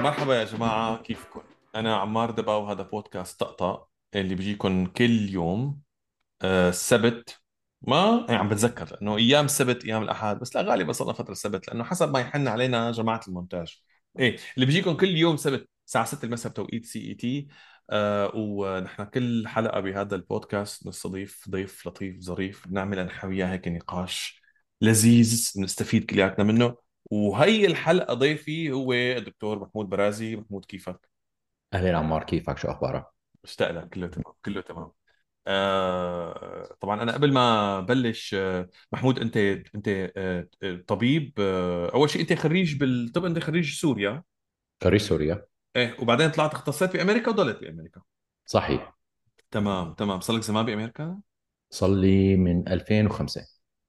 مرحبا يا جماعة، كيفكم؟ أنا عمار دبا وهذا بودكاست طقطق اللي بيجيكم كل يوم السبت. ما يعني عم بتذكر انه ايام السبت ايام الاحد، بس لا غالبا صرنا فتره السبت لانه حسب ما يحن علينا جماعه المونتاج. ايه اللي بيجيكم كل يوم سبت الساعه 6 المساء بتوقيت سي اي تي. ونحن كل حلقه بهذا البودكاست نستضيف ضيف لطيف ظريف، بنعمل انا وياه هيك نقاش لذيذ نستفيد كلياتنا منه. وهي الحلقه ضيفي هو الدكتور محمود برازي. محمود، كيفك؟ أهلين عمار، كيفك؟ شو أخبارك؟ مشتاق لك. كله تمام، كله تمام. طبعا انا قبل ما بلش، محمود، انت طبيب. اول شيء انت خريج بالطب، انت خريج سوريا. كريس سوريا. ايه، وبعدين طلعت اختصيت بامريكا وضلت بامريكا. صحيح. تمام تمام، صار لك زمان بامريكا. صار لي من 2005.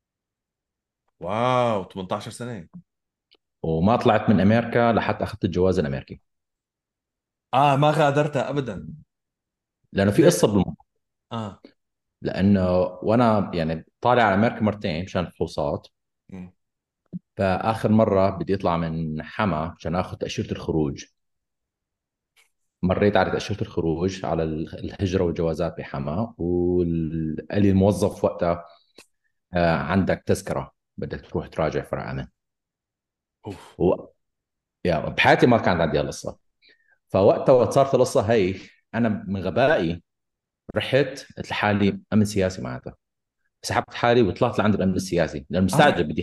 واو، 18 سنه. وما طلعت من أمريكا لحتى أخذت الجواز الأمريكي. اه، ما غادرتها ابدا. لأنه في ليه؟ قصة بالموضوع. اه. لأنه وأنا يعني طالع على أمريكا مرتين مشان الفحوصات. مم. فآخر مرة بدي أطلع من حما عشان آخذ تأشيرة الخروج. مريت على تأشيرة الخروج على الهجرة والجوازات بحما، وقال لي الموظف وقتها عندك تذكرة بدك تروح تراجع فرع أمن. اوف. و... يا بحياتي ما كانت عندي هالقصة. فوقتها وقت صارت القصه هي، انا من غبائي رحت قلت لحالي امن سياسي معناتها. سحبت حالي وطلعت لعند الامن السياسي لانه اه. مستعجل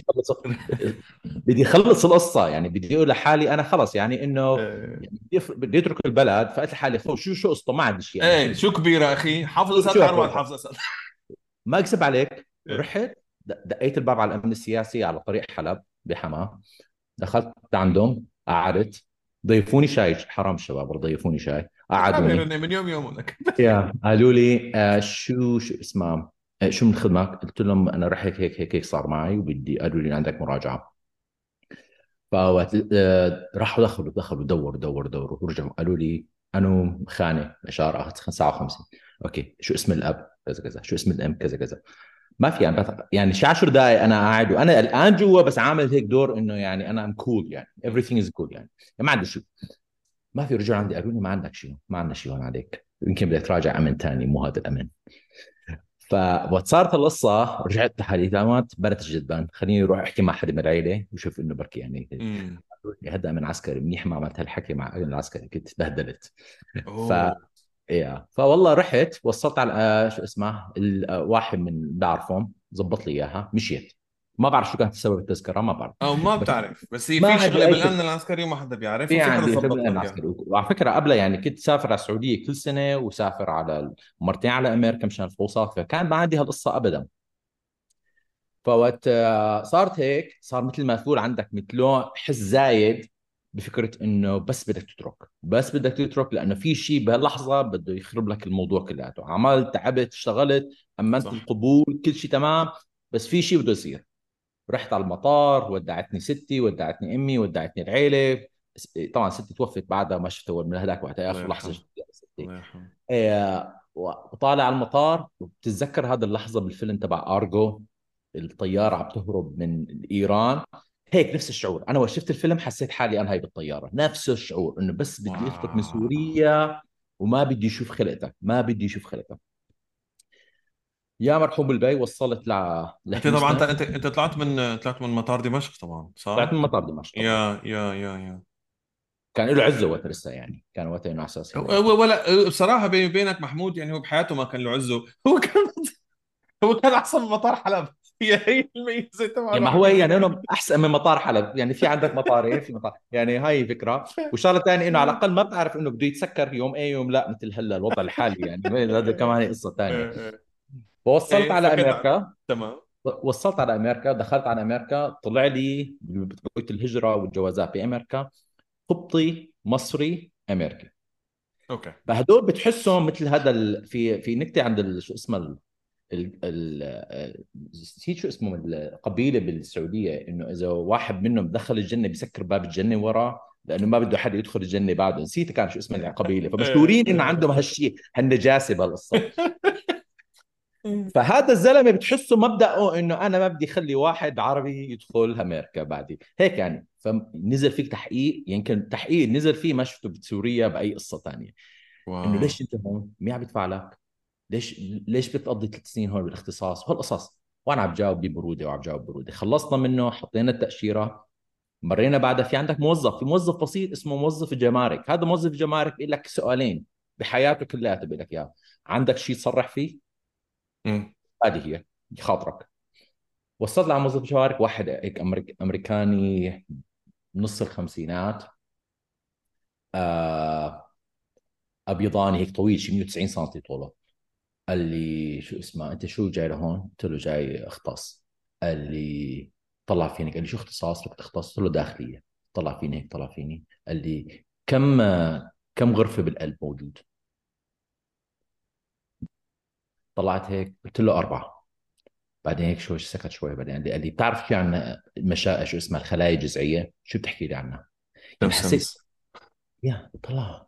بدي اخلص القصه، يعني بدي اقول لحالي انا خلص، يعني انه آه، يعني بدي اترك البلد. فقلت لحالي خو شو قصته، ما عندي شيء، انا ايه، شو كبيره اخي، حافظ اسد شو تعال أكبر؟ حافظ اسد. ما اكذب عليك، إيه. رحت دقيت الباب على الامن السياسي على طريق حلب بحماه. دخلت عندهم، قعدت، ضيفوني شاي، حرام الشباب ضيفوني شاي، قعدوني. خبرني من يوم يومك. يا قالوا لي شو اسمها، شو من خدمك؟ قلت لهم انا رح هيك صار معي وبدي. قالوا لي عندك مراجعه. فوقت راحوا دخلوا دوروا ورجعوا قالوا لي انو خانه اشاره اخذت ساعه و50. اوكي، شو اسم الاب؟ كذا كذا. شو اسم الام؟ كذا كذا. ما في يعني يعني شي 10 دقائق انا قاعد وانا الان جوا، بس عامل هيك دور انه يعني انا ام كول، يعني everything is cool يعني ما عندي شيء. ما في. رجعوا عندي قالوا لي ما عندك شيء، ما عندنا شيء هون عليك، يمكن بدك تراجع امن ثاني، مو هذا الامن. فوقت صارت القصه رجعت لحالي تمامات بلش جدا، خليني اروح احكي مع حدا من العيله وشوف انه بركي يعني امم. هذا من عسكري منيح، ما عملت هالحكي مع العسكري كنت بهدلت. ف اوه. يا فوالله رحت وصلت على شو اسمه واحد من بعرفهم زبط لي اياها، مشيت. ما بعرف شو كانت سبب التذكره، ما بعرف. او ما بس بتعرف، بس هي ما في عندي شغله اي بالامن فكره. العسكري وما حدا بيعرف، في وفي حدا عندي خبره ظبط بالامن لك اياها. العسكري، وعلى فكره قبلها يعني كنت سافر على السعوديه كل سنه، وسافر على مرتين على امريكا مشان الفحوصات، فكان ما عندي هالقصه ابدا. فوقت صارت هيك، صار مثل ما تقول عندك مثله حس زايد بفكره انه بس بدك تترك، بس بدك تترك، لانه في شيء بهاللحظه بده يخرب لك الموضوع كلياته. عملت، تعبت، اشتغلت، امنت صح. القبول، كل شيء تمام، بس في شيء بده يصير. رحت على المطار، ودعتني ستي، ودعتني امي، ودعتني العيله. طبعا ستي توفت بعدها، ما شفت اول من هذاك، وقتها الله اخر لحظه يرحمه. شفتها ستي. الله يرحمه. وطالع على المطار، وبتتذكر هذا اللحظه بالفيلم تبع ارجو، الطياره عم تهرب من ايران. هيك نفس الشعور، انا وقت شفت الفيلم حسيت حالي انا هاي بالطياره، نفس الشعور انه بس بدي اترك من واو. سوريا، وما بدي اشوف خلقتك، ما بدي اشوف خلقتك. يا مرحوم البي، وصلت انت طبعا، انت لهيوستن. انت أنت طلعت من مطار دمشق طبعا، طلعت من صح؟ مطار دمشق طبعا. يا كان له عزه وقت لسه، يعني كان وقتها انه على اساس انه يعني. ولا بصراحه بيني وبينك محمود، يعني هو بحياته ما كان له عزه. هو كان احسن من مطار حلب. هي الميزه تبعه يعني ما هو الوحيده. يعني انه احسن من مطار حلب، يعني في عندك مطارين، في مطار، يعني هاي فكره. والشغله الثانيه انه على الاقل ما بتعرف انه بده يتسكر يوم ايه يوم لا، مثل هلا الوضع الحالي، يعني هذا كمان هي قصه ثانيه. فوصلت ايه، على فكنت امريكا. تمام. وصلت على امريكا، دخلت على امريكا، طلع لي بطاقه الهجره والجوازات بامريكا قبطي مصري امريكي. اوكي. فهدول بتحسهم مثل هذا في نكته عند شو اسمه نسيت شو اسمه القبيله بالسعوديه، انه اذا واحد منهم دخل الجنه بيسكر باب الجنه وراه، لانه ما بده حد يدخل الجنه بعده. نسيت كان شو اسم القبيله، فمشهورين انه عندهم هالشيء، هالنجاسه بهالقصه. فهذا الزلمه بتحسه مبدأه انه انا ما بدي اخلي واحد عربي يدخل امريكا بعدي، هيك يعني. فنزل فيك تحقيق، يمكن تحقيق نزل فيه ما شفته بسوريا باي قصه ثانيه. انه واو. ليش انت هون؟ مين عم بيدفع لك؟ ليش بتقضي 3 سنين هون بالاختصاص وهالقصص؟ وانا عم جاوب ببروده وعم جاوب ببروده. خلصنا منه، حطينا التاشيره، مرينا بعدها. في عندك موظف، في موظف بسيط اسمه موظف الجمارك. هذا موظف الجمارك بيقول لك سؤالين بحياته كلها، بيقول لك اياه: عندك شيء تصرح فيه؟ مم. هذه هي خاطرك. وصلت على موظف الجمارك، واحد هيك امريكاني، نص الخمسينات، آه ابيضاني هيك طويل، شي 190 سم طوله. قال لي شو اسمه، انت شو جاي لهون؟ قلت له جاي اختص. قال لي طلع فيني. قال لي شو اختصاص بدك تختص؟ قلت له داخليه. طلع فيني هيك، طلع فيني، قال لي كم غرفه بالقلب موجود؟ طلعت هيك قلت له اربعه. بعدين هيك شوي سكت شوي، بعدين قال لي بتعرف في عنا شو اسمها الخلايا الجذعيه؟ شو بتحكي لي عنها؟ يعني حسيت، سمسمس. يا طلع.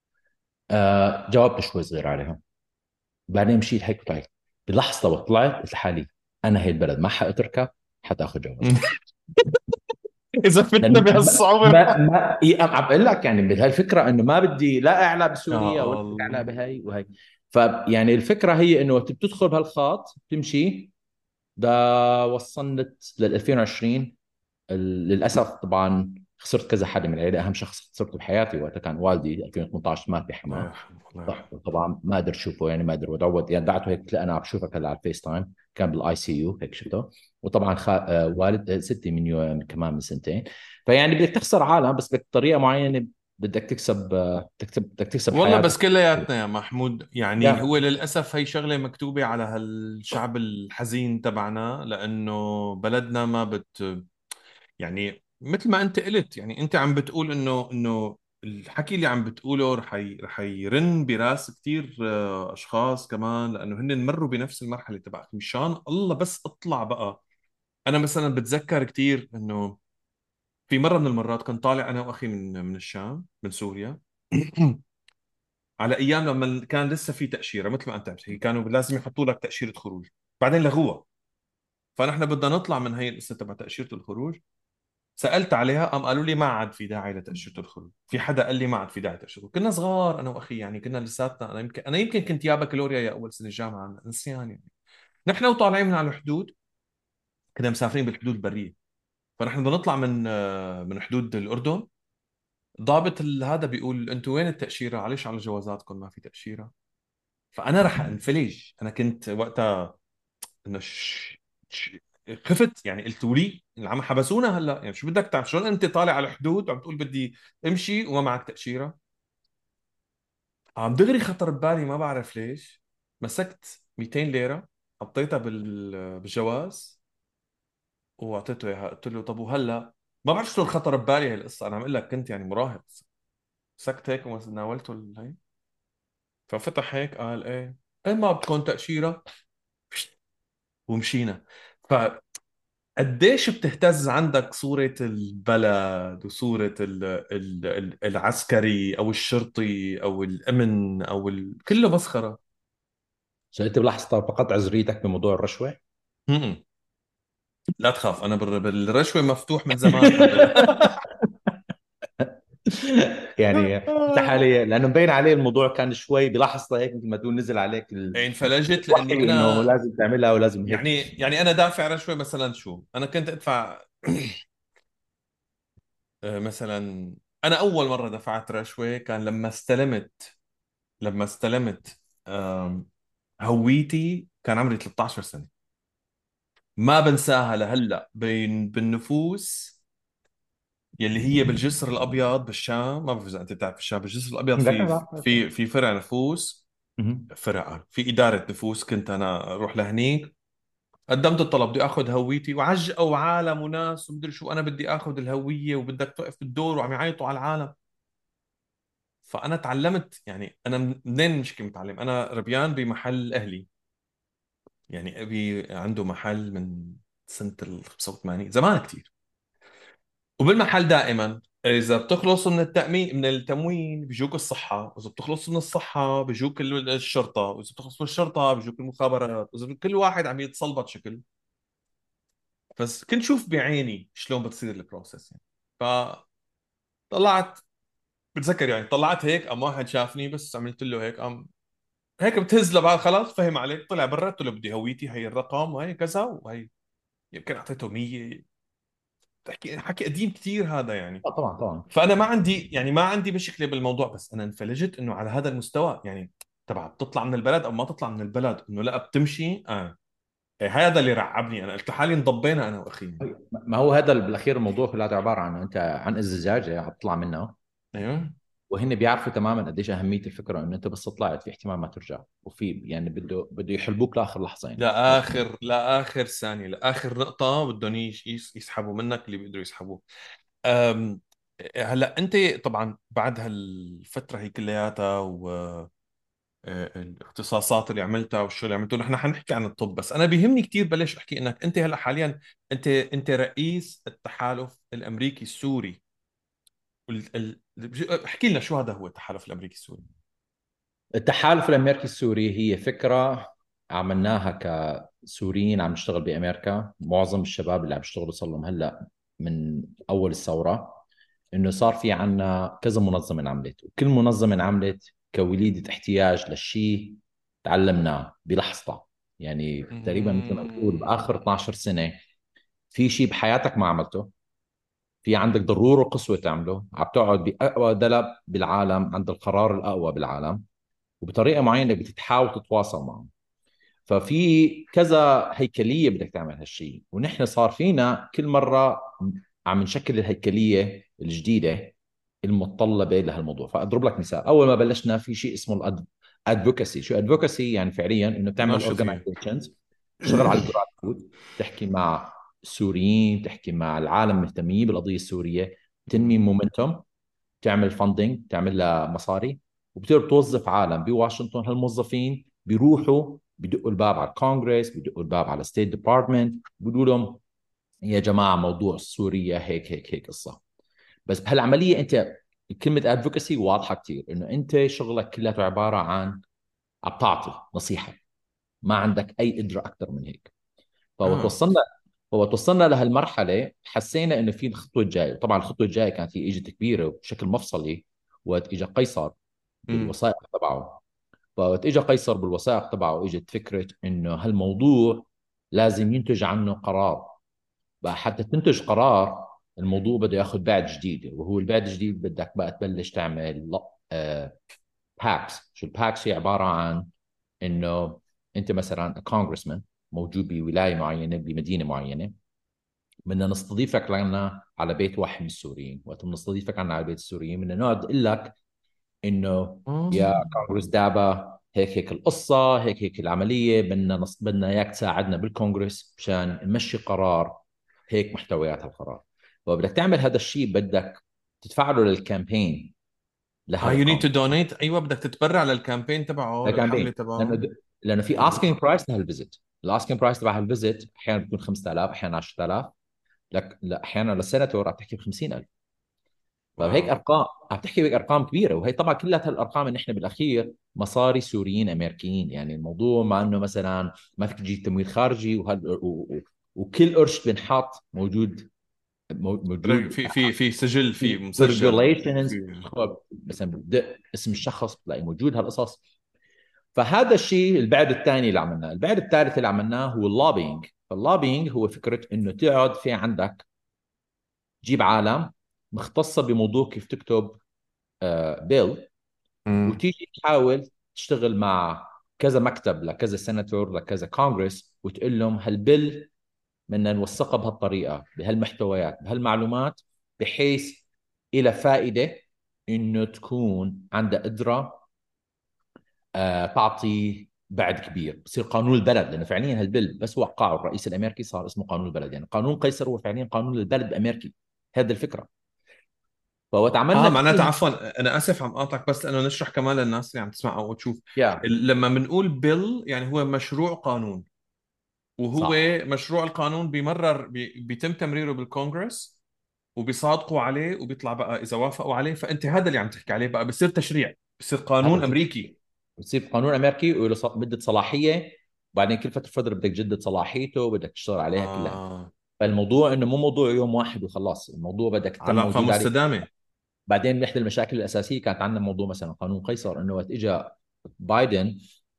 جاوبت شوي صغير عليها. بعدين مشيت هيك وطلعت. بلحظه وطلعت قلت لحالي: انا هي البلد ما حاتركها حتى اخذ جوازها. اذا فتنا لان بهالصعوبة. عم بقول لك يعني بهالفكره انه ما بدي لا اعلى يا بسوريا ولا بدي اعلى الله. بهي وهي. فيعني الفكره هي انه وقت بتدخل بهالخط بتمشي. ده وصلت لل 2020. للاسف طبعا خسرت كذا حدا من العيله. اهم شخص خسرته بحياتي وقتها كان والدي، 2018 مات الله بحماه. يرحمه، الله يرحمه. طبعا ما قدرت اشوفه، يعني ما قدر ودعوت، يعني دعته هيك، قلت له انا عم بشوفك هلا على الفيس تايم. كان بالاي سي يو هيك شفته. وطبعا والد ستي كمان من سنتين. فيعني بدك تخسر عالم، بس بدك بطريقه معينه. بدك تكسب بدك تكسب والله حياتك. بس كلياتنا يا محمود، يعني يا هو للأسف هي شغلة مكتوبة على هالشعب الحزين تبعنا، لأنه بلدنا ما يعني مثل ما أنت قلت، يعني أنت عم بتقول إنه الحكي اللي عم بتقوله رح يرن براس كثير أشخاص كمان، لأنه هن مروا بنفس المرحلة تبعك. مشان الله بس اطلع بقى. أنا مثلا بتذكر كثير إنه في مرة من المرات كنت طالع أنا وأخي من الشام، من سوريا. على ايام لما كان لسه في تاشيره، مثل ما انت عم تحكي، كانوا لازم يحطوا لك تاشيره خروج، بعدين لغوها. فنحن بدنا نطلع من هي القصه تبع تاشيره الخروج. سالت عليها، قام قالوا لي ما عاد في داعي لتاشيره الخروج. في حدا قال لي ما عاد في داعي لتاشيره الخروج. كنا صغار انا واخي، يعني كنا لساتنا، انا يمكن كنت يا بكالوريا يا اول سنه جامعه، نسيان يعني. نحن وطالعين من على الحدود، كنا مسافرين بالحدود البريه. فنحن بدنا نطلع من حدود الاردن. ضابط هذا بيقول انتوا وين التاشيره؟ عليش على جوازاتكم ما في تاشيره؟ فانا رح انفلج. انا كنت وقتها انه ش... خفت، يعني قلت ولي اللي عم حبسونا هلا، يعني شو بدك تعمل؟ شلون انت طالع على الحدود وعم تقول بدي امشي وما معك تاشيره؟ عم دغري خطر ببالي، ما بعرف ليش، مسكت 200 ليره، حطيتها بالجواز واعطيته اياها. قلت له طب وهلا؟ ما بعرف شلون خطر ببالي هاي القصه، انا عم اقول لك كنت يعني مراهق. مسكت هيك وناولته هي. ففتح هيك قال ايه، ايه ما بدكم تاشيره؟ ومشينا. قديش بتهتز عندك صورة البلد وصورة العسكري أو الشرطي أو الأمن كله مسخرة. سو انت بلحظه بقطع زريتك بموضوع الرشوه. م-م. لا تخاف، أنا بالرشوة مفتوح من زمان الحمد لله. يعني انت حاليا لانه مبين عليه الموضوع كان شوي بلحظه هيك مثل ما تقول نزل عليك انفلجت لأني الوحي انه أنا، لازم تعملها ولازم هيك. يعني أنا دافع رشوة مثلا. شو أنا كنت أدفع؟ مثلا أنا أول مرة دفعت رشوة كان لما استلمت هويتي، كان عمري 13 سنة. ما بنساها لهلا. بالنفوس يلي هي بالجسر الابيض بالشام، ما بعرف اذا انت بتعرف الشام، بالجسر الابيض ذكر في بعرف. في فرع نفوس. مهم. فرع في اداره نفوس، كنت انا اروح لهنيك. قدمت الطلب، بدي اخذ هويتي، وعجقوا عالم وناس ومدري شو، انا بدي اخذ الهويه وبدك توقف بالدور، وعم يعيطوا على العالم. فانا تعلمت، يعني انا منين مش كنت متعلم، انا ربيان بمحل اهلي. يعني ابي عنده محل من سنه ال 85، زمان كثير. وبالمحل دائما اذا بتخلص من التامين من التموين بيجوك الصحه، واذا بتخلص من الصحه بيجوك الشرطه، واذا بتخلص من الشرطه بيجوك المخابرات، واذا كل واحد عم يتصلبط شكل. بس كنت شوف بعيني شلون بتصير البروسيس يعني. فطلعت، بتذكر يعني طلعت هيك، قام واحد شافني بس عملت له هيك، قام هيك بتهز لبعض، خلاص فهم عليك، طلع برا، قلت له بدي هويتي، هي الرقم وهي كذا وهي، يمكن اعطيته 100. تحكي حكي قديم كثير هذا يعني. طبعا طبعا. فانا ما عندي يعني ما عندي مشكله بالموضوع، بس انا انفلجت انه على هذا المستوى يعني، تبع بتطلع من البلد او ما تطلع من البلد، انه لا بتمشي إيه هذا اللي رعبني، انا قلت لحالي انضبينا انا واخي يعني. ما هو هذا بالاخير الموضوع كله عباره عن انت عن الزجاجه عم تطلع منها، ايوه. وهن بيعرفوا تماما قديش اهميه الفكره انه انت بس طلعت في احتمال ما ترجع، وفي يعني بده يحلبوك لاخر لحظه يعني لاخر ثانيه، لاخر نقطه بدهم يسحبوا منك اللي بيقدروا يسحبوه. أم، هلا انت طبعا بعد هالفتره هي كلياتها والاختصاصات اللي عملتها والشغل اللي عملته، نحن حنحكي عن الطب، بس انا بيهمني كثير بلش احكي انك انت هلا حاليا انت رئيس التحالف الامريكي السوري. احكي لنا شو هذا هو التحالف الامريكي السوري. التحالف الامريكي السوري هي فكره عملناها كسوريين عم نشتغل بامريكا. معظم الشباب اللي عم يشتغلوا صار لهم هلا من اول الثوره، انه صار في عنا كذا منظمه انعملت، وكل منظمه انعملت كوليده احتياج للشيء تعلمناه بلحظتها. يعني تقريبا مثل ما بتقول مم. باخر 12 سنه في شيء بحياتك ما عملته، في عندك ضروره قصوى تعمله، عم تقعد باقوى دلب بالعالم عند القرار الاقوى بالعالم، وبطريقه معينه بتتحاول تتواصل معهم. ففي كذا هيكليه بدك تعمل هالشيء، ونحن صار فينا كل مره عم نشكل الهيكليه الجديده المتطلبه لهالموضوع. فاضرب لك مثال، اول ما بلشنا في شيء اسمه الادفوكسي. شو ادفوكسي؟ يعني فعليا انه لا بتعمل شو فيه. اورجنايزيشنز تشتغل على الجراس روت، تحكي مع السوريين، تحكي مع العالم المهتمين بالقضيه السوريه، تنمي مومنتوم، تعمل فاندنج، تعمل لها مصاري، وبتصير توظف عالم بواشنطن. هالموظفين بيروحوا بدقوا الباب على الكونغرس، بدقوا الباب على الستيت ديبارتمنت، بيقولوا لهم يا جماعه موضوع سوريا هيك هيك هيك قصه. بس بهالعمليه انت كلمه ادفوكسي واضحه كثير، انه انت شغلك كله عباره عن عم تعطي نصيحه، ما عندك اي قدره اكثر من هيك. اه. فوصلنا توصلنا لهالمرحله، حسينا انه في الخطوه الجايه. طبعا الخطوه الجايه كانت هي اجت كبيره وبشكل مفصلي وقت اجى قيصر امم. بالوثائق تبعه. فوقت اجى قيصر بالوثائق تبعه اجت فكره انه هالموضوع لازم ينتج عنه قرار. بقى حتى تنتج قرار الموضوع بده ياخذ بعد جديده، وهو البعد الجديد بدك بقى تبلش تعمل باكس. شو الباكس؟ هي عباره عن انه انت مثلا كونغرسمان موجود بولايه معينه بمدينه معينه، بدنا نستضيفك لنا على بيت واحد من السوريين. وقت بنستضيفك عنا على بيت السوريين بدنا نقعد نقول لك انه يا اه. كونغرس دابا هيك هيك القصه، هيك هيك العمليه، بدنا اياك تساعدنا بالكونغرس مشان نمشي قرار، هيك محتويات القرار. وبدك تعمل هذا الشيء بدك تدفع له للكامبين لهذا يو نيد تو الكونغرس. دونيت، ايوه بدك تتبرع للكامبين تبعه، للحمله للكامبين تبعه. لانه في اسكينج برايس لهالفيزيت. الاسكينج برايس تبع هالفيزيت احيانا بيكون 5000، احيانا 10000، لك لا احيانا للسيناتور عم تحكي ب 50000. فهيك واو. ارقام عم تحكي بهيك ارقام كبيره، وهي طبعا كلها هالارقام ان احنا بالاخير مصاري سوريين امريكيين. يعني الموضوع مع انه مثلا ما فيك تجيب تمويل خارجي وكل قرش بنحط موجود في سجل، في في مسجل ريجوليشنز. في. مثلا بدق اسم الشخص بتلاقي موجود هالقصص. فهذا الشيء البعد الثاني اللي عملناه. البعد الثالث اللي عملناه هو اللوبينج. فاللوبينج هو فكره انه تقعد في عندك تجيب عالم مختصه بموضوع كيف تكتب بيل، امم. وتيجي تحاول تشتغل مع كذا مكتب لكذا سناتور لكذا كونغرس، وتقول لهم هالبيل بدنا نوثقها بهالطريقه بهالمحتويات بهالمعلومات، بحيث إلى فائده انه تكون عندها قدره تعطي بعد كبير، بصير قانون البلد. لانه فعليا هالبيل بس وقعه الرئيس الامريكي صار اسمه قانون البلد. يعني قانون قيصر هو فعليا قانون البلد الامريكي. هذا الفكره. فوقت عملنا معناتها كل عفوا انا اسف عم قاطعك، بس لانه نشرح كمان للناس اللي عم تسمع او تشوف. يا لما بنقول بيل يعني هو مشروع قانون، وهو صح. مشروع القانون بيمرر بيتم تمريره بالكونغرس، وبيصادقوا عليه وبيطلع بقى اذا وافقوا عليه، فانت هذا اللي عم تحكي عليه بقى، بصير تشريع، بصير هذا قانون امريكي. بتصير قانون امريكي وله مده صلاحيه، وبعدين كل فتره بدك تجدد صلاحيته وبدك تشتغل عليها كلها. اه. فالموضوع انه مو موضوع يوم واحد وخلاص، الموضوع بدك تتم علاقة موجود عليه. مستدامة. بعدين من احدى المشاكل الاساسيه كانت عندنا موضوع مثلا قانون قيصر، انه وقت اجى بايدن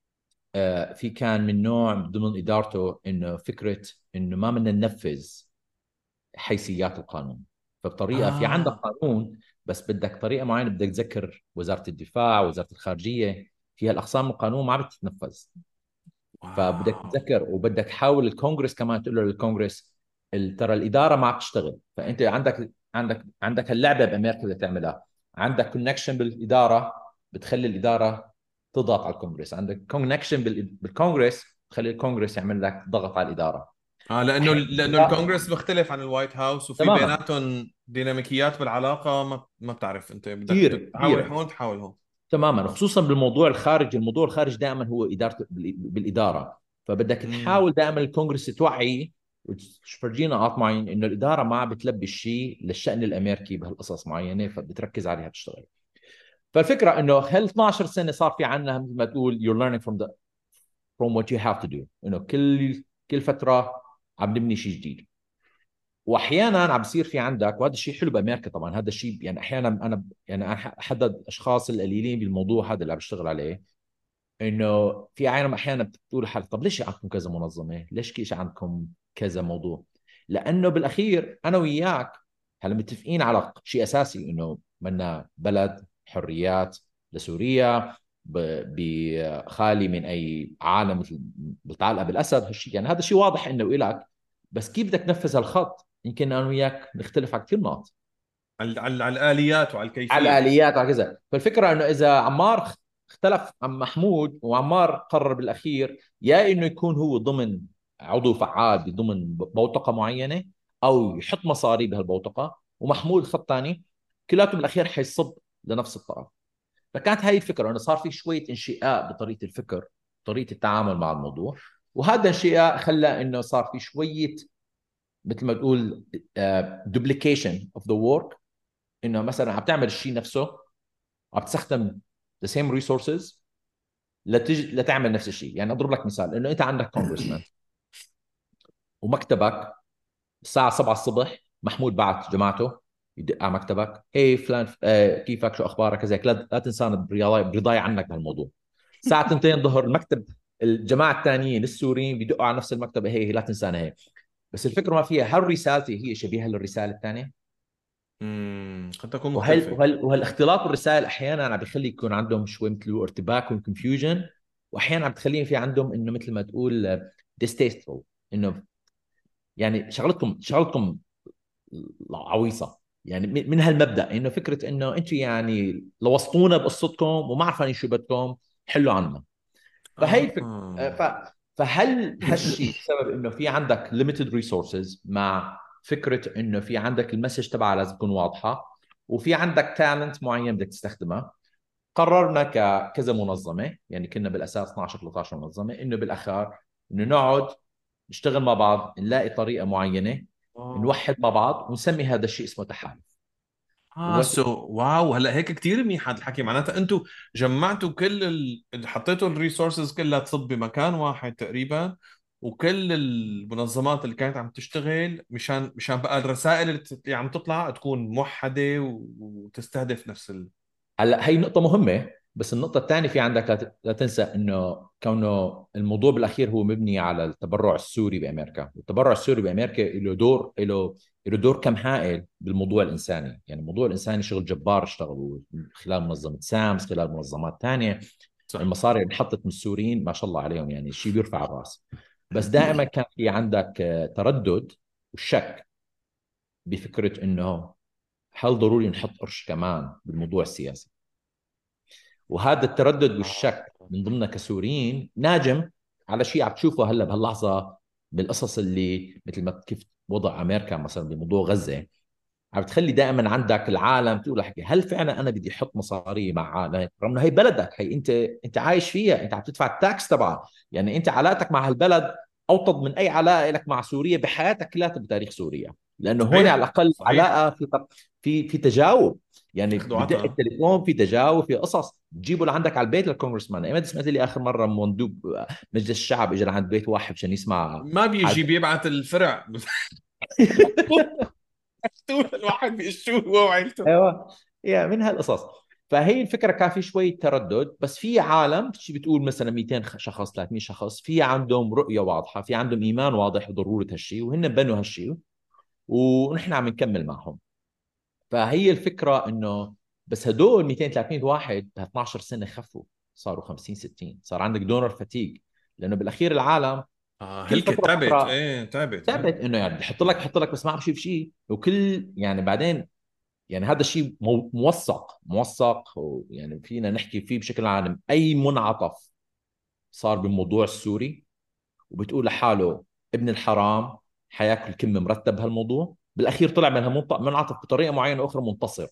في كان من نوع ضمن ادارته انه فكره انه ما بدنا ننفذ حيثيات القانون. فبطريقه في عندك آه قانون، بس بدك طريقه معينه، بدك تذكر وزاره الدفاع وزاره الخارجيه فيها الاقسام من القانون ما عم بتتنفذ. فبدك واو. تتذكر وبدك تحاول الكونغرس كمان تقول له للكونغرس ترى الاداره ما عم تشتغل. فانت عندك اللعبه بامريكا بدك تعملها. عندك كونكشن بالاداره، بتخلي الاداره تضغط على الكونغرس. عندك كونكشن بالكونغرس، تخلي الكونغرس يعمل لك ضغط على الاداره. احيانا لانه الكونغرس مختلف عن الوايت هاوس، وفي تماما. بيناتهم ديناميكيات بالعلاقه ما بتعرف، انت بدك كثير تحاول كثير. هون تحاول هون. تماما، خصوصا بالموضوع الخارجي. الموضوع الخارجي دائما هو اداره بالاداره. فبدك امم تحاول دائما الكونغرس توعي وتفرجي نقاط معينه انه الاداره ما عم بتلبي الشيء للشان الامريكي بهالقصص معينه، فبتركز عليها تشتغل. فالفكره انه هال 12 سنه صار في عندنا مثل ما تقول you're learning from what you have to do، انه كل فتره عم نبني شيء جديد. واحيانا عم بصير في عندك، وهذا الشيء حلو بامريكا طبعا، هذا الشيء يعني احيانا انا احد الاشخاص القليلين بالموضوع هذا اللي عم بشتغل عليه، انه في عالم احيانا بتقول لحالك طب ليش عندكم كذا منظمه؟ ليش كيش عندكم كذا موضوع؟ لانه بالاخير انا وياك هلا متفقين على شيء اساسي، انه بدنا بلد حريات لسوريا، خالي من اي عالم مثل بتعلق بالاسد هالشيء. يعني هذا شيء واضح انه إلك، بس كيف بدك تنفذ هالخط يمكن انا وياك نختلف على كثير نقاط، على الاليات وعلى على الكيفيه. الاليات وعلى كذا. فالفكره انه اذا عمار اختلف عن محمود، وعمار قرر بالاخير يا انه يكون هو ضمن عضو فعال ضمن بوتقه معينه، او يحط مصاري بهالبوتقه، ومحمود خط ثاني، كلياتهم بالاخير حيصب لنفس الطرف. فكانت هاي الفكره، انه صار في شويه انشقاق بطريقه الفكر، طريقه التعامل مع الموضوع. وهذا الانشقاق خلى انه صار في شويه مثل ما تقول دوبليكيشن اوف ذا ورك، انه مثلا عم تعمل الشيء نفسه، عم تستخدم the same resources لتعمل نفس الشيء. يعني اضرب لك مثال، انه انت عندك كونغرسمان ومكتبك الساعه 7 الصبح، محمود بعت جماعته يدق على مكتبك، ايه فلان كيفك شو اخبارك كذا، لا تنسانا برضاي عنك بهالموضوع. الساعه 2 ظهر المكتب، الجماعه الثانيين السوريين بيدقوا على نفس المكتبه، هي لا تنسانا هي. بس الفكره ما فيها، هل رسالتي هي شبيهه للرساله الثانيه؟ قد تكون مختلفه. وهالاختلاط بالرسائل احيانا عم بيخلي يكون عندهم شوي مثل ارتباك وكونفيوجن، واحيانا عم تخليهم في عندهم انه مثل ما تقول ديستيستفul، انه يعني شغلتكم عويصه. يعني من هالمبدا، انه فكره انه انتم يعني لوسطونا بقصتكم وما عارفين شو بدكم، حلوا عنا. فهي الفكره. آه. فهل هالشيء بسبب انه في عندك limited resources، مع فكره انه في عندك المسج تبعها لازم تكون واضحه، وفي عندك تالنت معين بدك تستخدمها. قررنا كذا منظمه، يعني كنا بالاساس 12 13 منظمه، انه بالاخر انه نقعد نشتغل مع بعض، نلاقي طريقه معينه آه. نوحد مع بعض ونسمي هذا الشيء اسمه تحالف. واو، هلا هيك كتير منيح هذا الحكي، معناتها انتم جمعتوا كل حطيتوا الريسورسز كلها تصب بمكان واحد تقريبا، وكل المنظمات اللي كانت عم تشتغل مشان بقى الرسائل اللي عم تطلع تكون موحدة وتستهدف نفس هلا هي نقطة مهمة، بس النقطة الثانية في عندك لا تنسى انه كونه الموضوع بالاخير هو مبني على التبرع السوري بامريكا، والتبرع السوري بامريكا له دور كم هائل بالموضوع الانساني. يعني الموضوع الانساني شغل جبار اشتغلوا خلال منظمة سامس، خلال منظمات ثانية. صح. المصاري اللي انحطت من السوريين ما شاء الله عليهم، يعني شيء بيرفع الراس. بس دائما كان في عندك تردد والشك بفكرة انه هل ضروري نحط قرش كمان بالموضوع السياسي؟ وهذا التردد والشك من ضمننا كسوريين ناجم على شيء عم تشوفه هلا بهاللحظه بالقصص اللي مثل ما كيف وضع امريكا مثلا بموضوع غزه، عم تخلي دائما عندك العالم تقول لك هل فعلا انا بدي احط مصاري مع عالم، رغم انه هي بلدك، هي انت عايش فيها، انت عم تدفع التاكس تبعها. يعني انت علاقتك مع هالبلد اوطد من اي علاقه لك مع سوريا بحياتك كلها بتاريخ سوريا، لانه هون على صحيح الاقل صحيح. علاقه في تجاوب. يعني اخذوا بدق عطا. التليفون في تجاوب، في قصص تجيبه لعندك على البيت للكونغرسمان. ايمتى سمعت لي اخر مره مندوب مجلس الشعب اجى لعند بيت واحد عشان يسمع ما حاجه؟ بيجي بيبعت الفرع الواحد بيشوه هو وعيلته. ايوه، يا من هالقصص. فهي الفكره، كان في شويه تردد، بس في عالم شي بتقول مثلا 200 شخص 300 شخص في عندهم رؤيه واضحه، في عندهم ايمان واضح بضروره هالشيء، وهن بنوا هالشيء، ونحن عم نكمل معهم. فهي الفكره انه بس هدول 200 300 واحد ب 12 سنه خفوا، صاروا 50 60، صار عندك دونر فتيج. لانه بالاخير العالم كل هلكة فتره تعبت، فتره ايه تعبت، ثابت ايه. انه يعني بحط لك بس ما بشوف شيء، وكل يعني بعدين يعني هذا الشيء موثق يعني فينا نحكي فيه بشكل عام. اي منعطف صار بالموضوع السوري وبتقول لحاله ابن الحرام حياكل كم مرتب بهالموضوع، بالاخير طلع منها منعطف بطريقه معينه اخرى منتصر.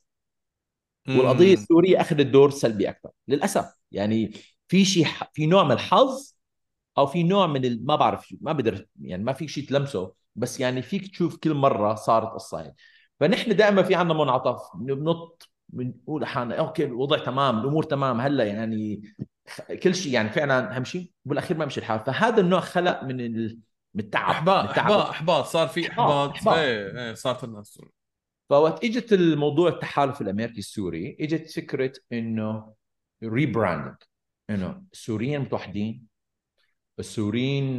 والقضيه امم. السوريه اخذت دور سلبي اكثر للاسف. يعني في شيء، في نوع من الحظ، او في نوع من ما بعرف شو، ما بقدر يعني، ما في شيء تلمسه، بس يعني فيك تشوف كل مره صارت قصه هيك. فنحن دائما في عندنا منعطف، بننط بنقول لحالنا اوكي الوضع تمام، الامور تمام هلا يعني، كل شيء يعني فعلا اهم شيء، وبالاخير ما مشي الحال. فهذا النوع خلق من التعب، من التعب. احباط، صار في احباط احباط، احباط. ايه ايه، صارت الناس. فوقت اجت الموضوع التحالف الامريكي السوري، اجت فكره انه ريبراندنج، انه السوريين متوحدين، السوريين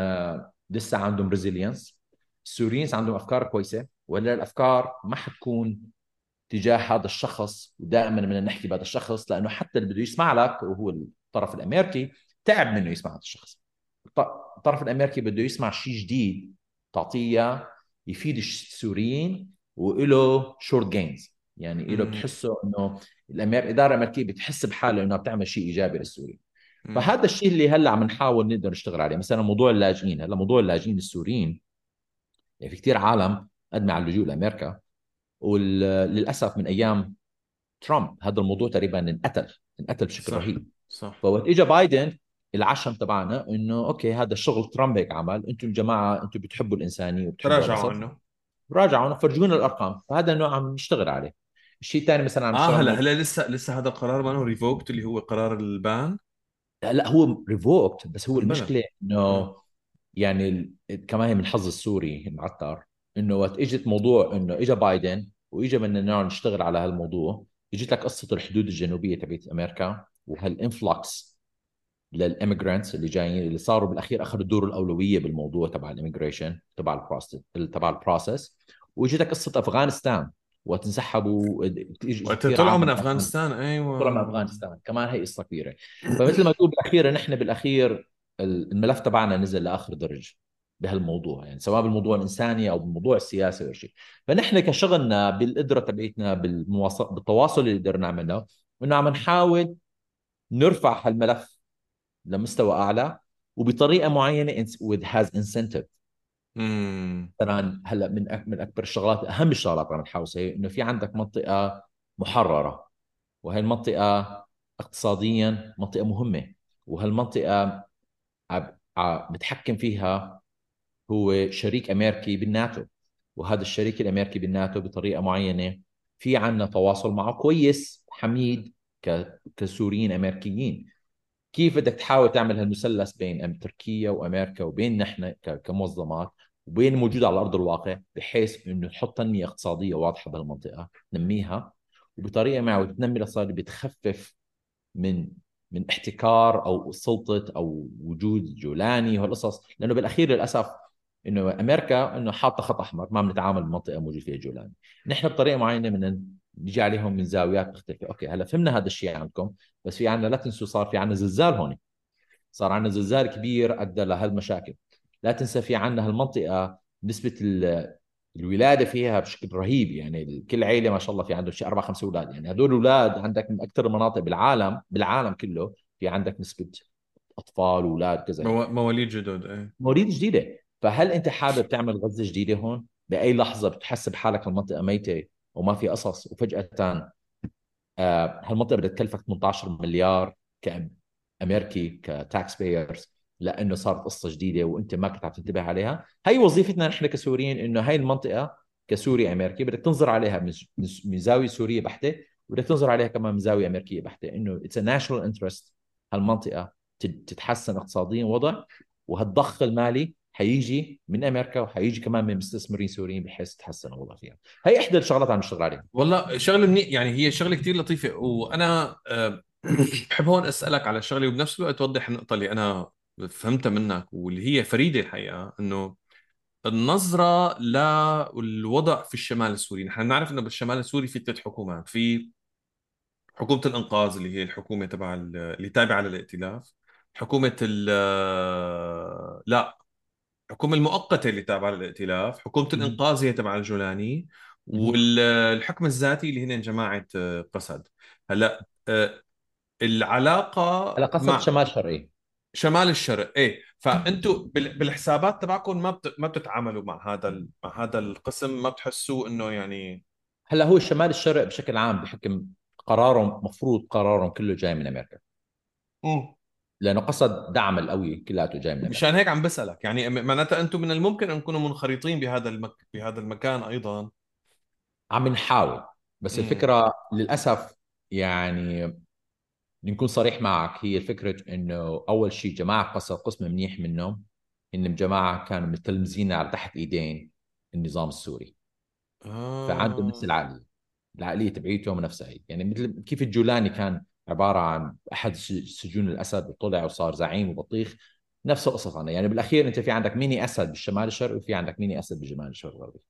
لسه عندهم ريزيلينس، السوريين عندهم افكار كويسه، ولا الافكار ما حتكون تجاه هذا الشخص، ودائما بدنا نحكي بهذا الشخص، لانه حتى اللي بده يسمع لك وهو الطرف الامريكي تعب منه يسمع هذا الشخص. الطرف الامريكي بده يسمع شيء جديد تعطيه إياه، يفيد السوريين، وله شورت جينز، يعني له امم. بتحسه انه الاداره الامريكيه بتحس بحالها انها بتعمل شيء ايجابي للسوري. امم. فهذا الشيء اللي هلا عم نحاول نقدر نشتغل عليه. مثلا موضوع اللاجئين، هلا موضوع اللاجئين السوريين، يعني في كثير عالم قدموا على اللجوء لامريكا، وللاسف من ايام ترامب هذا الموضوع تقريبا انقتل بشكل صح. رهيب. صح. فوقت اجى بايدن، العشم تبعنا انه اوكي هذا الشغل ترامب هيك عمل، انتم الجماعه انتم بتحبوا الانسانيه وبتحبوا تراجعوا هالقصص، عنه. راجعوا فرجونا الارقام. فهذا النوع عم نشتغل عليه. الشيء الثاني مثلا عم نشتغل هلا موضوع. هلا لسه هذا القرار ما هو ريفوكت، اللي هو قرار البان. لا هو ريفوكت، بس هو انبلى. المشكله انه اه. يعني كمان هي من الحظ السوري المعتر، انه وقت اجت موضوع انه اجى بايدن واجى بدنا نقعد نشتغل على هالموضوع، اجت لك قصه الحدود الجنوبيه تبعت امريكا وهالانفلكس للإيميجرانتس اللي جايين، اللي صاروا بالاخير اخذوا الدور الاولويه بالموضوع تبع الإيميجريشن تبع البروسيس. واجتك قصه افغانستان وقت انسحبوا، اجى وقت كثير طلعوا عالم من من افغانستان، طلعوا من ايوه. افغانستان كمان، هي قصه كبيره. فمثل ما تقول بالاخير نحن بالاخير الملف تبعنا نزل لاخر درج بهالموضوع، يعني سواء بالموضوع الانساني او بالموضوع السياسي او شيء. فنحن كشغلنا بالقدره تبعتنا بالتواصل اللي قدرنا نعمله، انه عم نحاول نرفع هالملف لمستوى اعلى، وبطريقه معينه with has incentive. امم. مثلا هلا من اكبر الشغلات، اهم الشغلات عم نحاول نسوي، انه في عندك منطقه محرره، وهي المنطقه اقتصاديا منطقه مهمه، وهالمنطقه بتحكم فيها هو شريك امريكي بالناتو. وهذا الشريك الامريكي بالناتو بطريقه معينه في عنا تواصل معه كويس حميد، كسوريين امريكيين. كيف بدك تحاول تعمل هالمثلث بين تركيا وامريكا وبين نحن كمنظمات، وبين موجود على ارض الواقع، بحيث انه نحط تنميه اقتصاديه واضحه بهالمنطقه ننميها، وبطريقه ما تنمي الاقتصاد بتخفف من احتكار او سلطه او وجود جولاني وهالقصص. لانه بالاخير للاسف انه امريكا انه حاطه خط احمر، ما بنتعامل بمنطقه موجود فيها جولاني. نحن بطريقه معينه بدنا نجي عليهم من زاويات مختلفه. اوكي هلا فهمنا هذا الشيء عندكم، بس في عندنا لا تنسوا صار في عندنا زلزال هون، صار عندنا زلزال كبير ادى لهالمشاكل. لا تنسى في عندنا هالمنطقه نسبه الولاده فيها بشكل رهيب، يعني كل عيله ما شاء الله في عنده شيء اربع خمس اولاد، يعني هدول الاولاد عندك من اكثر المناطق بالعالم كله في عندك نسبه اطفال واولاد كذا هيك، مواليد جدد، ايه. موارد جديده. فهل انت حابب تعمل غزه جديده هون؟ باي لحظه بتحس بحالك المنطقه ميته وما في قصص، وفجاه هالمنطقه بدها تكلفك 18 مليار كامريكي كتاكس بيرز، لانه صارت قصه جديده وانت ما كنت عم تنتبه عليها. هي وظيفتنا نحن كسوريين، انه هاي المنطقه كسوري امريكي بدك تنظر عليها من زاويه سوريه بحته، وبدك تنظر عليها كمان من زاويه امريكيه بحته، انه اتس ناشونال انترست هالمنطقه تتحسن اقتصاديا وضع، وهالضخ المالي حيجي من امريكا وحيجي كمان من مستثمرين سوريين بحيث تحسن الوضع فيها. هي احدى الشغلات عم نشتغل عليها. والله شغله منيح، يعني هي شغله كتير لطيفه. وانا بحب هون اسالك على شغله، وبنفس الوقت توضح النقطه اللي انا فهمتها منك واللي هي فريده الحقيقه، انه النظره للوضع في الشمال السوري. نحن نعرف انه بالشمال السوري في ثلاث حكومات: في حكومه الانقاذ اللي هي الحكومه تبع اللي تابعه للائتلاف، حكومه لا الحكومة المؤقتة اللي تابعة للائتلاف، حكومة مم. الإنقاذ هي تبع الجولاني، مهم. والحكم الذاتي اللي هن جماعة قسد. هلا العلاقة هلا قصد مع شمال شرقي. شمال الشرق، ايه، فانتوا بالحسابات تبعكم ما بتتعاملوا مع مع هذا القسم؟ ما بتحسوا انه يعني؟ هلا هو الشمال الشرق بشكل عام بحكم قرارهم، مفروض قرارهم كله جاي من امريكا، مم. لانه قصد دعم القوي كلياته جاي من امريكا. مشان هيك عم بسألك، يعني معناتها انتم من الممكن ان تكونوا منخرطين بهذا المكان ايضا. عم نحاول، بس امم. الفكره للاسف يعني بدي نكون صريح معك، هي الفكره انه اول شيء جماعه قصر قسم منيح منهم، انهم جماعه كانوا متلمذين على تحت ايدين النظام السوري، فعندهم نفس آه. العقليه، العقليه تبعيتهم نفسها هي. يعني مثل كيف الجولاني كان عباره عن احد سجون الاسد وطلع وصار زعيم وبطيخ، نفس القصه عنا. يعني بالاخير انت في عندك ميني اسد بالشمال الشرقي وفي عندك ميني اسد بالشمال الشرق الغربي.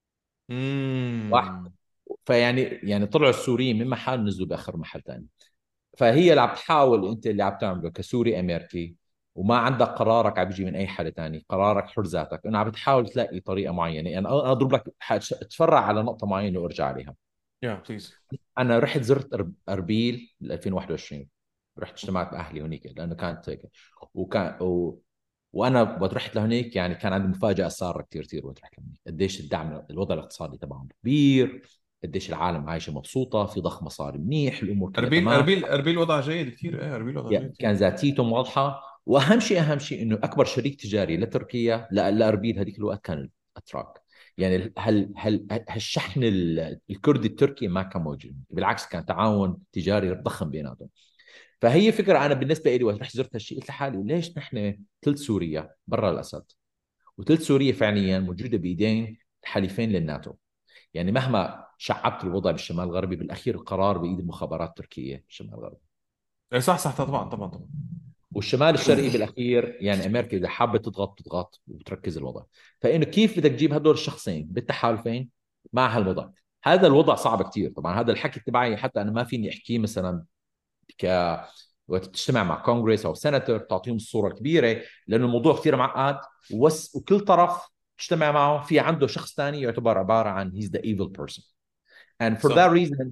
واحد. امم. فيعني طلعوا السوريين من محل نزلوا باخر محل ثاني. فهي اللي عم تحاول انت اللي عم تعمله كسوري امريكي، وما عندك قرارك عم بيجي من اي حدا تاني، قرارك حر ذاتك، انه عم بتحاول تلاقي طريقه معينه. يعني انا اضرب لك اتفرع على نقطه معينه وارجع عليها. يا بليز. انا رحت زرت اربيل بال 2021، رحت اجتمعت باهلي هنيك لانه كانت هيك. وكان وانا وقت رحت لهنيك يعني كان عندي مفاجاه ساره كثير كثير وقت رحت لهنيك، قديش الدعم، الوضع الاقتصادي تبعهم كبير، قديش العالم عايشه مبسوطه، في ضخ مصاري منيح، الامور كلها تمام. اربيل وضع جيد كثير، ايه اربيل وضع جيد كثير. كان ذاتيتهم واضحه. واهم شيء، اهم شيء انه اكبر شريك تجاري لتركيا لاربيل هذيك الوقت كان الاتراك. يعني هالشحن الكردي التركي ما كان موجود، بالعكس كان تعاون تجاري ضخم بيناتهم. فهي فكره، انا بالنسبه لي وقت رحت زرت هالشيء قلت لحالي ليش نحن ثلث سوريا برا الاسد، وثلث سوريا فعليا موجوده بايدين حليفين للناتو. يعني مهما شعبت الوضع بالشمال الغربي بالاخير القرار بايد المخابرات التركيه بالشمال الغربي. ايه صح صح، طبعا طبعا طبعا. والشمال الشرقي بالاخير يعني امريكا اذا حابه تضغط تضغط وتركز الوضع. فانه كيف بدك تجيب هدول الشخصين بالتحالفين مع هالوضع؟ هذا الوضع صعب كثير طبعا. هذا الحكي تبعي حتى انا ما فيني احكيه مثلا ك وقت بتجتمع مع كونغرس او سنتر تعطيهم الصوره الكبيره، لانه الموضوع كثير معقد. وكل طرف تجتمع معه في عنده شخص ثاني يعتبر عباره عن he's the evil person. and for that صح. reason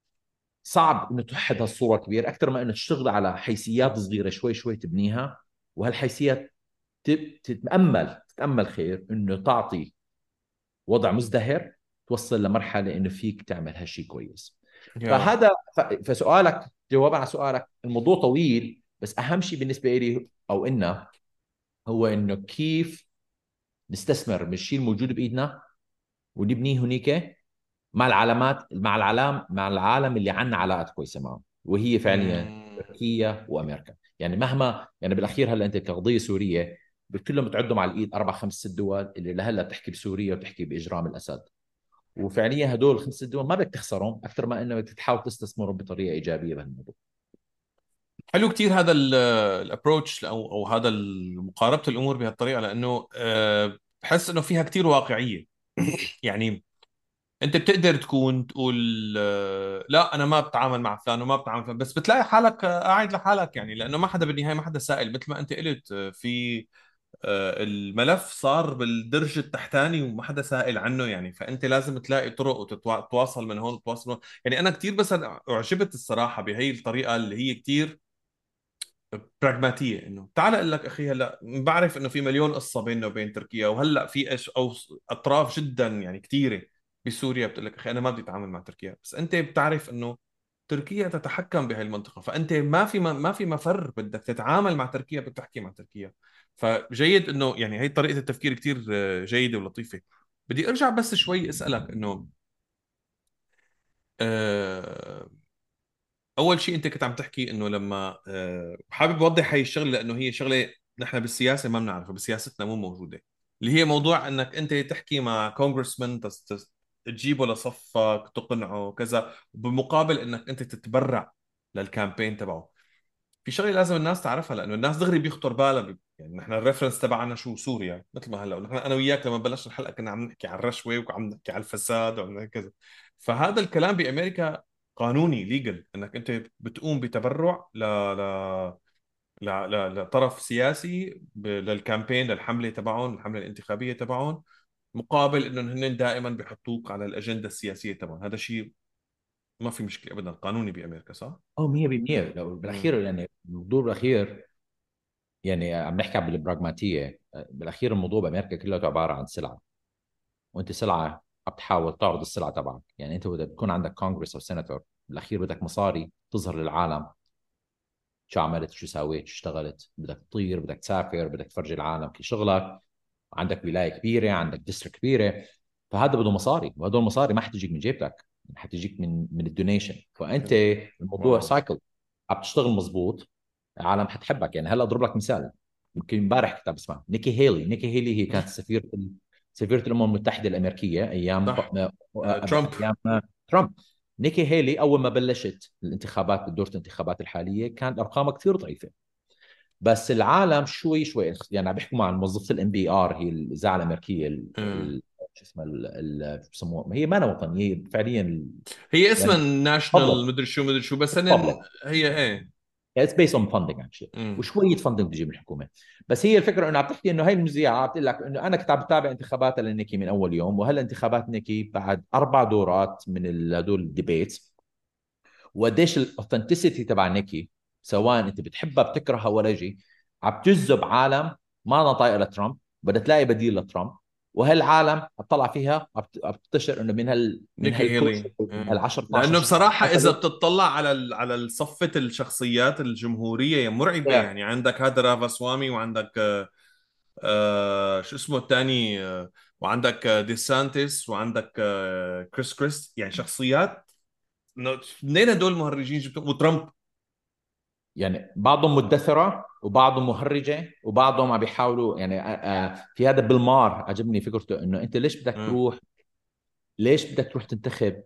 صعب انه توحد هالصوره كبير اكثر ما انه تشتغل على حيثيات صغيره شوي شوي تبنيها. وهالحيثيات تتامل خير انه تعطي وضع مزدهر، توصل لمرحله انه فيك تعمل هالشيء كويس. يا فهذا فسؤالك، جوابا على سؤالك، الموضوع طويل بس اهم شيء بالنسبه لي او إنا هو انه كيف نستثمر من الشيء الموجود بايدنا ونبنيه هنيك مع العلامات، مع العالم اللي عنا علاقات كويسه معه، وهي فعليا مم. تركيا وامريكا. يعني مهما يعني بالاخير هلا انت كقضيه سوريه كلهم تعدهم على الايد اربع خمس ست دول اللي لهلا بتحكي بسوريا وبتحكي باجرام الاسد. وفعليا هدول الخمس ست دول ما بدك تخسرهم اكثر ما انك تحاول تستثمرهم بطريقه ايجابيه بهالموضوع. حلو كتير هذا الابروتش، او هذا مقاربه الامور بهالطريقه، لانه بحس انه فيها كتير واقعيه. يعني انت بتقدر تقول لا انا ما بتعامل مع فلان وما بتعامل فلان، بس بتلاقي حالك قاعد لحالك، يعني لانه ما حدا بالنهايه، ما حدا سائل مثل ما انت قلت. في الملف صار بالدرج التحتاني وما حدا سائل عنه، يعني فانت لازم تلاقي طرق وتتواصل من هون وتتواصل من هون. يعني انا كثير بس اعجبت الصراحه بهي الطريقه اللي هي كثير براغماتيه، انه تعال اقول لك اخي، هلا بعرف انه في مليون قصه بيننا وبين تركيا، وهلا في او اطراف جدا يعني كثيره بسوريا بتقول لك اخي انا ما بدي اتعامل مع تركيا، بس انت بتعرف انه تركيا تتحكم بهي المنطقه، فانت ما في مفر، بدك تتعامل مع تركيا، بدك تحكي مع تركيا. فجيد انه يعني هي طريقه التفكير كثير جيده ولطيفه. بدي ارجع بس شوي اسالك انه آه، اول شيء انت كنت عم تحكي انه لما حابب اوضح هاي الشغله لانه هي شغله نحن بالسياسه ما بنعرفها، بسياستنا مو موجوده، اللي هي موضوع انك انت تحكي مع كونغرسمان تجيبه لصفك تقنعه كذا، بمقابل انك انت تتبرع للكامبين تبعه. في شغله لازم الناس تعرفها، لانه الناس دغري بيخطر بالها يعني نحن الريفرنس تبعنا شو؟ سوريا. مثل ما هلا نحن انا وياك لما بلشنا الحلقه كنا عم نحكي عن الرشوه وعم نحكي عن الفساد وعم نحكي كذا. فهذا الكلام بامريكا قانوني ليجل، انك انت بتقوم بتبرع لطرف سياسي للكامبين، للحمله تبعهم، الحمله الانتخابيه تبعهم، مقابل انهم هن دائما بيحطوك على الاجنده السياسيه تبعهم. هذا شيء ما في مشكله ابدا، قانوني بامريكا، صح؟ اه 100%. لو امم. بالاخير يعني الموضوع بالاخير، يعني عم نحكي بالبراغماتيه، بالاخير الموضوع بامريكا كله عباره عن سلعه، وانت سلعه عم تحاول تعرض السلعه تبعك. يعني انت بدك بكون عندك كونغرس او سيناتور، بالاخير بدك مصاري تظهر للعالم شو عملت، شو سويت، شو اشتغلت. بدك تطير، بدك تسافر، بدك تفرجي العالم كل شغلك. عندك ولايه كبيره، عندك ديستريكت كبيره. فهذا بده مصاري، وهدول المصاري ما حتجيك من جيبتك، حتجيك من الدونيشن. فانت حلو. الموضوع واو. سايكل، عم تشتغل مزبوط، العالم حتحبك. يعني هلا اضرب لك مثال، يمكن امبارح كنت اسمع نيكي هيلي. نيكي هيلي هي كانت سفيره الامم المتحده الامريكيه ايام صح. ترامب. ايام ترامب. نيكي هيلي اول ما بلشت الانتخابات، دورة الانتخابات الحاليه، كانت ارقامها كثير ضعيفه. بس العالم شوي شوي، يعني عم بيحكوا مع موظفه الام بي ار، هي الاذاعه الامريكيه شو اسمها شو بسموها، هي ما وطنيه هي فعليا، هي اسمها يعني ناشونال بابليك. مدري شو مدري شو، بس هن بابليك، هي ايه. اتس بيس اون فاندنج اكشلي، امم. وشويه فاندنج بتجي من الحكومه. بس هي الفكره انه عم تحكي انه هي المذيعه عم تقول لك انه انا كنت عم بتابع انتخابات لنيكي من اول يوم، وهلا انتخابات نيكي بعد 4 دورات من هدول الديبيتس، وقديش الاوثنتسيتي تبع نيكي، سواء انت بتحبها بتكرهها ولا شيء، عم تجذب عالم ما أنا طايقه لترامب، بدها تلاقي بديل لترامب. وهالعالم عم تطلع فيها، عم تنتشر انه من نيكي هالكوش، هيلي. من هال 10 12 لانه شخص اللي بصراحه اذا حصلوا. بتطلع على على صفه الشخصيات الجمهوريه مرعبه. يعني عندك هذا رافا سوامي، وعندك شو اسمه الثاني، وعندك دي سانتيس، وعندك كريس يعني شخصيات. منين هدول المهرجين جبتهم؟ وترامب. يعني بعضهم مدثرة، وبعضهم مهرجة، وبعضهم عم بيحاولوا يعني في هذا بالمار عجبني فكرته انه انت ليش بدك آه. تروح، ليش بدك تروح تنتخب.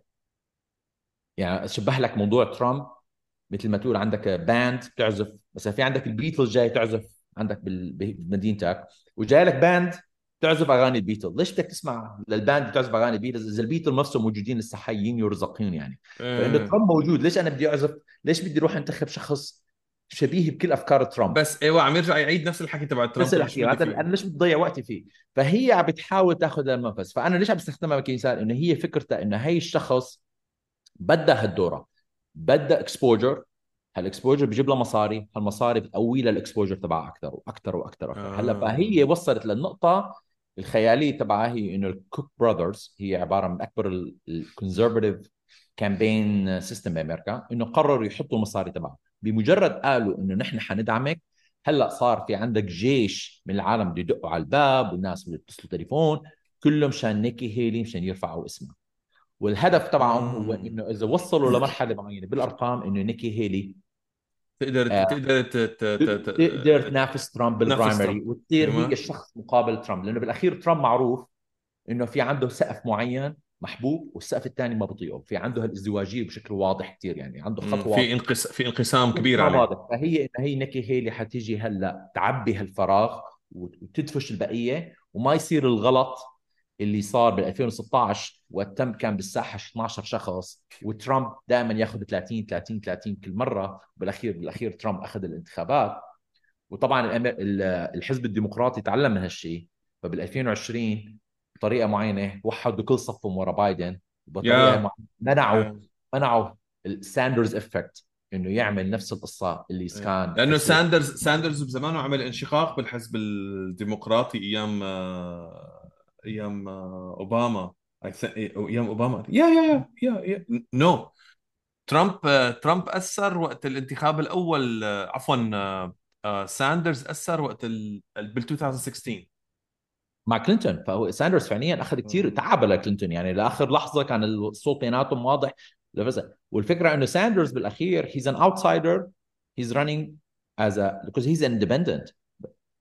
يعني شبه لك موضوع ترامب، مثل ما تقول عندك باند بتعزف، مثلا في عندك البيتلز جاي تعزف عندك بمدينتك، وجاي لك باند تعزف اغاني البيتلز. ليش بدك تسمع للباند بتعزف اغاني البيتلز اذا البيتلز نفسهم موجودين لسه حيين يرزقون يعني؟ فانه آه. ترامب موجود، ليش انا بدي اعزف؟ ليش بدي اروح انتخب شخص شبيه بكل افكار ترامب؟ بس ايوه عم يرجع يعيد نفس الحكي تبع ترامب. نفس طب ايش الحكي بدي هذا، فيه؟ انا ليش بدي اضيع وقتي فيه؟ فهي عم بتحاول تاخذ المنفذ. فانا ليش عم بستخدمها كمثال؟ انه هي فكرتها انه هي الشخص بدها هالدوره، بدها اكسبوجر. هالاكسبوجر بجيب لها مصاري، هالمصاري بتقوي لها الاكسبوجر تبعها اكثر واكثر واكثر واكثر. هلا آه. فهي وصلت للنقطه الخياليه تبعها، هي انه الكوك براذرز هي عباره من اكبر الكونزرفاتيف كامبين سيستم بامريكا، انه قرروا يحطوا المصاري تبعهم. بمجرد قالوا انه نحن حندعمك، هلا صار في عندك جيش من العالم بده يدقوا على الباب، والناس بده يتصلوا تليفون، كله مشان نيكي هيلي، مشان يرفعوا اسمها. والهدف تبعهم هو آه. انه اذا وصلوا لمرحله معينه بالارقام، انه نيكي هيلي تقدر آه، تقدر تقدر تنافس ترامب تنافس بالبرايمري، ترامب. وتصير هي ايوه. الشخص مقابل ترامب. لانه بالاخير ترامب معروف انه في عنده سقف معين محبوب، والسقف الثاني ما بطيئه. في عنده هالازدواجيه بشكل واضح كثير، يعني عنده خط واضح، في انقسام كبير انقسام عليه. واضح. فهي هي نيكي هيلي حتيجي هلا تعبي هالفراغ وتدفش البقيه، وما يصير الغلط اللي صار بال 2016 وقت تم كان بالساحه 12 شخص، وترامب دائما ياخذ 30 30 30 كل مره. بالاخير ترامب اخذ الانتخابات. وطبعا الحزب الديمقراطي تعلم من هالشيء، فبال 2020 بطريقه معينه وحدوا كل صفهم ورا بايدن، وبطريقه يا معينه منعوا يا منعوا الساندرز افكت، انه يعمل نفس القصه اللي كان لانه خسروا. ساندرز بزمانه عمل انشقاق بالحزب الديمقراطي ايام ايام اوباما. ايام اوباما. يا نو. ترامب ترامب اثر وقت الانتخاب الاول، عفوا ساندرز اثر وقت بال 2016. مع كلينتون، فهو ساندرز فعليا اخذ كثير تعب لكلينتون، يعني لاخر لحظه كان الصوت بيناتهم واضح لفزة. والفكره انه ساندرز بالاخير هيز ان اوتسايدر، هيز رانينج از because he's an independent.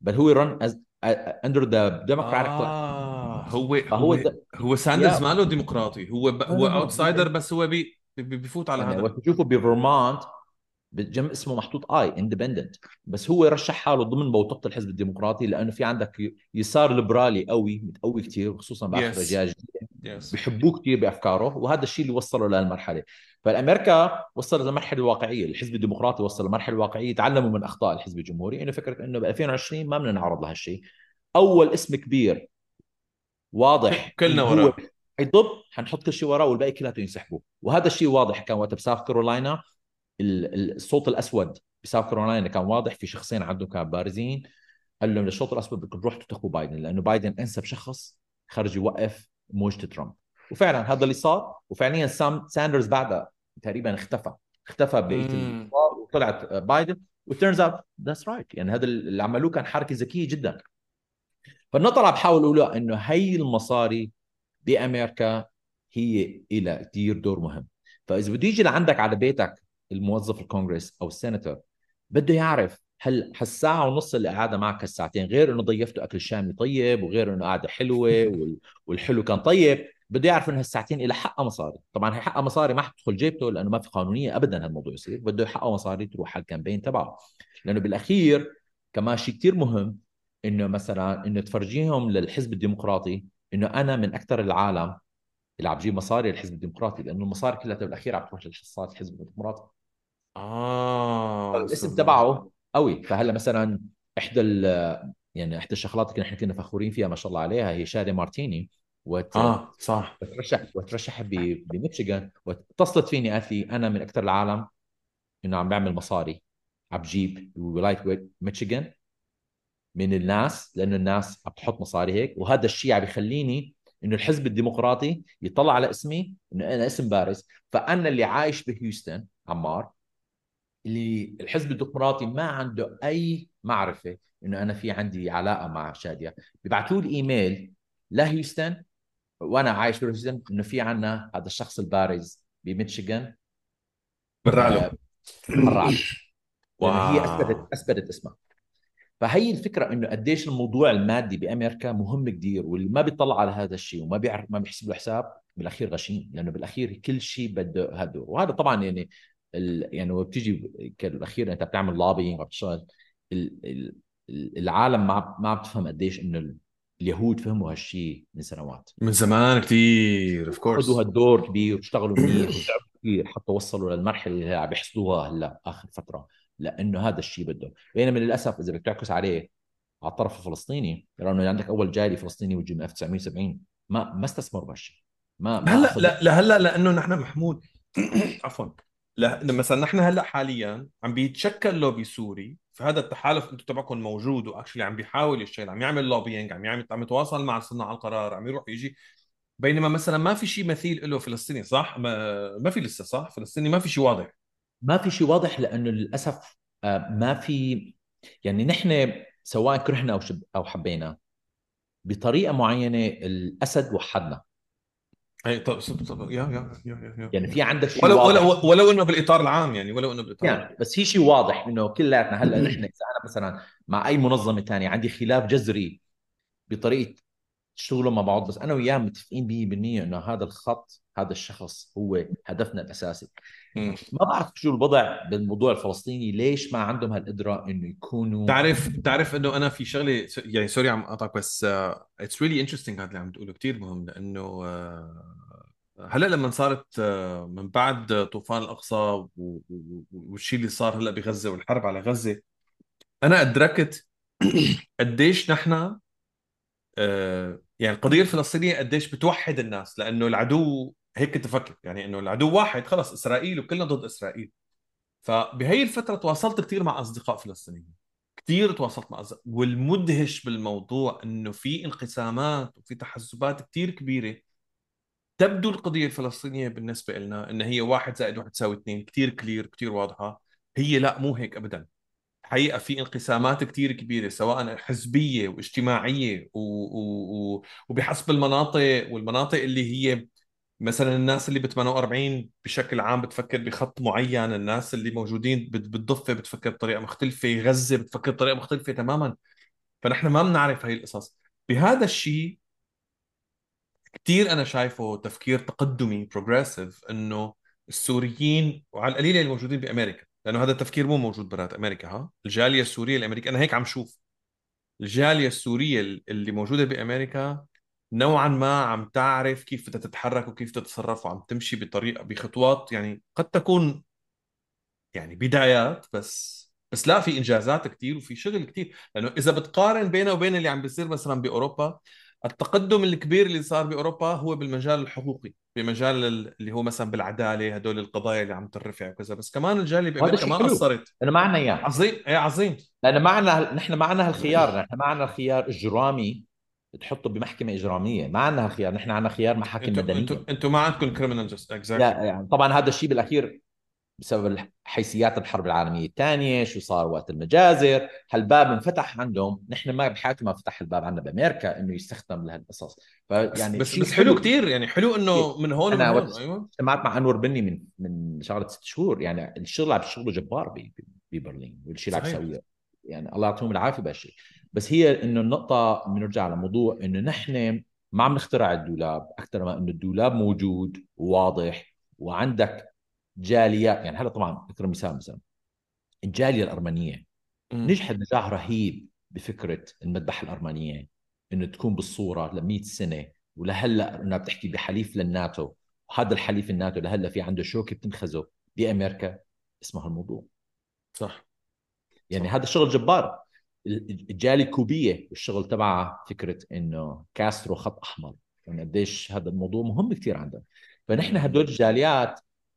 but هو run as under the Democratic flag. هو فهو هو هو ساندرز يا ماله ديمقراطي، هو نو هو نو نو اوتسايدر، بس هو بيفوت على يعني هذا وقت تشوفه بفرمونت بالجنب اسمه محطوط اندبندنت، بس هو رشح حاله ضمن بوتقة الحزب الديمقراطي لانه في عندك يسار ليبرالي قوي متقوي كثير خصوصا باخر يس رجاج، يس. بيحبوه كثير بافكاره، وهذا الشيء اللي وصله لهالمرحله. فالامريكا وصلت للمرحله الواقعيه، الحزب الديمقراطي وصل للمرحله الواقعيه، تعلموا من اخطاء الحزب الجمهوري، انه فكره انه ب 2020 ما بدنا نعرض لهالشيء. اول اسم كبير واضح كلنا انه هو وراه. حيضب حنحط كل شيء وراه والباقي كلها ينسحبوا، وهذا الشيء واضح كان وقت بساوث كارولاينا. الصوت الاسود بساوث كارولاينا كان واضح، في شخصين عندهم كانوا بارزين، قال لهم للصوت الاسود بدكم تروحوا تنتخبوا بايدن، لانه بايدن انسب شخص خرج يوقف موجة ترامب. وفعلا هذا اللي صار، وفعليا ساندرز بعدها تقريبا اختفى بقيه امم الاصوات وطلعت بايدن. وتيرنز اوت ذاتس رايت، يعني هذا اللي عملوه كان حركه ذكيه جدا. فالنقطه اللي عم بحاول اقولها انه هي المصاري بامريكا هي إلى كثير دور مهم. فاذا بده يجي لعندك على بيتك الموظف الكونغرس او السيناتور، بده يعرف هل هالساعة ونص اللي قاعدة معك هالساعتين، غير انه ضيفته اكل شامي طيب، وغير انه قاعدة حلوة والحلو كان طيب، بده يعرف انه هالساعتين إلى حقها مصاري. طبعا هي حقها مصاري ما حتدخل جيبته لانه ما في قانونية ابدا هالموضوع يصير، بده حقها مصاري تروح على الكامبين تبعه. لانه بالاخير كمان شيء كثير مهم، انه مثلا انه تفرجيهم للحزب الديمقراطي انه انا من اكثر العالم اللي عم بجيب مصاري للحزب الديمقراطي، لانه المصاري كلها بالاخير عم تروح لشخصيات الحزب الديمقراطي. الاسم وصل. تبعه قوي. فهلا مثلا احدى يعني احدى الشغلات اللي نحن كنا فخورين فيها ما شاء الله عليها هي شادي مارتيني. صح. وترشح بميشيغان، واتصلت فيني قالت لي انا من اكثر العالم انه عم بعمل مصاري، عم بجيب ولايه ميشيغان من الناس، لانه الناس عم تحط مصاري هيك، وهذا الشيء عم يخليني انه الحزب الديمقراطي يطلع على اسمي انه انا اسم بارز. فانا اللي عايش بهيوستن عمار، اللي الحزب الديمقراطي ما عنده اي معرفه انه انا في عندي علاقه مع شاديه، بيبعثوا لي ايميل لهيوستن وانا عايش بهيوستن انه في عنا هذا الشخص البارز بميشيغان. برع له. برع له، لانه هي واو. اثبتت اسمها. فهي الفكره انه قديش الموضوع المادي بامريكا مهم كثير، واللي ما بيطلع على هذا الشيء وما بيعرف ما بيحسب له حساب بالاخير غشيم، لانه بالاخير كل شيء بده هذا. وهذا طبعا يعني يعني وبتيجي بالاخير انت بتعمل لوبينج وبتشتغل، ال... ال... العالم ما عم تفهم قديش انه اليهود فهموا هالشيء من سنوات، من زمان كثير اوف اخذوا كورس. هالدور كبير واشتغلوا منيح وتعبوا كثير حتى وصلوا للمرحله اللي عم بيحصدوها هلا اخر فتره، لانه هذا الشيء بده. بينما للاسف اذا بدك تعكس عليه على الطرف الفلسطيني، لانه عندك اول جالي فلسطيني وجي من 1970 ما استثمروا بهالشيء، ما هلا اخذوا. لا لا هلا لانه نحن محمود عفوا. لا مثلا نحن هلا حاليا عم بيتشكل لوبي سوري، فهذا التحالف انتم تبعكم موجود، واكشلي عم بيحاول يشتغل، عم يعمل لوبينج، عم يتواصل مع صناع القرار، عم يروح يجي. بينما مثلا ما في شيء مثيل له فلسطيني، صح؟ ما في لسه، صح؟ فلسطيني ما في شيء واضح. ما في شيء واضح لانه للاسف ما في، يعني نحن سواء كرهنا او حبينا بطريقه معينه الاسد وحدنا. اي طب يا. يعني في عندك شيء ولو واضح، ولو انه بالاطار العام، يعني ولو انه بالاطار العام. يعني بس هي شيء واضح انه كلياتنا هلا نحن اذا انا مثلا مع اي منظمه ثانيه عندي خلاف جذري بطريقه تشتغلوا مع بعض، بس انا وياه متفقين 100% انه هذا الخط هذا الشخص هو هدفنا الاساسي. مم. ما بعرف شو الوضع بالموضوع الفلسطيني، ليش ما عندهم هالقدره انه يكونوا. تعرف انه انا في شغله، يعني سوري عم اقطعك، بس اتس ريلي انترستينج هذا اللي عم تقوله، كثير مهم. لانه هلا لما صارت من بعد طوفان الاقصى والشيء اللي صار هلا بغزه والحرب على غزه، انا ادركت قديش نحن يعني القضيه الفلسطينيه قديش بتوحد الناس، لانه العدو هيك تفكر، يعني انه العدو واحد خلص، اسرائيل، وكلنا ضد اسرائيل. فبهي الفتره تواصلت كثير مع اصدقاء فلسطينيين، كثير تواصلت مع أصدقاء. والمدهش بالموضوع انه في انقسامات وفي تحزبات كثير كبيره. تبدو القضيه الفلسطينيه بالنسبه لنا ان هي واحد زائد واحد تساوي اثنين، كثير كلير، كثير واضحه. هي لا، مو هيك ابدا. حقيقة في انقسامات كتير كبيرة، سواء حزبية واجتماعية وبحسب المناطق، والمناطق اللي هي مثلا الناس اللي ب 48 بشكل عام بتفكر بخط معين، الناس اللي موجودين بالضفة بتفكر بطريقة مختلفة، غزة بتفكر بطريقة مختلفة تماما. فنحن ما بنعرف هاي القصص. بهذا الشيء كثير انا شايفه تفكير تقدمي بروجريسيف، انه السوريين وعلى القليله الموجودين بامريكا، لانه هذا التفكير مو موجود برات امريكا، ها الجاليه السوريه الامريكيه انا هيك عم شوف الجاليه السوريه اللي موجوده بامريكا نوعا ما عم تعرف كيف بدها تتحرك وكيف تتصرف، وعم تمشي بطريقه بخطوات يعني قد تكون يعني بدايات، بس لا، في انجازات كثير وفي شغل كثير. لانه اذا بتقارن بينه وبين اللي عم بيصير مثلا باوروبا، التقدم الكبير اللي صار باوروبا هو بالمجال الحقوقي، بمجال اللي هو مثلا بالعداله، هدول القضايا اللي عم ترفع وكذا. بس كمان الجاليه وهذا بامريكا شيء ما حلو، قصرت. انا معنا اياه. عظيم، ايه عظيم. لان نحن معنا هالخيار، نحن معنا الخيار اجرامي تحطه بمحكمه اجراميه، ما عندنا هالخيار، نحن عندنا خيار محاكم مدنيه. انتوا ما عندكم كريمنال جاست اكزاكتلي. يعني طبعا هذا الشيء بالاخير بسبب حيثيات الحرب العالمية الثانية، شو صار وقت المجازر، هالباب انفتح عندهم، نحن ما بحياتي ما فتح الباب عندنا بأمريكا إنه يستخدم لهالقصص. بس فيعني بس شيء بس حلو حلو. كثير، يعني حلو انه من هون ومن أنا هون. وقت ايوه اجتمعت مع أنور بني من شغلة 6 شهور، يعني الشغل عم شغله جبار ببرلين، والشيء اللي عم صحيح. يسويه يعني الله يعطيهم العافية بهالشيء. بس هي إنه النقطة بنرجع لموضوع إنه نحن ما عم نخترع الدولاب، أكثر ما إنه الدولاب موجود وواضح، وعندك جاليات. يعني هلا طبعا اذكر مثال، الجاليه الارمنيه امم. نجحت نجاح رهيب بفكره المذبحه الارمنيه، انه تكون بالصوره ل 100 سنه، ولهلا انها بتحكي بحليف للناتو، وهذا الحليف الناتو لهلا في عنده شوكه بتنخزه بامريكا اسمها الموضوع. صح. يعني صح. هذا الشغل جبار. الجاليه الكوبيه والشغل تبعها فكره انه كاسترو خط احمر، يعني قديش هذا الموضوع مهم كثير عندهم. فنحن امم. هدول الجاليات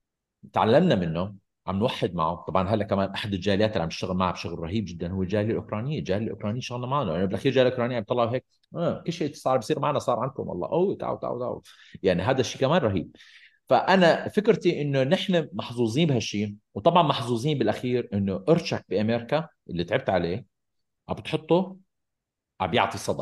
تعلمنا منه، عم نوحد معه. طبعا هلا كمان احد الجاليات اللي عم نشتغل معها بشغل رهيب جدا هو الجاليه الاوكرانيه. الجاليه الاوكرانيه شغلنا معنا يعني بالاخير الجاليه الاوكرانيه عم يطلعوا هيك كل شيء صار بيصير معنا صار عندكم والله، اوه تعالوا تعالوا تعالوا. يعني هذا الشيء كمان رهيب. فانا فكرتي انه نحن محظوظين بهالشيء، وطبعا محظوظين بالاخير انه قرشك بامريكا اللي تعبت عليه عم بتحطه عم بيعطي صدى.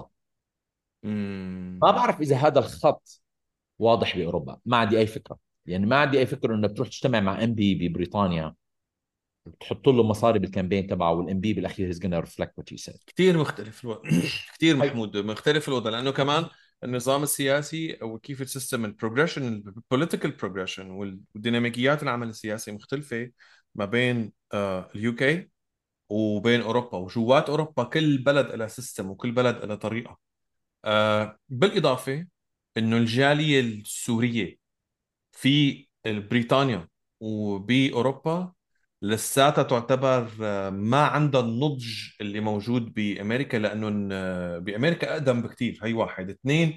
ما امم. بعرف اذا هذا الخط واضح باوروبا، ما عندي اي فكره. يعني ما عندي اي فكره انه بتروح تجتمع مع ام بي ببريطانيا تحط له مصاري بالكامبين تبعه، والام بي بالاخير هيز جونا ريفلكت وات يو سيد. كثير مختلف الوضع. كثير هي محمود مختلف الوضع، لانه كمان النظام السياسي او كيف السيستم البروجريشن البوليتيكال بروجريشن والديناميكيات العمل السياسي مختلفه ما بين اليو كي وبين اوروبا. وجوات اوروبا كل بلد لها سيستم وكل بلد لها طريقه. بالاضافه انه الجاليه السوريه في بريطانيا وبأوروبا لساتها تعتبر ما عندها النضج اللي موجود بأمريكا، لأنه بأمريكا أقدم بكتير. هي واحد اثنين،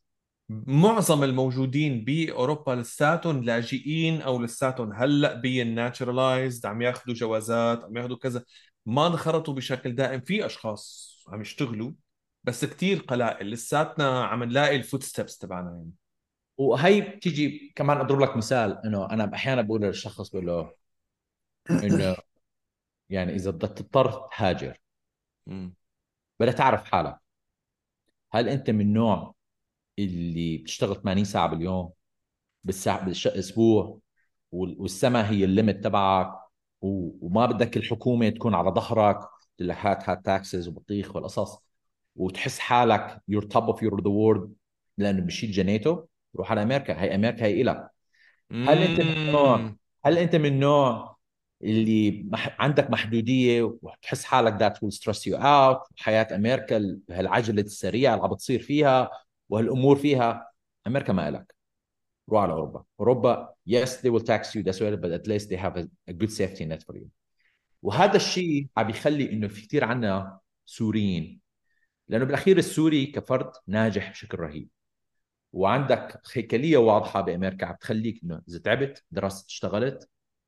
معظم الموجودين بأوروبا لساتهم لاجئين أو لساتهم هلأ بين ناتشرالايزد، عم ياخذوا جوازات، عم ياخذوا كذا، ما انخرطوا بشكل دائم. في أشخاص عم يشتغلوا بس كتير قلائل، لساتنا عم نلاقي الفوت ستيبس تبعنا يعني. وهي بتيجي كمان اضرب لك مثال، انه انا احيانا بقول للشخص بقول له انه يعني اذا بدك تضطر تهاجر مم. بدك تعرف حالك. هل انت من النوع اللي بتشتغل 80 ساعه باليوم بالساعه بالاسبوع، والسما هي الليمت تبعك، وما بدك الحكومه تكون على ظهرك تقول لك هات تاكسز وبطيخ والقصص، وتحس حالك يور توب اوف يور ذا وورد لانه بشيل جنيته؟ روح على امريكا، هي امريكا هي إلك. هل انت من نوع مم. هل انت من نوع اللي عندك محدوديه وتحس حالك ذات ويل ستريس يو اوت، وحياه امريكا هالعجله السريعه اللي عم بتصير فيها وهالامور فيها؟ امريكا ما إلك. روح على اوروبا. اوروبا yes they will tax you that's well but at least they have a good safety net for you. وهذا صح. الشيء عم بيخلي انه في كثير عنا سوريين، لانه بالاخير السوري كفرد ناجح بشكل رهيب، وعندك هيكليه واضحه بامريكا عم تخليك انه اذا تعبت درست اشتغلت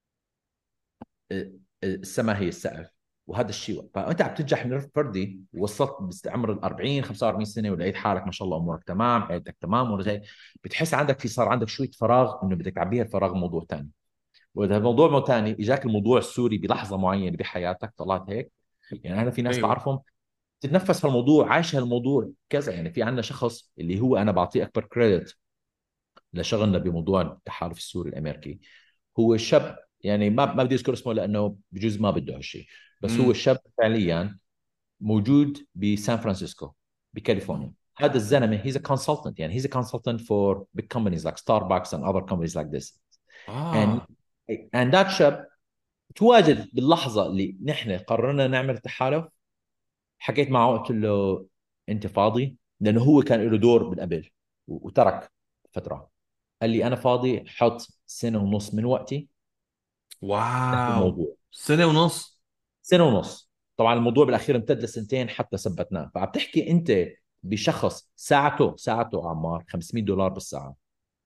السما هي السقف. وهذا الشيء فانت عم تنجح من فردي وصلت بعمر ال 40 45 سنه ولقيت حالك ما شاء الله امورك تمام، عيلتك تمام ولا زي، بتحس عندك في صار عندك شويه فراغ انه بدك تعبيها الفراغ موضوع ثاني. واذا الموضوع مو ثاني اجاك الموضوع السوري بلحظه معينه بحياتك طلعت هيك. يعني انا في ناس ايوه. بعرفهم تتنفس هالموضوع عايش هالموضوع كذا. يعني في عندنا شخص اللي هو انا بعطيه اكبر كريدت لشغلنا بموضوع التحالف السوري الامريكي، هو شاب يعني ما بدي اذكر اسمه لانه بجوز ما بده هالشيء، بس هو امم. الشاب فعليا موجود بسان فرانسيسكو بكاليفورنيا. هذا الزلمه هيز ا كونسلتنت، يعني هيز ا كونسلتنت فور big companies like Starbucks and other companies like this. and اه. and that شاب تواجد باللحظه اللي نحن قررنا نعمل تحالف. حكيت معه قلت له انت فاضي؟ لانه هو كان له دور بالقبل وترك فتره. قال لي انا فاضي، حط سنه ونص من وقتي في واو. الموضوع. سنة ونص. سنه ونص. طبعا الموضوع بالاخير امتد لسنتين حتى ثبتناه. فعم تحكي انت بشخص ساعته عمار $500 بالساعه.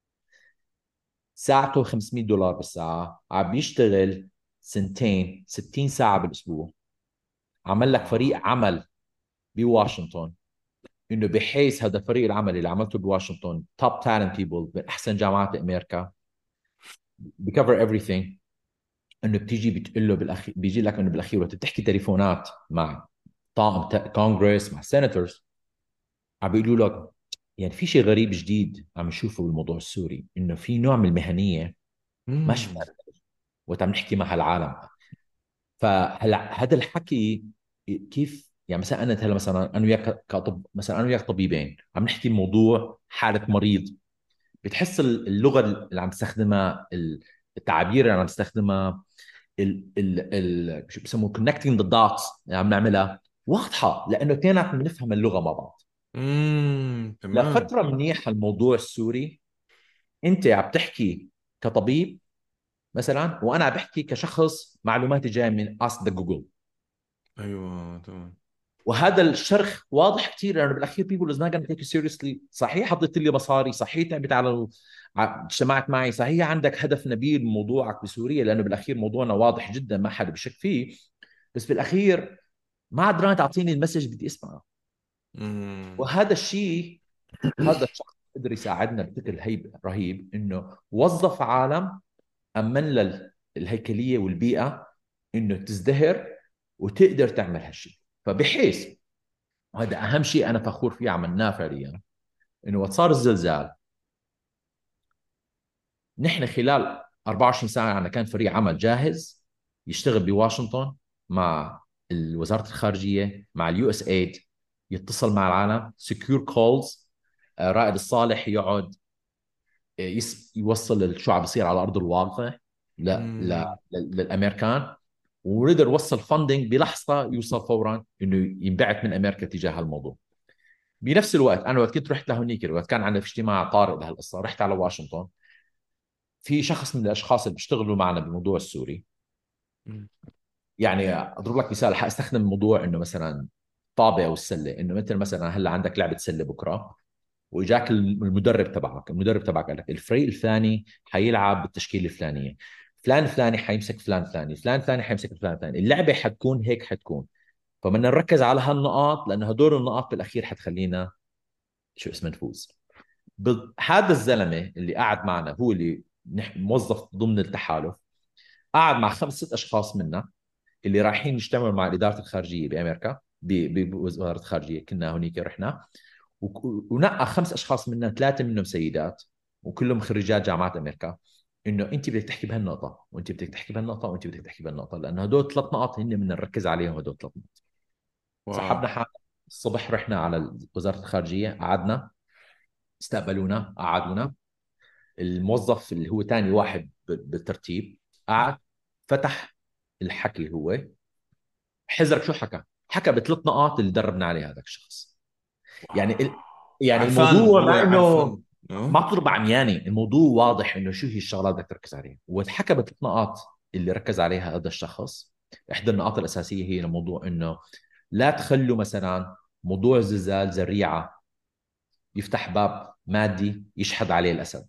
ساعته $500 بالساعه، عم بيشتغل سنتين 60 ساعه بالاسبوع. عمل لك فريق واو. عمل بواشنطن، انه بحيث هذا فريق العمل اللي عملته بواشنطن توب تالنت بيبل من احسن جامعات امريكا، بكفر everything. انه بتيجي بتقول له بالاخير، بيجي لك انه بالاخير وقت بتحكي تليفونات مع طاقم كونغرس مع سيناتورز، عم بيقولوا لك يعني في شيء غريب جديد عم نشوفه بالموضوع السوري، انه في نوع من المهنيه ما امم. شفناه وقت عم نحكي مع هالعالم. فهلا هذا الحكي كيف يعني مثلا انا هلا مثلا انا وياك كطب، مثلا انا وياك طبيبين عم نحكي موضوع حاله مريض، بتحس اللغه اللي عم تستخدمها، التعابير اللي عم تستخدمها، شو بسموه connecting the dots اللي عم نعملها واضحه، لانه اثنيناتنا بنفهم اللغه مع بعض. تمام. لفتره منيحه الموضوع السوري، انت عم تحكي كطبيب مثلا، وانا عم بحكي كشخص معلوماتي جايه من ask the Google. ايوه تمام. وهذا الشرخ واضح كثير، لانه بالاخير people is not gonna take you seriously. صحيح حطيت لي مصاري، صحيح تعبت على اجتمعت معي، صحيح عندك هدف نبيل بموضوعك بسوريا، لانه بالاخير موضوعنا واضح جدا ما حدا بشك فيه. بس بالاخير ما قدران تعطيني المسج بدي اسمعه. امم. وهذا الشيء، هذا الشخص قدر يساعدنا بشكل رهيب، انه وظف عالم، امن لها الهيكليه والبيئه انه تزدهر وتقدر تعمل هالشيء. فبحيث، وهذا اهم شيء انا فخور فيه عملناه فعليا، انه وقت صار الزلزال نحن خلال 24 ساعه عندنا كان فريق عمل جاهز يشتغل بواشنطن مع وزاره الخارجيه مع اليو اس ايد، يتصل مع العالم سكيور كولز. رائد الصالح يقعد يوصل شو عم بيصير على ارض الواقع امم. للامريكان. ونقدر نوصل فندنج بلحظه يوصل فورا انه ينبعث من امريكا تجاه الموضوع. بنفس الوقت انا وقت كنت رحت لهونيك، وقت كان عندنا في اجتماع طارئ لهالقصه، رحت على واشنطن. في شخص من الاشخاص اللي بيشتغلوا معنا بالموضوع السوري، يعني اضرب لك مثال، حاستخدم الموضوع انه مثلا طابه او السله، انه مثل مثلا هلا عندك لعبه سله بكره، واجاك المدرب تبعك قال لك الفريق الفلاني حيلعب بالتشكيله الفلانيه، فلان الفلاني حيمسك فلان الفلاني، فلان الثاني حيمسك فلان الثاني، اللعبه حتكون هيك حتكون. فبدنا نركز على هالنقاط، لانه هدول النقاط بالاخير حتخلينا شو اسمه نفوز. هذا الزلمه اللي قاعد معنا هو اللي موظف ضمن التحالف، قاعد مع خمس ست اشخاص منا اللي رايحين يجتمعوا مع اداره الخارجيه بامريكا، بوزاره الخارجيه كنا هونيك رحنا. ونقى خمس اشخاص منا، ثلاثه منهم سيدات وكلهم خريجات جامعات امريكا، انه انت بدك تحكي بهالنقطه، وانت بدك تحكي بهالنقطه، وانت بدك تحكي بهالنقطه، لانه هدول ثلاث نقط هن بدنا نركز عليهم، هدول ثلاث نقط. واو. سحبنا حالنا الصبح، رحنا على وزاره الخارجيه، قعدنا، استقبلونا، قعدونا. الموظف اللي هو ثاني واحد بالترتيب قعد، فتح الحكي هو، حذرك شو حكى؟ حكى بثلاث نقاط اللي دربنا عليه هذاك الشخص. يعني يعني عرفان، الموضوع هو مع انه عرفان ما بتضرب عمياني، الموضوع واضح انه شو هي الشغلات بدك تركز عليها. وحكى بثلاث نقاط اللي ركز عليها هذا الشخص. احدى النقاط الاساسيه هي الموضوع انه لا تخلوا مثلا موضوع الزلزال ذريعه يفتح باب مادي يشحذ عليه الاسد.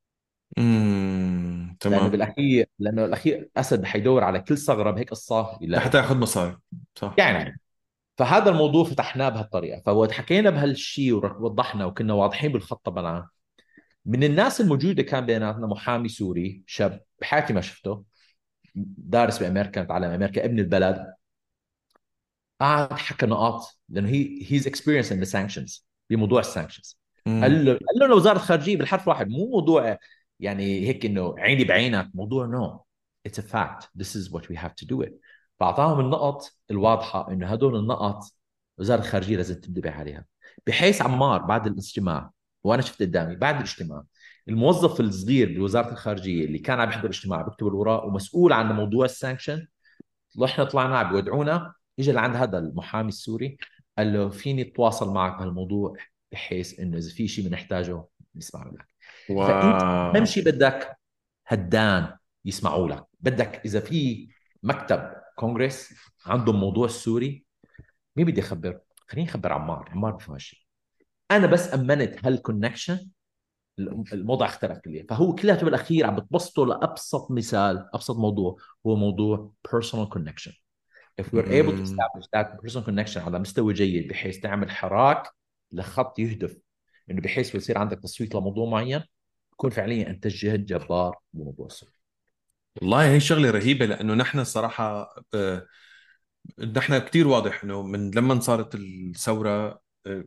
تمام. لانه بالاخير اسد حيدور على كل ثغره بهيك قصه لحتى يلاقيها. ياخذ مصاري. صح. يعني فهذا الموضوع فتحناه بهالطريقه. فوقت حكينا بهالشيء ووضحنا وكنا واضحين بالخط طبعا، من الناس الموجوده كان بيناتنا محامي سوري شاب بحياتي ما شفته، دارس بامريكا، متعلم امريكا، ابن البلد. قعد حكى نقاط، لانه هيز اكسبيرينس ان ذا سانكشنز، بموضوع السانكشنز. امم. قال له لوزاره الخارجيه بالحرف واحد، مو موضوع يعني هيك انه عيني بعينك، موضوع نو، اتس ا فاكت، ذس از وات وي هاف تو دو ات. فاعطاهم النقط الواضحه، انه هدول النقط وزاره الخارجيه لازم تنتبه عليها. بحيث عمار بعد الاجتماع، وانا شفت قدامي بعد الاجتماع الموظف الصغير بوزاره الخارجيه اللي كان عم يحضر الاجتماع بيكتب الوراق ومسؤول عن موضوع السانكشن، احنا طلعنا بيودعونا، اجى لعند هذا المحامي السوري قال له فيني اتواصل معك بهالموضوع بحيث انه اذا في شيء بنحتاجه نسمع منك. فانت اهم واو. شيء بدك هدان يسمعوا لك، بدك اذا في مكتب كونغرس عندهم موضوع السوري، مين بدي اخبر؟ خليني اخبر عمار، عمار بفهم هالشيء. انا بس امنت هالكونكشن الموضوع اختلف كليا. فهو كلياته بالاخير عم بتبسطه لابسط مثال، ابسط موضوع هو موضوع personal connection. If we're able to مم. establish that personal connection على مستوى جيد بحيث تعمل حراك لخط يهدف انه بحيث يصير عندك تصويت لموضوع معين، يكون فعليا انت جهد جبار بموضوع السوري. والله هي شغلة رهيبة، لأنه نحن الصراحة نحن كتير واضح انه من لما صارت الثوره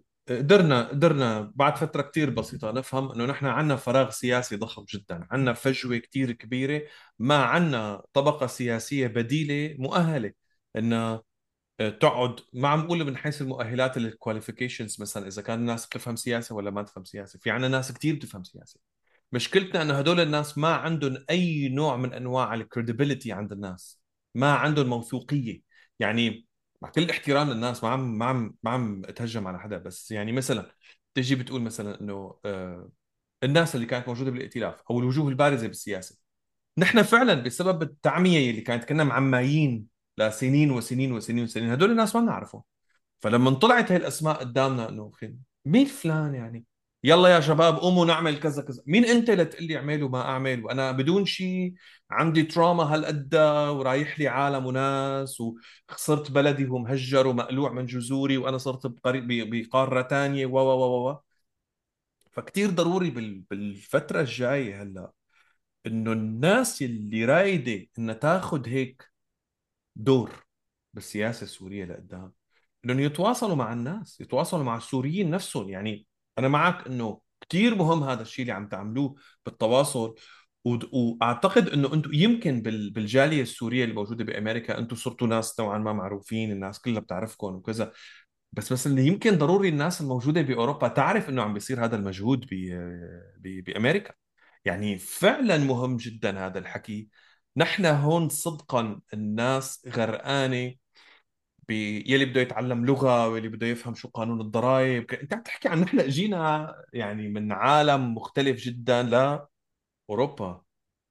قدرنا بعد فتره كتير بسيطه نفهم انه نحن عندنا فراغ سياسي ضخم جدا، عندنا فجوه كتير كبيره، ما عندنا طبقه سياسيه بديله مؤهله انها تقعد. ما عم بقول من حيث المؤهلات الكواليفيكيشنز، مثلا اذا كان الناس بتفهم سياسه ولا ما تفهم سياسه، في عندنا ناس كتير بتفهم سياسه. مشكلتنا انه هدول الناس ما عندهم اي نوع من انواع الكريديبيليتي عند الناس، ما عندهم موثوقيه. يعني مع كل احترام للناس، ما عم اتهجم على حدا، بس يعني مثلا تجي بتقول مثلا انه الناس اللي كانت موجوده بالائتلاف او الوجوه البارزه بالسياسه، نحن فعلا بسبب التعميه اللي كانت كنا معميين لسنين وسنين وسنين وسنين، هدول الناس ما بنعرفهم. فلما طلعت هاي الاسماء قدامنا انه مين فلان يعني، يلا يا شباب قوموا نعمل كذا كذا، مين انت لتقول لي اعمل وما اعمل وانا بدون شيء عندي تراما هالقد ورايح لي عالم وناس وخسرت بلدي ومهجر ومقلوع من جذوري وانا صرت بقاره تانية و فكتير ضروري بالفتره الجايه هلا انه الناس اللي رايده انها تاخذ هيك دور بالسياسه السوريه لقدام، انهم يتواصلوا مع الناس، يتواصلوا مع السوريين نفسهم. يعني انا معك انه كثير مهم هذا الشيء اللي عم تعملوه بالتواصل. واعتقد انه انتم يمكن بالجاليه السوريه اللي موجوده بامريكا انتم صرتوا ناس نوعا ما معروفين، الناس كلها بتعرفكم وكذا. بس مثلا يمكن ضروري الناس الموجوده باوروبا تعرف انه عم بيصير هذا المجهود بامريكا. يعني فعلا مهم جدا هذا الحكي. نحن هون صدقا الناس غرقانه يلي بده يتعلم لغة واللي بده يفهم شو قانون الضرائب. انت عم تحكي عن نحن اجينا يعني من عالم مختلف جدا لأوروبا.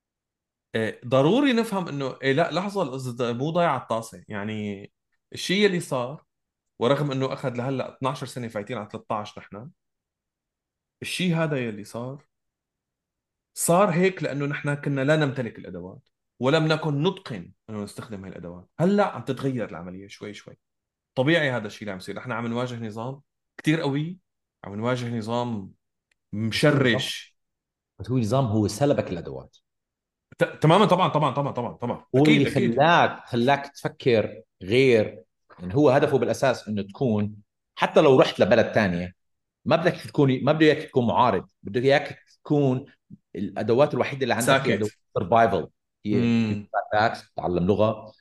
ضروري نفهم انه لا لحظة، مو ضايع الطاسة يعني الشيء اللي صار. ورغم انه اخذ لهلا 12 سنة فايتين على 13 نحن، الشيء هذا يلي صار هيك لانه نحن كنا لا نمتلك الادوات ولم نكن نتقن انه نستخدم هاي الادوات. هلا عم تتغير العملية شوي شوي. طبيعي هذا الشيء اللي عم يصير، احنا عم نواجه نظام كتير قوي، عم نواجه نظام بس هو نظام، مشرش. بس هو نظام هو سلبك الادوات. تماما، طبعا طبعا طبعا طبعا طبعا، هو اكيد اللي اكيد. خلاك تفكر غير. يعني هو هدفه بالاساس انه تكون، حتى لو رحت لبلد تانية ما بده اياك تكون معارض، بده اياك تكون الادوات الوحيده اللي عندك هي ادوات ساكت. سرفايفل. هي كيف امم. تاكس، تتعلم لغه،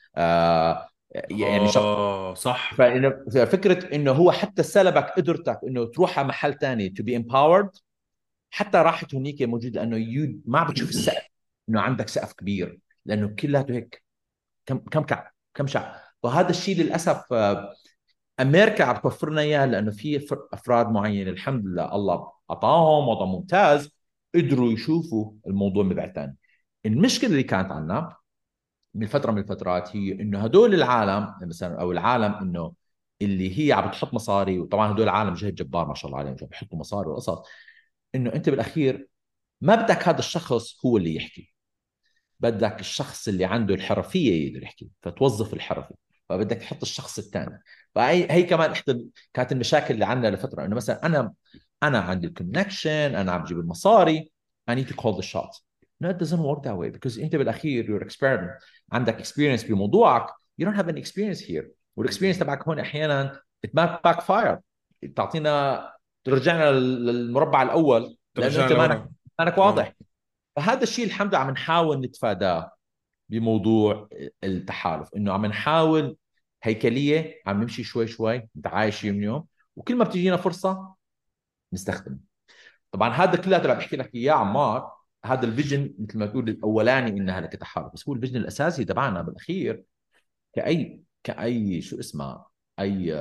يعني اه صح. ففكره انه هو حتى سلبك قدرتك انه تروح على محل تاني تو بي empowered. حتى راحت هنيك موجود لانه ما عم بتشوف السقف، انه عندك سقف كبير، لانه كلها هيك كم كعب كم شعب. وهذا الشيء للاسف امريكا عم توفر لنا اياه، لانه في افراد معينه الحمد لله الله اعطاهم وضع ممتاز، قدروا يشوفوا الموضوع من بعد ثاني. المشكله اللي كانت عندنا من فتره من الفترات هي انه هدول العالم مثلا، او العالم انه اللي هي عم بتحط مصاري، وطبعا هدول العالم جهد جبار ما شاء الله عليهم، عم بيحطوا مصاري وقصص، انه انت بالاخير ما بدك هذا الشخص هو اللي يحكي، بدك الشخص اللي عنده الحرفيه يقدر يحكي، فتوظف الحرفي. فبدك تحط الشخص الثاني. فهي كمان احدى كانت المشاكل اللي عندنا لفتره، انه مثلا انا عندي الكونكشن، انا عم بجيب المصاري، I need to call the shots. No, it doesn't work that way because انت بالاخير you're experiment، عندك experience بموضوعك. you don't have any experience here. والاكسبيرينس تبعك هون احيانا it back fire، تعطينا ترجعنا للمربع الاول لانه ترجع انت لورا. مانك اه. واضح. فهذا الشيء الحمد لله عم نحاول نتفاداه بموضوع التحالف، انه عم نحاول هيكليه، عم نمشي شوي شوي، نتعايش يوم يوم، وكل ما بتجينا فرصه نستخدم. طبعا هذا كله اللي عم بحكي لك اياه عمار، هذا الفيجن مثل ما تقول الاولاني انها لكتحالف، بس هو الفيجن الاساسي تبعنا بالاخير كاي شو اسمها، اي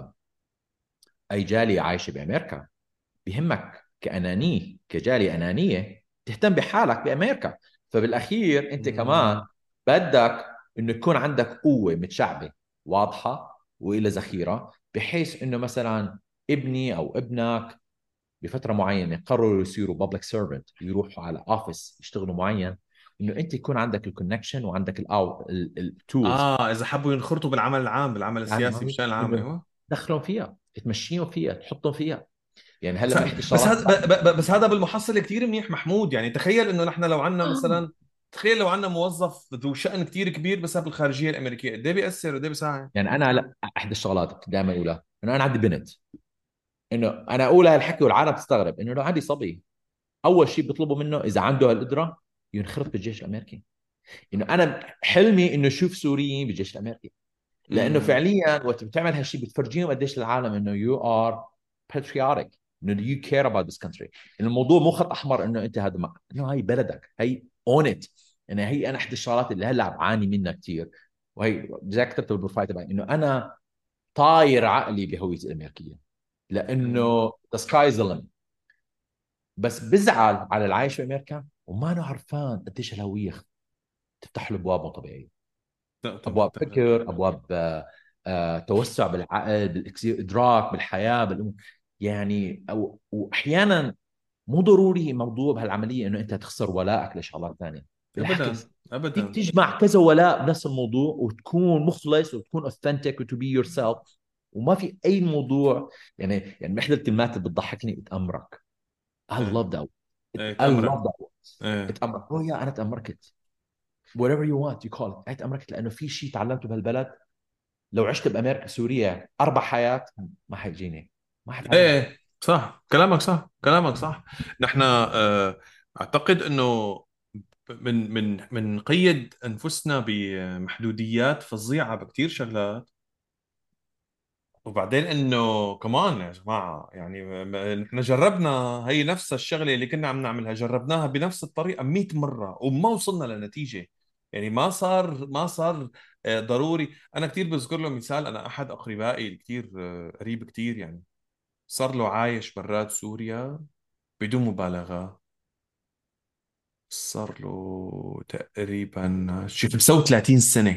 اي جاليه عايشه بامريكا، بهمك كانانيه، كجاليه انانيه تهتم بحالك بامريكا. فبالاخير انت كمان مم. بدك انه يكون عندك قوه متشعبه واضحه والى ذخيره، بحيث انه مثلا ابني او ابنك بفتره معينه قرروا يصيروا بابليك سيرفنت، يروحوا على اوفيس يشتغلوا معين، انه انت يكون عندك الكونكشن وعندك التولز. اذا حبوا ينخرطوا بالعمل العام، بالعمل السياسي، يعني بالشأن العام، انه ايوه. تدخلهم فيها، تمشيهم فيها، تحطهم فيها. يعني هلا ف... من احدى بس الشغلات هذا بس هذا بالمحصله كثير منيح محمود. يعني تخيل انه نحن لو عندنا مثلا، تخيل لو عندنا موظف ذو شأن كثير كبير بس بالخارجيه الامريكيه، قد ايه بيأثر، قد ايه بيساعد. يعني انا لا، احدى الشغلات كنت دائما اقولها انه انا عندي بنت، انه انا اقولها الحكي والعالم تستغرب، انه لو عندي صبي اول شيء بيطلبوا منه اذا عنده هالقدره ينخرط بالجيش الامريكي. انه انا حلمي انه اشوف سوريين بالجيش الامريكي، لانه امم فعليا وقت بتعمل هالشيء بتفرجيهم قديش للعالم انه يو ار patriotic، انه يو كير اباوت ذيس كونتري. انه الموضوع مو خط احمر انه انت هذا ما، انه هاي بلدك، هي اون ات. انه هي انا احدى الشغلات اللي هلا عم بعاني منها كثير، وهي زي كتبت بالبروفايل تبعي، انه انا طاير عقلي بهويتي الامريكيه، لانه ذا سكاي ذا ليميت. بس بزعل على العايش في امريكا وما أنا عرفان قديش الهويه تفتح له ابواب مو طبيعيه، ابواب فكر، ابواب توسع بالعقل، بالادراك، بالحياه، بالامور. يعني واحيانا مو ضروري موضوع بهالعمليه انه انت تخسر ولائك لشغلات ثانيه، ابدا بالعكس فيك ابدا. تجمع كذا ولاء بنفس الموضوع وتكون مخلص وتكون authentic وتو بي يور سيلف، وما في اي موضوع. يعني من احدى الكلمات اللي بتضحكني اتامرك. I ايه love that. ايه I love تأمرك. that. ايه. اتامرك، oh yeah انا اتامركت. whatever you want you call it. أنا اتامركت لانه في شيء تعلمته بهالبلد، لو عشت بامريكا سوريا اربع حيات ما حيجيني، ما حتعلم. ايه صح كلامك، صح كلامك صح. نحن اعتقد انه من قيد انفسنا بمحدوديات فظيعه بكثير شغلات. وبعدين انه كمان يا جماعه، يعني نحن جربنا هي نفس الشغله اللي كنا عم نعملها، جربناها بنفس الطريقه 100 مره وما وصلنا لنتيجه. يعني ما صار ضروري. انا كثير بذكر له مثال، انا احد اقربائي كثير قريب كثير، يعني صار له عايش برات سوريا بدون مبالغه، صار له تقريبا شي 35 سنه،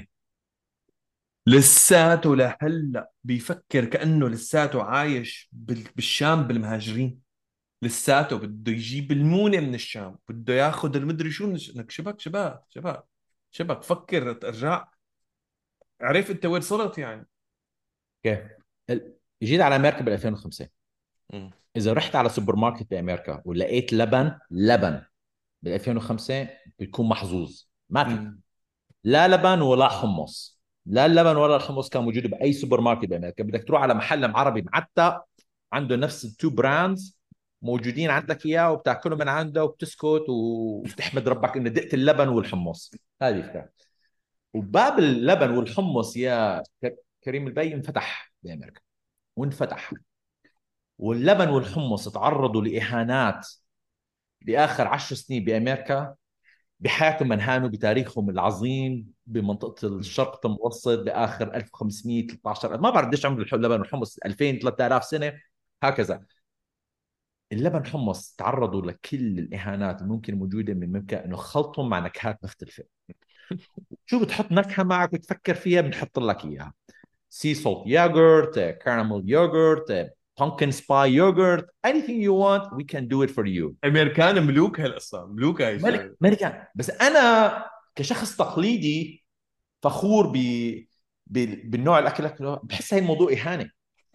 لساته لهلا بيفكر كأنه لساته عايش بالشام بالمهاجرين. لساته بده يجيب المونة من الشام، بده ياخذ المدري شو انك شبك فكر ارجع. عرفت انت وين صرت يعني. كيف جيت على امريكا بال 2005، مم. اذا رحت على سوبر ماركت بامريكا ولقيت لبن بال 2005 بتكون محظوظ. ما في مم. لا لبن ولا حمص، لا اللبن ولا الحمص كان موجود باي سوبر ماركت بامريكا. بدك تروح على محل عربي معتق عنده نفس التو براندز موجودين عندك اياه، وبتاكله من عنده وبتسكت وبتحمد ربك انه دقت اللبن والحمص. هذه الفكره. وباب اللبن والحمص يا كريم البي انفتح بامريكا، وانفتح. واللبن والحمص تعرضوا لاهانات باخر 10 سنين بامريكا بحياتهم، منهانوا بتاريخهم العظيم بمنطقه الشرق المتوسط باخر 1500 13، ما بعرف قديش عمر اللبن والحمص، 2000 3000 سنه هكذا. اللبن حمص تعرضوا لكل الاهانات الممكن موجوده، من ممكن انه خلطهم مع نكهات مختلفه. شو بتحط نكهه معك وتفكر فيها بنحط لك اياها: sea salt yogurt, caramel yogurt, pumpkin spice yogurt, anything you want we can do it for you. امريكان ملوك هالقصه، ملوك هاي ملك الشغله. ملكا. بس انا كشخص تقليدي فخور بالنوع الاكل بحس هاي الموضوع اهانه.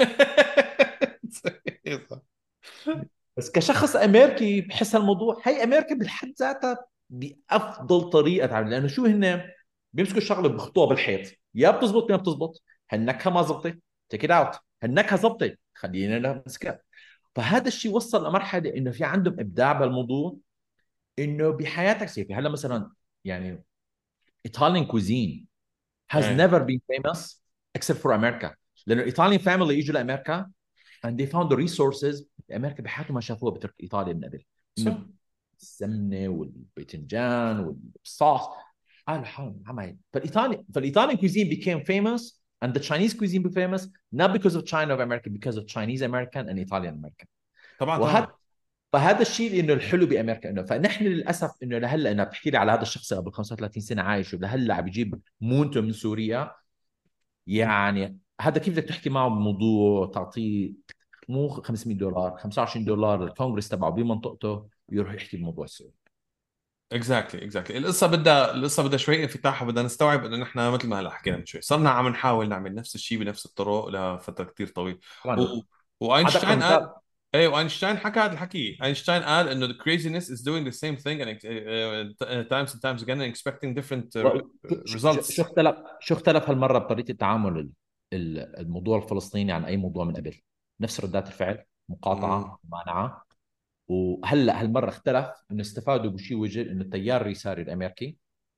صح. بس كشخص امريكي بحس هالموضوع، هي امريكا بالحد ذاتها بافضل طريقه تعمل، لانه شو هن بيمسكوا الشغله بخطوها بالحيط، يا بتزبط يا بتزبط. هالنكهه ما زبطت، تيك ات اوت. هالنكهه زبطت، خلينا نمسكها. فهذا الشيء وصل لمرحله انه في عندهم ابداع بالموضوع، انه بحياتك سيفي هلا مثلا، يعني Italian cuisine has ايه never been famous except for America. لانه الايطاليان فاميلي اجوا لامريكا and they found the resources امريكا بحياتهم ما شافوها بترك ايطاليا من قبل. صح. انه السمنه والباذنجان والصوص قالوا حالهم عمايل. فالايطاليان cuisine became famous and the Chinese cuisine became famous not because of China of America, because of Chinese American and Italian American. طبعا وهذا طبعا. فهذا الشيء انه الحلو بامريكا انه فنحن للاسف انه لهلا انا بحكي لي على هذا الشخص قبل 35 سنه عايش ولهلا عم بيجيب مونته من سوريا. يعني هذا كيف بدك تحكي معه بموضوع تعطيه مو $500 $25 للكونغرس تبعه بمنطقته يروح يحكي الموضوع السوري. اكزاكتلي القصه بدها شوي انفتاح، وبدنا نستوعب انه نحن مثل ما هلا حكينا من شوي صرنا عم نحاول نعمل نفس الشيء بنفس الطرق لفتره كثير طويله. و... طبعا هذا اكبر واينشتاين قال، مثال. ايه واينشتاين حكى هذا الحكي. اينشتاين قال انه the craziness is doing the same thing and times and times again and expecting different شو results. اختلف هالمره بطريقه التعامل الموضوع الفلسطيني عن اي موضوع من قبل؟ نفس ردات الفعل، مم. مقاطعه، ممانعه. وهلا هالمره اختلف انه استفادوا بشيء وجه انه التيار اليساري الامريكي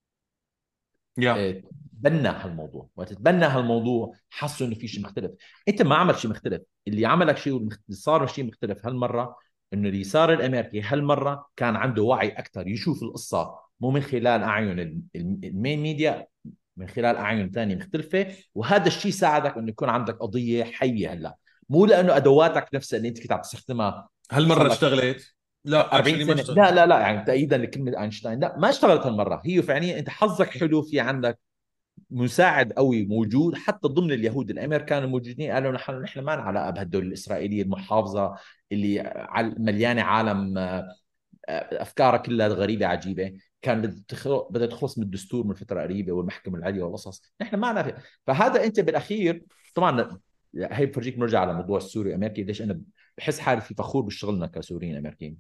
يا تبنى هالموضوع. وقت تبنى هالموضوع حسوا انه في شيء مختلف. انت ما عمل شيء مختلف، اللي عملك شيء اللي صار شيء مختلف هالمره انه اليسار الامريكي هالمره كان عنده وعي اكثر يشوف القصه مو من خلال اعين المين ميديا، من خلال اعين ثانيه مختلفه. وهذا الشيء ساعدك انه يكون عندك قضيه حيه هلا، مو لانه ادواتك نفسها اللي انت كنت عم تستخدمها هالمره صار لك اشتغلت؟ لا 40 اكشلي ما سنه. اشتغلت. لا يعني تأييدا لكلمه اينشتاين، لا ما اشتغلت هالمره. هي فعليا انت حظك حلو، في عندك مساعد قوي موجود حتى ضمن اليهود الامريكان الموجودين. قالوا نحن ما لنا علاقه بهدول الاسرائيليه المحافظه اللي مليانه عالم افكارها كلها غريبه عجيبه. كان بدها تخلص من الدستور من فتره قريبه والمحكمه العليا والقصص، نحن ما لنا. فهذا انت بالاخير طبعا هي بفرجيك. نرجع على موضوع السوري الامريكي ليش انا بحس حالي في فخور بشغلنا كسوريين امريكيين.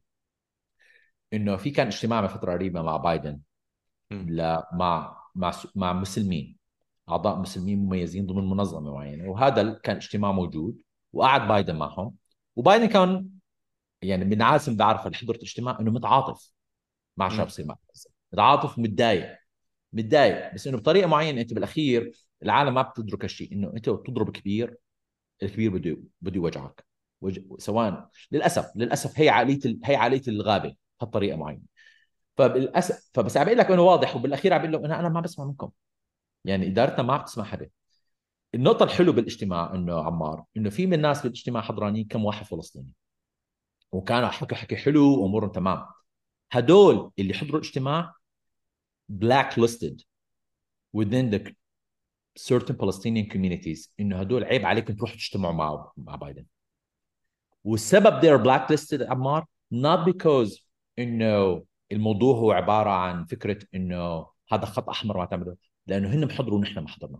انه في كان اجتماع من فتره قريبه مع بايدن مم. مع مسلمين، اعضاء مسلمين مميزين ضمن منظمه معينه. وهذا كان اجتماع موجود وقعد بايدن معهم. وبايدن كان يعني من عالم بدي اعرف اللي حضرت الاجتماع انه متعاطف مع شو مم. بصير مع غزة. متعاطف، متضايق بس انه بطريقه معينه. انت بالاخير العالم ما بتدرك هالشيء انه انت بتضرب كبير، الكبير بده يوجعك. سواء للاسف هي عقليه الغابه بهالطريقه معينه. فبس عم بقول لك انه واضح. وبالاخير عم بقول لهم انا ما بسمع منكم، يعني ادارتنا ما بتسمع حدا. النقطة الحلوة بالاجتماع انه عمار انه في من الناس بالاجتماع حضرانين كم واحد فلسطيني، وكانوا حكوا حكي حلو وامورهم تمام. هدول اللي حضروا الاجتماع black listed within the certain Palestinian communities انه هدول عيب عليكم تروحوا تجتمعوا مع بايدن. والسبب they're blacklisted عمار not because انه الموضوع هو عبارة عن فكرة انه هذا خط احمر ما تعمله، لانه هن حضروا ونحن ما حضرنا.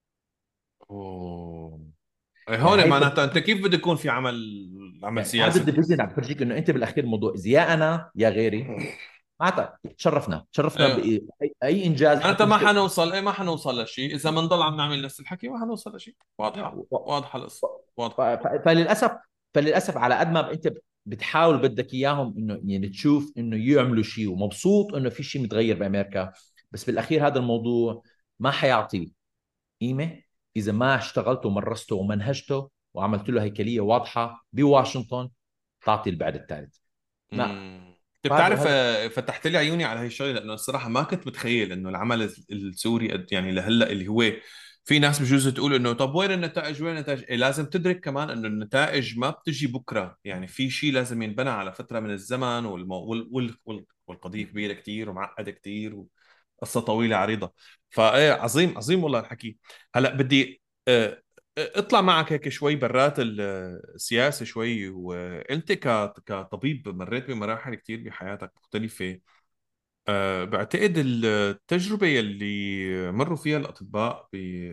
اوه. إيه، يعني هون هي معناتها انت كيف بده يكون في عمل يعني هذا سياسي؟ الديفيجن عم بفرجيك انه انت بالاخير الموضوع اذا يا انا يا غيري معناتها تشرفنا إيه، باي أي انجاز معناتها ما حتنجز. حنوصل، ايه ما حنوصل لشيء اذا بنضل عم نعمل نفس الحكي، ما حنوصل لشيء. واضحه واضحه القصه، واضحه. فللاسف على قد ما انت بتحاول بدك اياهم انه يعني تشوف انه يعملوا شيء ومبسوط انه في شيء متغير بامريكا، بس بالاخير هذا الموضوع ما حيعطي قيمه اذا ما اشتغلته ومرسته ومنهجته وعملت له هيكليه واضحه بواشنطن تعطي البعد الثالث. ما انت هذا بتعرف، هذا فتحت لي عيوني على هي الشغله، لانه الصراحه ما كنت متخيل انه العمل السوري يعني لهلا اللي هو في ناس بجوز تقول انه طب وين النتائج، وين النتائج؟ إيه، لازم تدرك كمان انه النتائج ما بتجي بكره، يعني في شيء لازم ينبنى على فتره من الزمن، والقضيه كبيره كتير ومعقده كتير، قصة طويلة عريضة. فايه عظيم عظيم والله الحكي. هلا بدي اطلع معك هيك شوي برات السياسة شوي. وانت كطبيب مريت بمراحل كتير بحياتك مختلفة. بعتقد التجربة اللي مروا فيها الأطباء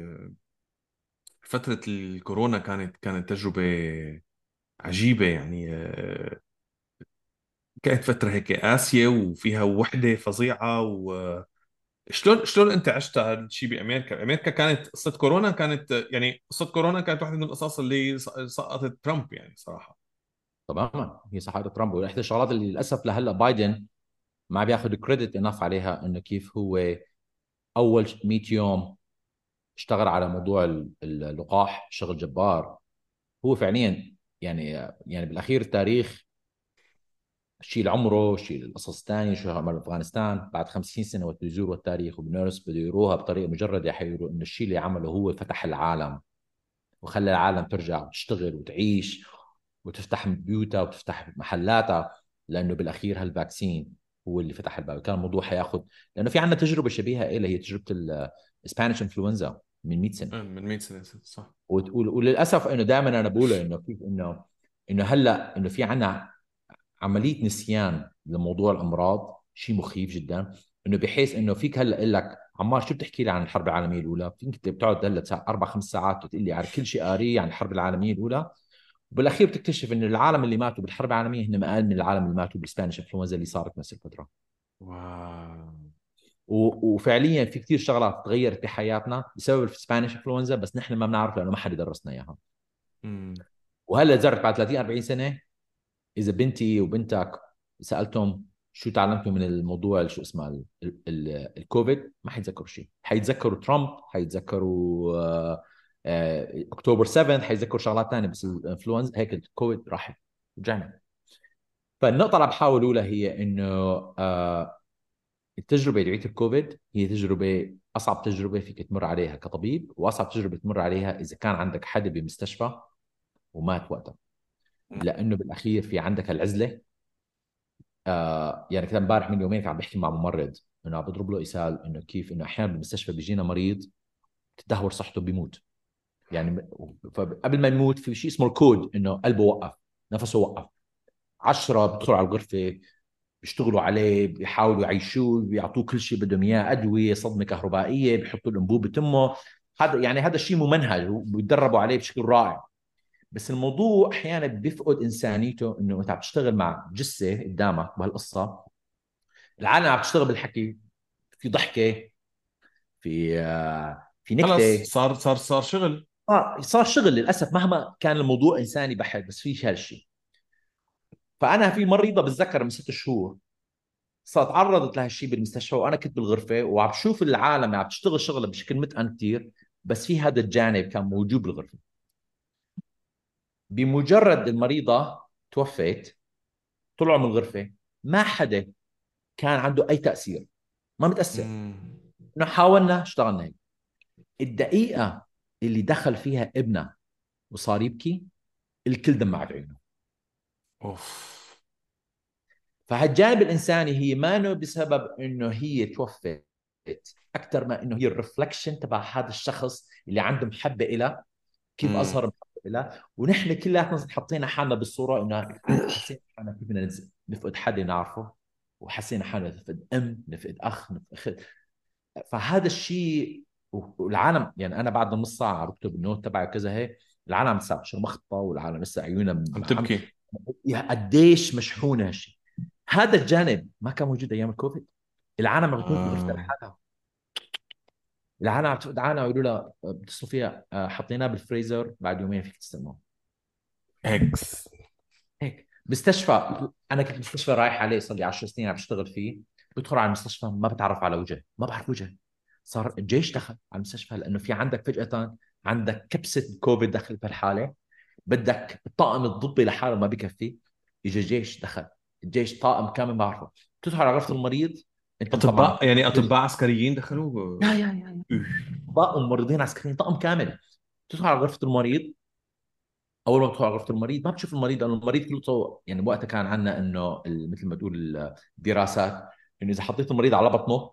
بفترة الكورونا كانت تجربة عجيبة يعني. كانت فترة هيك قاسية وفيها وحدة فظيعة. شلون انت عشت هذا الشيء بامريكا؟ امريكا كانت قصه كورونا، يعني قصه كورونا كانت واحده من القصص اللي سقطت ترامب يعني صراحه. تماما هي صحيحه ترامب. واحدى الشغلات اللي للاسف لهلا بايدن ما بياخذ كريدت انف عليها انه كيف هو اول 100 يوم اشتغل على موضوع اللقاح، شغل جبار. هو فعليا يعني بالاخير التاريخ شيل عمره، شيل القصص الثانيه، شو عمل افغانستان بعد 50 سنه وقت يزوروا التاريخ وبنرس بده يروها بطريقه مجرده، حيقولوا انه الشيء اللي عمله هو فتح العالم وخلى العالم ترجع تشتغل وتعيش وتفتح بيوتها وتفتح محلاتها، لانه بالاخير هالفاكسين هو اللي فتح الباب. كان الموضوع حياخذ، لانه في عندنا تجربه شبيهه إلها، هي تجربه الاسبانيش انفلونزا من 100 سنه. من 100 سنة صح. وللاسف انه دائما انا بقوله انه كيف انه هلا انه في عندنا عمليه نسيان لموضوع الامراض، شيء مخيف جدا. انه بحيث انه فيك هلا اقول لك عمار شو بتحكي لي عن الحرب العالميه الاولى، فيك انت بتقعد هلا اربع خمس ساعات وتقول لي على كل شيء قاريه عن الحرب العالميه الاولى، وبالاخير بتكتشف انه العالم اللي ماتوا بالحرب العالميه هن اقل من العالم اللي ماتوا بالسبانيش انفلونزا اللي صارت نفس الفتره. واو. وفعليا في كثير شغلات تغيرت بحياتنا بسبب السبانيش انفلونزا، بس نحن ما بنعرف لانه ما حدا درسنا اياها. امم. وهلا زرت بعد 30 40 سنه، اذا بنتي وبنتك سالتهم شو تعلمتوا من الموضوع شو اسمه الكوفيد، ما حيتذكروا شيء. حيتذكروا ترامب، حيتذكروا اكتوبر 7، حيتذكروا شغلات ثانيه، بس الانفلونزا هيك الكوفيد راح رجعنا. فالنقطه اللي بحاول اقولها هي انه التجربه تبعت الكوفيد هي تجربه اصعب تجربه فيك تمر عليها كطبيب، واصعب تجربه تمر عليها اذا كان عندك حدا بمستشفى ومات وقتها، لانه بالاخير في عندك العزله. يعني كان امبارح من يومين كان عم بحكي مع ممرض انه عم بضرب له مثال انه كيف انه احيانا بالمستشفى بيجينا مريض تدهور صحته بيموت. يعني فقبل ما يموت في شيء اسمه الكود، انه قلبه وقف، نفسه وقف. 10 بيدخلوا على الغرفه، بيشتغلوا عليه، بيحاولوا يعيشوه، بيعطوه كل شيء بدهم اياه، ادويه، صدمه كهربائيه، بيحطوا الانبوب بتمه. هذا يعني هذا الشيء ممنهج وبيتدربوا عليه بشكل رائع. بس الموضوع احيانا بيفقد انسانيته، انه انت عم تشتغل مع جثه قدامك بهالقصه، العالم عم تشتغل بالحكي، في ضحكه، في خلص نكته. صار شغل. صار شغل للاسف مهما كان الموضوع انساني بحت، بس في هالشيء. فانا في مريضه بتذكر من 6 شهور صارت تعرضت لهالشيء بالمستشفى، وانا كنت بالغرفه وعم بشوف العالم عم تشتغل شغله بشكل متقن كثير، بس في هذا الجانب كان موجود بالغرفه. بمجرد المريضه توفت، طلعوا من الغرفه، ما حدا كان عنده اي تاثير، ما متاثر. امم. انه حاولنا اشتغلنا هيك. الدقيقه اللي دخل فيها ابنها وصار يبكي، الكل دمعت عيونه. اوف. فهالجانب الانساني هي ما بسبب انه هي توفت، اكثر ما انه هي الرفلكشن تبع هذا الشخص اللي عنده محبه إلها، كيف امم. اظهر محبه إلها. ونحن كلياتنا حطينا حالنا بالصوره انه حسينا حالنا كيف بدنا نفقد حدا نعرفه، وحسينا حالنا نفقد ام، نفقد اخ، نفقد أخت. فهذا الشيء، والعالم يعني انا بعد نص ساعه عم بكتب النوت تبعي كذا هيك، العالم لسه شرمخطه، والعالم لسه عيونها عم تبكي. يا قديش مشحونه هالشيء. هذا الجانب ما كان موجود ايام الكوفيد. العالم عم بتموت بغرفتها آه. لحالها. العالم عم تفقد عالم، يقولوا لها بتصلوا فيها حطيناه بالفريزر بعد يومين فيك تستلمه. اكس. هيك مستشفى، انا كنت مستشفى رايح عليه صار لي 10 سنين عم بشتغل فيه، بدخل على المستشفى ما بتعرف على وجه، ما بعرف وجه. صار الجيش دخل على المستشفى، لانه في عندك فجاه عندك كبسه كوفيد دخلت بهالحاله، بدك الطاقم الطبي لحاله ما بكفي، اجى الجيش دخل. الجيش طاقم كامل ما بعرفه. تدخل على غرفه المريض، انت طبعا اطباء يعني اطباء عسكريين دخلوا. يا اطباء وممرضين عسكريين طاقم كامل. تدخل على غرفه المريض، اول ما تدخل على غرفه المريض ما بتشوف المريض، لانه المريض كله طوق. يعني وقتها كان عندنا انه مثل ما تقول الدراسات، انه اذا حطيت المريض على بطنه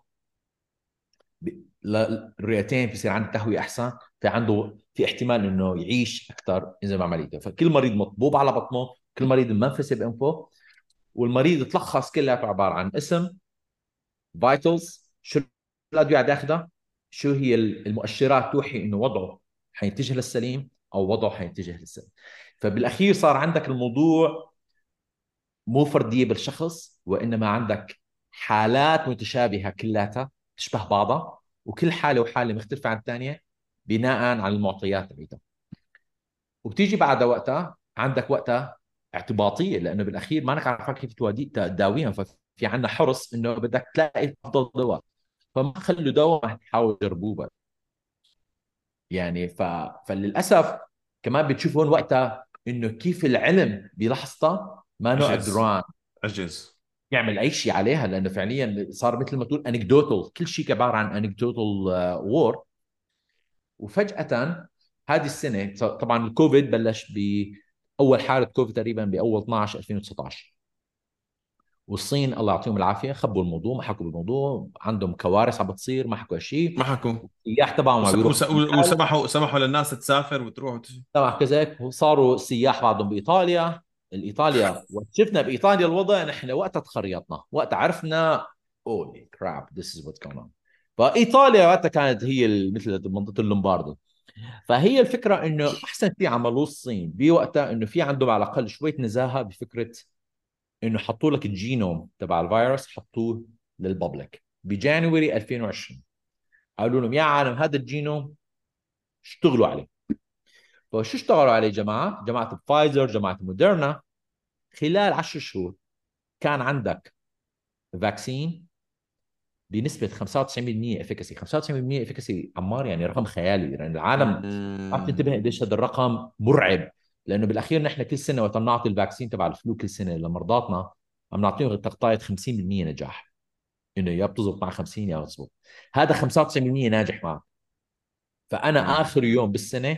الرئتين بصير عنده تهويه احسن، في احتمال انه يعيش اكثر اذا ما عمليته. فكل مريض مطبوب على بطنه، كل مريض منفسه بانفه، والمريض تلخص كلها عباره عن اسم، فايتلز، شو الادويه اللي ياخذها، شو هي المؤشرات توحي انه وضعه حيتجه للسليم او وضعه حيتجه للسليم. فبالاخير صار عندك الموضوع مو فرديه بالشخص، وانما عندك حالات متشابهه كلها تشبه بعضها، وكل حاله وحاله مختلفه عن الثانيه بناء على المعطيات تبعتها. وبتيجي بعد وقتها عندك وقتها اعتباطيه، لانه بالاخير ما انك عارف كيف تداويهم. ففي عندنا حرص انه بدك تلاقي افضل دواء، فما خلوا دواء ما تحاول تجربوه بقى. يعني فللاسف كمان بتشوف هون وقتها انه كيف العلم بلحظتها ما نو عجز. قدران عجز. يعمل اي شيء عليها، لانه فعليا صار مثل ما تقول انكدوتال، كل شيء عباره عن انكدوتال وور. وفجاه هذه السنه طبعا الكوفيد بلش باول حاله كوفيد تقريبا باول 12 2019. والصين الله يعطيهم العافيه خبوا الموضوع، ما حكوا بالموضوع، عندهم كوارث عم بتصير ما حكوا شيء. ما حكوا. السياح تبعهم عم يروحوا السنغال، وسمحوا للناس تسافر وتروح تبع كذا، وصاروا السياح بعضهم بايطاليا. الايطاليا شفنا بايطاليا الوضع، نحن وقتها تخريطنا، وقتها عرفنا اولي كراب ذس از واتس جوين اون. فايطاليا وقتها كانت هي مثل منطقه اللومباردو. فهي الفكره انه احسن شيء عملوه الصين بوقتها انه في عندهم على الاقل شويه نزاهه بفكره انه حطوا لك الجينوم تبع الفيروس، حطوه للببليك بجانوري 2020. قالوا لهم يا عالم هذا الجينوم اشتغلوا عليه. فشو اشتغلوا عليه جماعه فايزر، جماعه موديرنا. خلال 10 شهور كان عندك فاكسين بنسبه 95% افيكاسي. 95% افيكاسي عمار يعني رقم خيالي، لان يعني العالم ما مم. بتنتبه قديش هذا الرقم مرعب. لانه بالاخير نحن كل سنه وقت نعطي الفاكسين تبع الفلو كل سنه لمرضاتنا عم نعطيهم تغطيه 50% نجاح، انه يا بتزبط مع 50 يا بتزبط. هذا 95% ناجح معه. فانا مم. اخر يوم بالسنه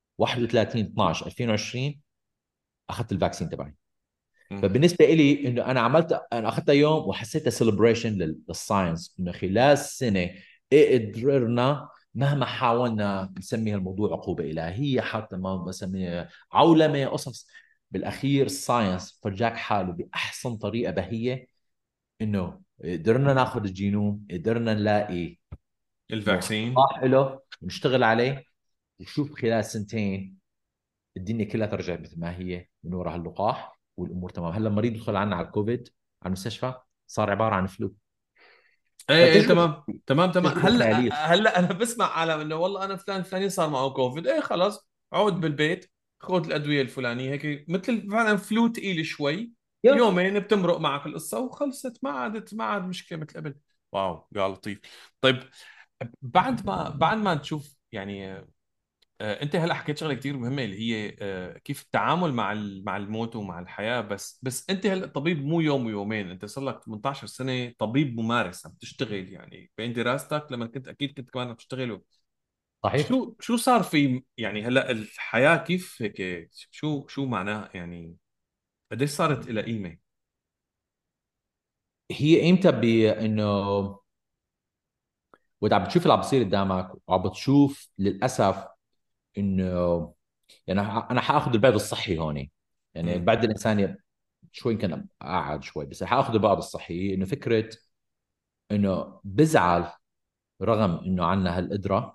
31 12 2020 اخذت الفاكسين تبعي. مم. فبالنسبه لي انه انا اخذتها يوم وحسيتها سيلبريشن للساينس، انه خلال سنه قدرنا مهما حاولنا نسمي الموضوع عقوبه الهيه، حتى ما بسميها عولمه قصص، بالاخير الساينس فرجاك حاله باحسن طريقه بهيه، انه قدرنا ناخذ الجينوم، قدرنا نلاقي الفاكسين. مصطلح له ونشتغل عليه. وشوف خلال سنتين الدنيا كلها ترجعت مثل ما هي من وراء اللقاح، والامور تمام. هلا المريض يدخل عنا على الكوفيد على المستشفى صار عباره عن فلو. ايه ايه، فتجربه تمام تمام تمام. تجربه هلا خياليه. هلا انا بسمع عالم انه والله انا فلان فلاني صار معه كوفيد، ايه خلص عود بالبيت، خذ الادويه الفلانيه، هيك مثل فعلا فلو ثقيل شوي، يا يومين بتمرق معك القصه وخلصت، ما عاد مشكله مثل قبل. واو قال لطيف. طيب، بعد ما تشوف يعني، انت هلا حكيت شغله كثير مهمه اللي هي كيف التعامل مع الموت ومع الحياه، بس انت هلا طبيب مو يوم ويومين، انت صار لك 18 سنه طبيب ممارس عم تشتغل يعني بين دراستك لما كنت اكيد كنت كمان عم تشتغل. صحيح. شو صار في يعني هلا الحياه كيف هيك، شو معناها يعني، قديش صارت لها قيمه؟ هي امتى بانه وانت عم بتشوف اللي عم بصير قدامك وعم بتشوف للاسف انه، يعني انا حاخذ البعد الصحي هون. يعني امم. البعد الانساني شوي يمكن قاعد شوي، بس حاخذ البعد الصحي انه فكره انه بزعل رغم انه عندنا هالقدره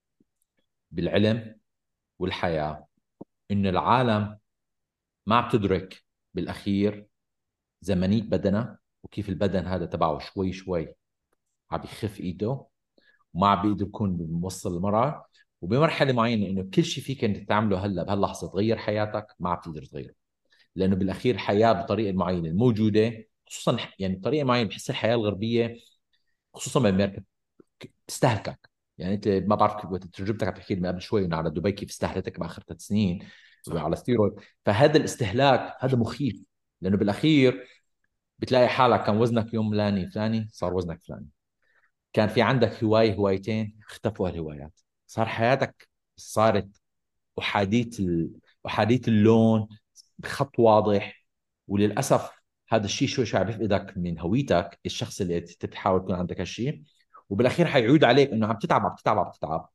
بالعلم والحياه، انه العالم ما عم تدرك بالاخير زمنيه بدنها، وكيف البدن هذا تبعه شوي شوي عم يخف ايده، وما عم بيقدر يكون موصل المرأة. وبمرحله معينه انه كل شيء فيك انت تعمله هلا بهاللحظه تغير حياتك ما عم تقدر تغيره. لانه بالاخير الحياه بطريقه معينه الموجوده، خصوصا يعني بطريقه معينه بحس الحياه الغربيه خصوصا بامريكا تستهلكك. يعني انت ما بعرف كيف تجربتك عم تحكي لي قبل شوي انه على دبي كيف استهلكتك باخر 3 سنين صح. على ستيرويد. فهذا الاستهلاك هذا مخيف، لانه بالاخير بتلاقي حالك كان وزنك يوم فلاني فلاني صار وزنك فلاني، كان في عندك هواية هوايتين اختفوا هالهوايات، صار حياتك صارت أحادية أحادية اللون بخط واضح. وللأسف هذا الشيء شوي شوي عم بيفقدك من هويتك الشخص اللي أنت بتحاول يكون عندك هالشيء. وبالأخير حيعود عليك إنه عم تتعب عم تتعب عم تتعب،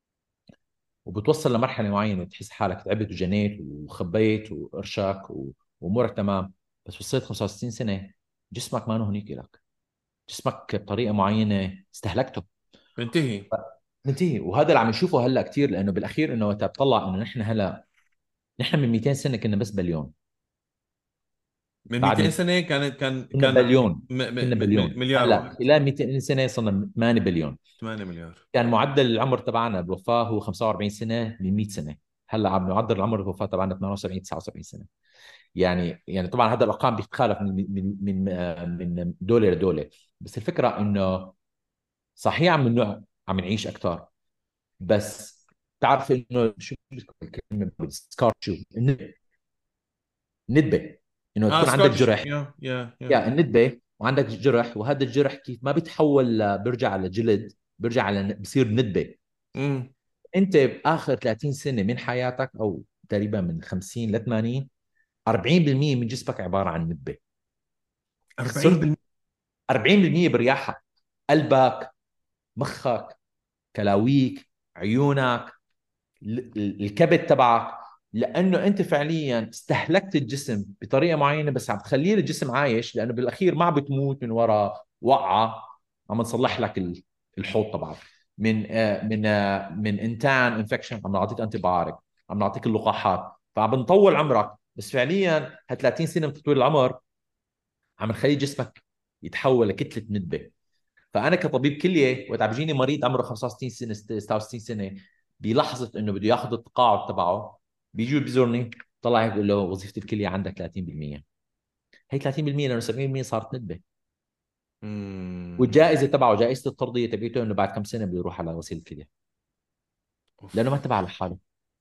وبتوصل لمرحلة معينة تحس حالك تعبت وجنيت وخبيت وقرشك وأمورك تمام. بس وصلت 65 سنة جسمك ما هنيك لك، جسمك بطريقة معينة استهلكته. بنتهي. ننتهي. وهذا اللي عم نشوفه هلا كثير، لانه بالاخير انه وقت بتطلع انه نحن هلا، نحن من 200 سنه كنا بس بليون. من بعد 200 من سنه كان كنا بليون، كنا بليون، مليار هلا واحد. خلال 200 سنه صرنا 8 بليون. 8 مليار. كان معدل العمر تبعنا بالوفاه هو 45 سنه من 100 سنه، هلا عم معدل العمر الوفاه تبعنا 78 79 سنه. يعني طبعا هذا الارقام بتختلف من دوله لدوله. بس الفكره انه صحيح عم نعيش اكثر، بس بتعرف انه شو الكلمه سكار، شو الندبه، انه اه تكون عندك سكوتش، جرح. يا. يا الندبه وعندك جرح، وهذا الجرح كيف ما بيتحول بيرجع لجلد، بيرجع على بصير ندبه. امم. انت باخر 30 سنه من حياتك، او تقريبا من 50 ل 80، 40% من جسمك عباره عن ندبه. خسرت 40%. 40% برياحه. قلبك، مخك، كلاويك، عيونك، الكبد تبعك. لانه انت فعليا استهلكت الجسم بطريقه معينه، بس عم تخليه الجسم عايش، لانه بالاخير ما بتموت من وراء وقعه. عم نصلح لك الحوض تبعك من انتان انفكشن، عم نعطيك انتي بايوتيك، عم نعطيك اللقاحات، فعم بنطول عمرك. بس فعليا ها 30 سنه من تطوير العمر عم نخلي جسمك يتحول لكتله ندبه. فانا كطبيب كليه، وقت عم بيجيني مريض عمره 65 سنه 66 سنه، بلحظه انه بده ياخذ التقاعد تبعه، بيجي بيزورني، طلع هيك بقول له وظيفه الكليه عندك 30%. هي 30% لانه 70% صارت ندبه. امم. والجائزه تبعه، جائزه الترضيه تبعته، انه بعد كم سنه بده يروح على غسيل الكليه، لانه ما اوف. تبع لحاله.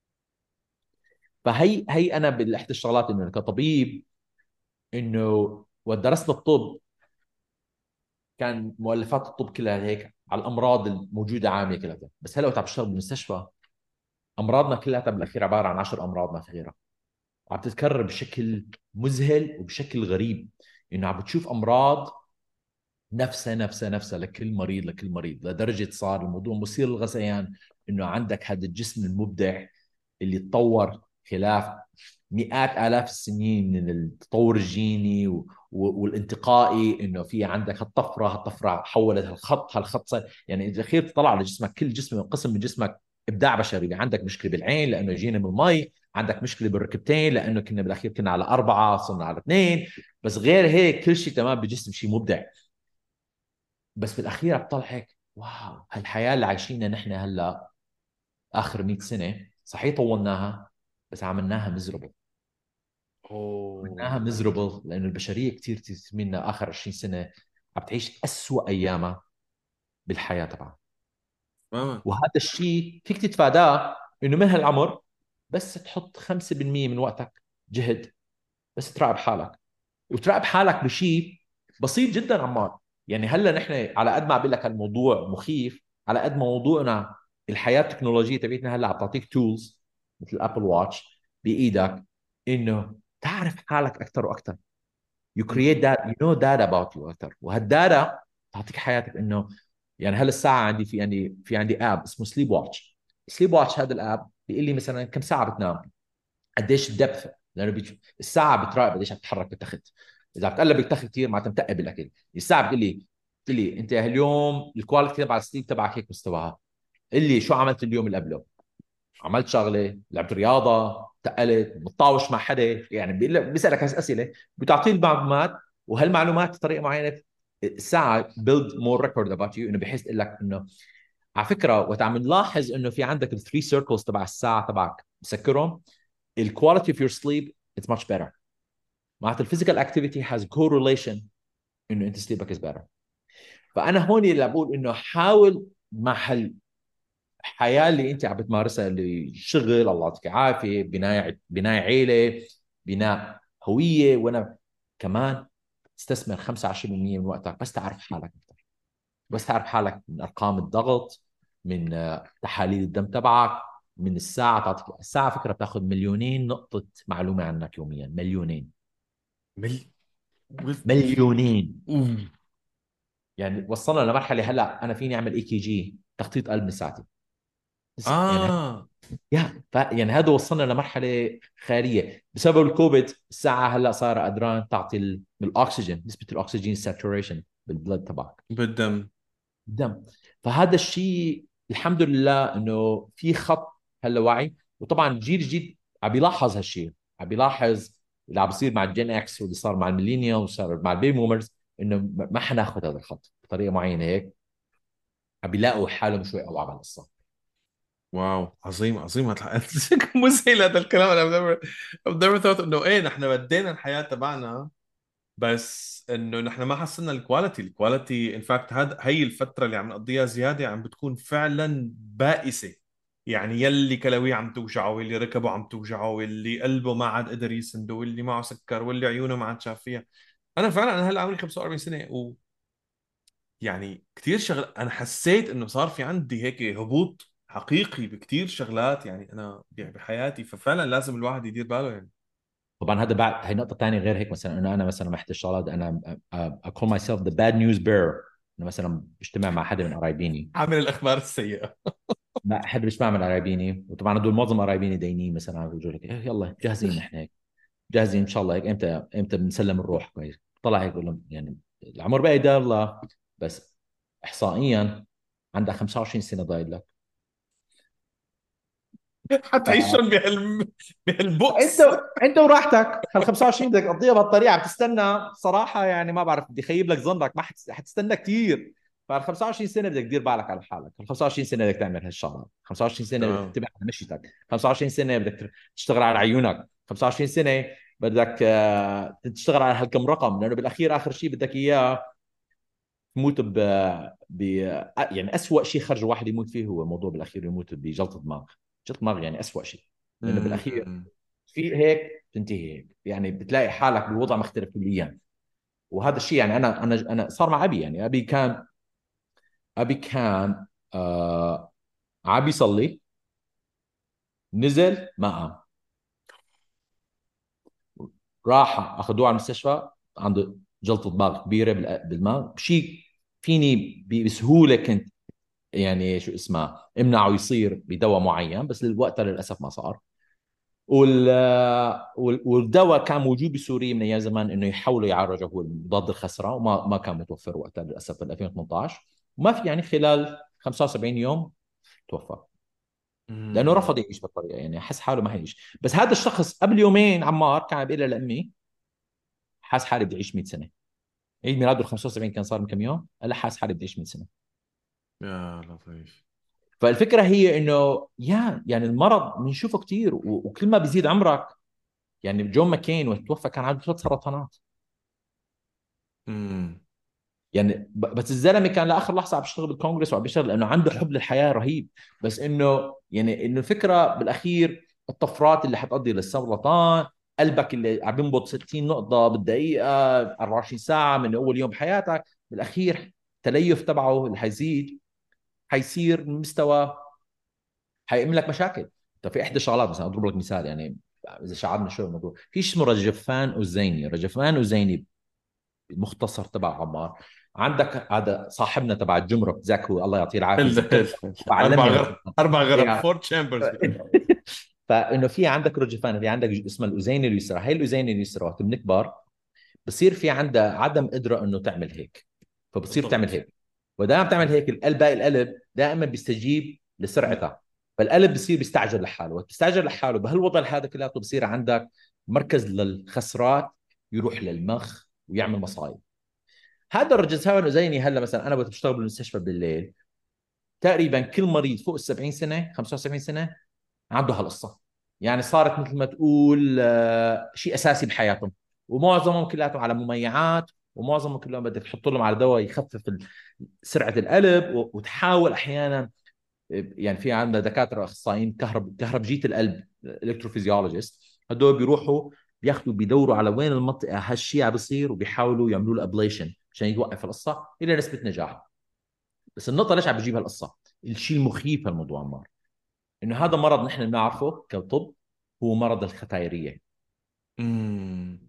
فهي انا باحدى الشغلات انه كطبيب، انه ودرست الطب كان مؤلفات الطب كلها هيك على الامراض الموجوده عامه كلها، بس هلا وقت عم بشتغل بالمستشفى، امراضنا كلها بالاخير عباره عن 10 امراض ما في غيرها، وعم تتكرر بشكل مذهل وبشكل غريب. انه عم بتشوف امراض نفسها لكل مريض لكل مريض، لدرجه صار الموضوع مثير للغثيان، انه عندك هذا الجسم المبدع اللي تطور خلاف مئات آلاف السنين من التطور الجيني والانتقائي، انه في عندك هالطفره حولت هالخط يعني اذا اخير تطلع على جسمك، كل جسم قسم من جسمك ابداع بشري. يعني عندك مشكله بالعين لانه جينا من المي، عندك مشكله بالركبتين لانه كنا بالاخير كنا على اربعه صرنا على اثنين، بس غير هيك كل شيء تمام بجسم، شيء مبدع. بس بالاخير بتطلع هيك، واو، هالحياه اللي عايشينها نحن هلا اخر 100 سنه، صحيح طولناها بس عملناها مزربل. عملناها اوه. مزربل لانه البشريه كثير منا اخر 20 سنه عم تعيش اسوء ايامها بالحياه تبعها. تماما. وهذا الشيء فيك تتفاداه، انه من هالعمر بس تحط 5% من وقتك جهد، بس تراقب حالك، وتراقب حالك بشيء بسيط جدا عمار. يعني هلا نحن على قد ما بقول لك الموضوع مخيف، على قد ما موضوعنا الحياه التكنولوجيه تبعتنا هلا عم تعطيك تولز مثل ابل واتش بايدك، انه تعرف حالك اكثر واكثر. you create that, you know data about you اكثر، وهالداتا تعطيك حياتك. انه يعني هلا الساعه عندي، في عندي اب اسمه سليب واتش. سليب واتش هذا الاب بيقول لي مثلا كم ساعه بتنام، قديش الدبث، لانه الساعه بتراقب قديش عم تتحرك بالتخت. اذا بتقلب بالتخت كثير معناتها متقب الاكل. الساعه بتقول لي انت هاليوم الكواليتي تبع السليب تبعك هيك مستواها. قل لي شو عملت اليوم اللي قبله، عملت شغله، لعبت رياضه، تقلت، بتطاوش مع حدا، يعني بيسالك اسئله بتعطيه المعلومات. وهالمعلومات بطريقه معينه الساعه بيلد مور ريكورد اباوت يو، انه بحيث تقول لك انه على فكره وقت عم نلاحظ انه في عندك الثري سيركلز تبع الساعه تبعك مسكرهم، الكواليتي اوف يور سليب اتس ماتش بيتر. معناته الفيزيكال اكتيفيتي هاز كورليشن انه انت سليبك از بيتر. فانا هون اللي بقول انه حاول مع الحياه اللي انت عم بتمارسها، اللي شغل، الله يعطيك العافيه، بناء عيله، بناء هويه، وانا كمان تستثمر 25% من وقتك بس تعرف حالك اكثر، بس تعرف حالك من ارقام الضغط، من تحاليل الدم تبعك، من الساعه. تعطيك الساعه فكره بتاخذ مليونين نقطه معلومه عنك يوميا، مليونين. مل... مليونين. أوه. يعني وصلنا لمرحله هلا انا فيني اعمل اي كي جي تخطيط قلب من ساعتي. يعني اه. يعني هذا وصلنا لمرحله خياليه بسبب الكوفيد. الساعه هلا صار قدران تعطي الاكسجين، نسبه الاكسجين ساتوريشن بالبلد تبعك، بالدم. الدم. فهذا الشيء الحمد لله انه في خط هلا وعي. وطبعا الجيل الجديد عم بيلاحظ هالشيء، عم بيلاحظ اللي عم بيصير مع الجين اكس واللي صار مع الميلينيوم وصار مع البيبي بومرز، انه ما حناخذ هذا الخط بطريقه معينه هيك. عم بيلاقوا حالهم شوي اوعى على القصه. واو، عظيم عظيم هذا مذهل هذا الكلام. انا I've never thought انه ايه نحن بدينا الحياه تبعنا، بس انه نحن ما حسنا الكواليتي ان فاكت. هي الفتره اللي عم نقضيها زياده عم بتكون فعلا بائسه. يعني يلي كلاويه عم توجعه، واللي ركبه عم توجعه، واللي قلبه ما عاد قدر يسنده، واللي معه سكر، واللي عيونه ما عاد شاف فيها. انا فعلا انا هلا عمري 45 سنه، ويعني كثير شغل انا حسيت انه صار في عندي هيك هبوط حقيقي بكثير شغلات يعني انا يعني بحياتي، ففعلا لازم الواحد يدير باله يعني. طبعا هذا بعد، هي نقطه ثانيه غير هيك. مثلا انه انا مثلا محت الشغلات، انا I call myself the bad news bearer. انا مثلا بجتمع مع حدا من قرايبيني، عامل الاخبار السيئه. ما احب اسمع من قرايبيني، وطبعا هدول معظم قرايبيني دينين مثلا، عم بيقولوا لك إيه يلا جاهزين نحن هيك، جاهزين ان شاء الله هيك، امتى بنسلم الروح كويس. طلع هيك بقول لهم يعني العمر بقى يدار الله، بس احصائيا عندها 25 سنه ضايل لك. حتعيشهم انت بهالبؤس. انت وراحتك، هال 25 بدك تقضيها بهالطريقه، عم تستنى صراحه يعني ما بعرف، بدي خيب لك ظنك، ما حتستنى كثير. فال 25 سنه بدك تدير بالك على حالك، ال 25 سنه بدك تعمل هالشغلات، 25 سنه بدك تمام. تتبع على مشيتك، 25 سنه بدك تشتغل على عيونك، 25 سنه بدك تشتغل على هالكم رقم، لانه بالاخير اخر شيء بدك اياه تموت ب... يعني اسوء شيء خرج واحد يموت فيه هو موضوع بالاخير يموت بجلطه دماغ. جلطه دماغ يعني اسوء شيء، لانه بالاخير امم. في هيك بتنتهي هيك، يعني بتلاقي حالك بوضع مختلف كليا. وهذا الشيء يعني انا صار مع ابي، يعني ابي كان عم بيصلي، نزل ما قام، راح اخذوه على المستشفى، عنده جلطه دماغ كبيره بالدماغ، شيء فيني بسهوله كنت يعني شو اسمه امنعه يصير بدواء معين، بس للوقت للاسف ما صار. والدواء كان موجود بسوريا من ايام زمان انه يحاولوا يعالجوا، هو مضاد الخسره، وما ما كان متوفر وقتها للاسف بال 2018. وما في يعني خلال 75 يوم توفى، لانه رفض امم. يعيش بالطريقه، يعني حس حاله ما حيعيش. بس هذا الشخص قبل يومين عمار كان عم بيقول لي لامي حاس حالي بدي اعيش 100 سنه. عيد ميلاده ال 75 كان صار من كم يوم، قال لي حاس حالي بدي اعيش 100 سنه. يا لطيف. فالفكره هي انه يعني المرض بنشوفه كثير، وكل ما بيزيد عمرك. يعني جون ماكين وقت توفى كان عنده 3 سرطانات. امم. يعني بس الزلمه كان لاخر لحظه عم بيشتغل بالكونغرس وعم بيشتغل لانه عنده حب للحياه رهيب. بس انه يعني انه الفكره بالاخير الطفرات اللي حتؤدي للسرطان، قلبك اللي عم بينبض 60 نقطه بالدقيقه 24 ساعه من اول يوم بحياتك، بالاخير التليف تبعه اللي حيزيد، حيصير مستوى، حيعمل لك مشاكل. طب في احدى الشغلات مثلا اضرب لك مثال، يعني اذا شعرنا شو الموضوع، في شيء اسمه رجفان أزيني. رجفان أزيني المختصر تبع عمار، عندك هذا صاحبنا تبع الجمرك ذاك، هو الله يعطيه العافيه هل ذكرني هل هل اربع وعلمني غرب، رجفان. 4 غرب، يعني فور تشامبرز. فانه في عندك رجفان، في عندك اسمها الاذين اليسرى، هي الاذين اليسرى وقت بنكبر بصير في عندها عدم قدره انه تعمل هيك، فبتصير تعمل بالضبط. هيك. ودائما بتعمل هيك القلب، باقي القلب دائما بيستجيب لسرعتها، فالقلب بصير بيستعجل لحاله، وقت بيستعجل لحاله بهالوضع هذا كله بصير عندك مركز للخسرات يروح للمخ ويعمل مصايب. هذا الرجل زيني هلا مثلا انا بشتغل بالمستشفى بالليل، تقريبا كل مريض فوق ال 70 سنه 75 سنه عنده هالقصه، يعني صارت مثل ما تقول شيء اساسي بحياتهم. ومعظمهم كلياتهم على مميعات، ومعظمهم كلهم بدك تحط لهم على دواء يخفف سرعه القلب، وتحاول احيانا يعني في عندنا دكاتره اخصائيين كهربجيه القلب الكتروفيزيولوجيست، هدول بيروحوا بياخذوا بيدوروا على وين المنطقه هالشيء عم بيصير، وبيحاولوا يعملوا له ابليشن عشان يوقف القصه الى نسبه نجاح. بس النقطه ليش عم بجيب هالقصه، الشيء المخيف هالموضوع عمار، انه هذا مرض نحن بنعرفه كطب، هو مرض الختايريه. امم.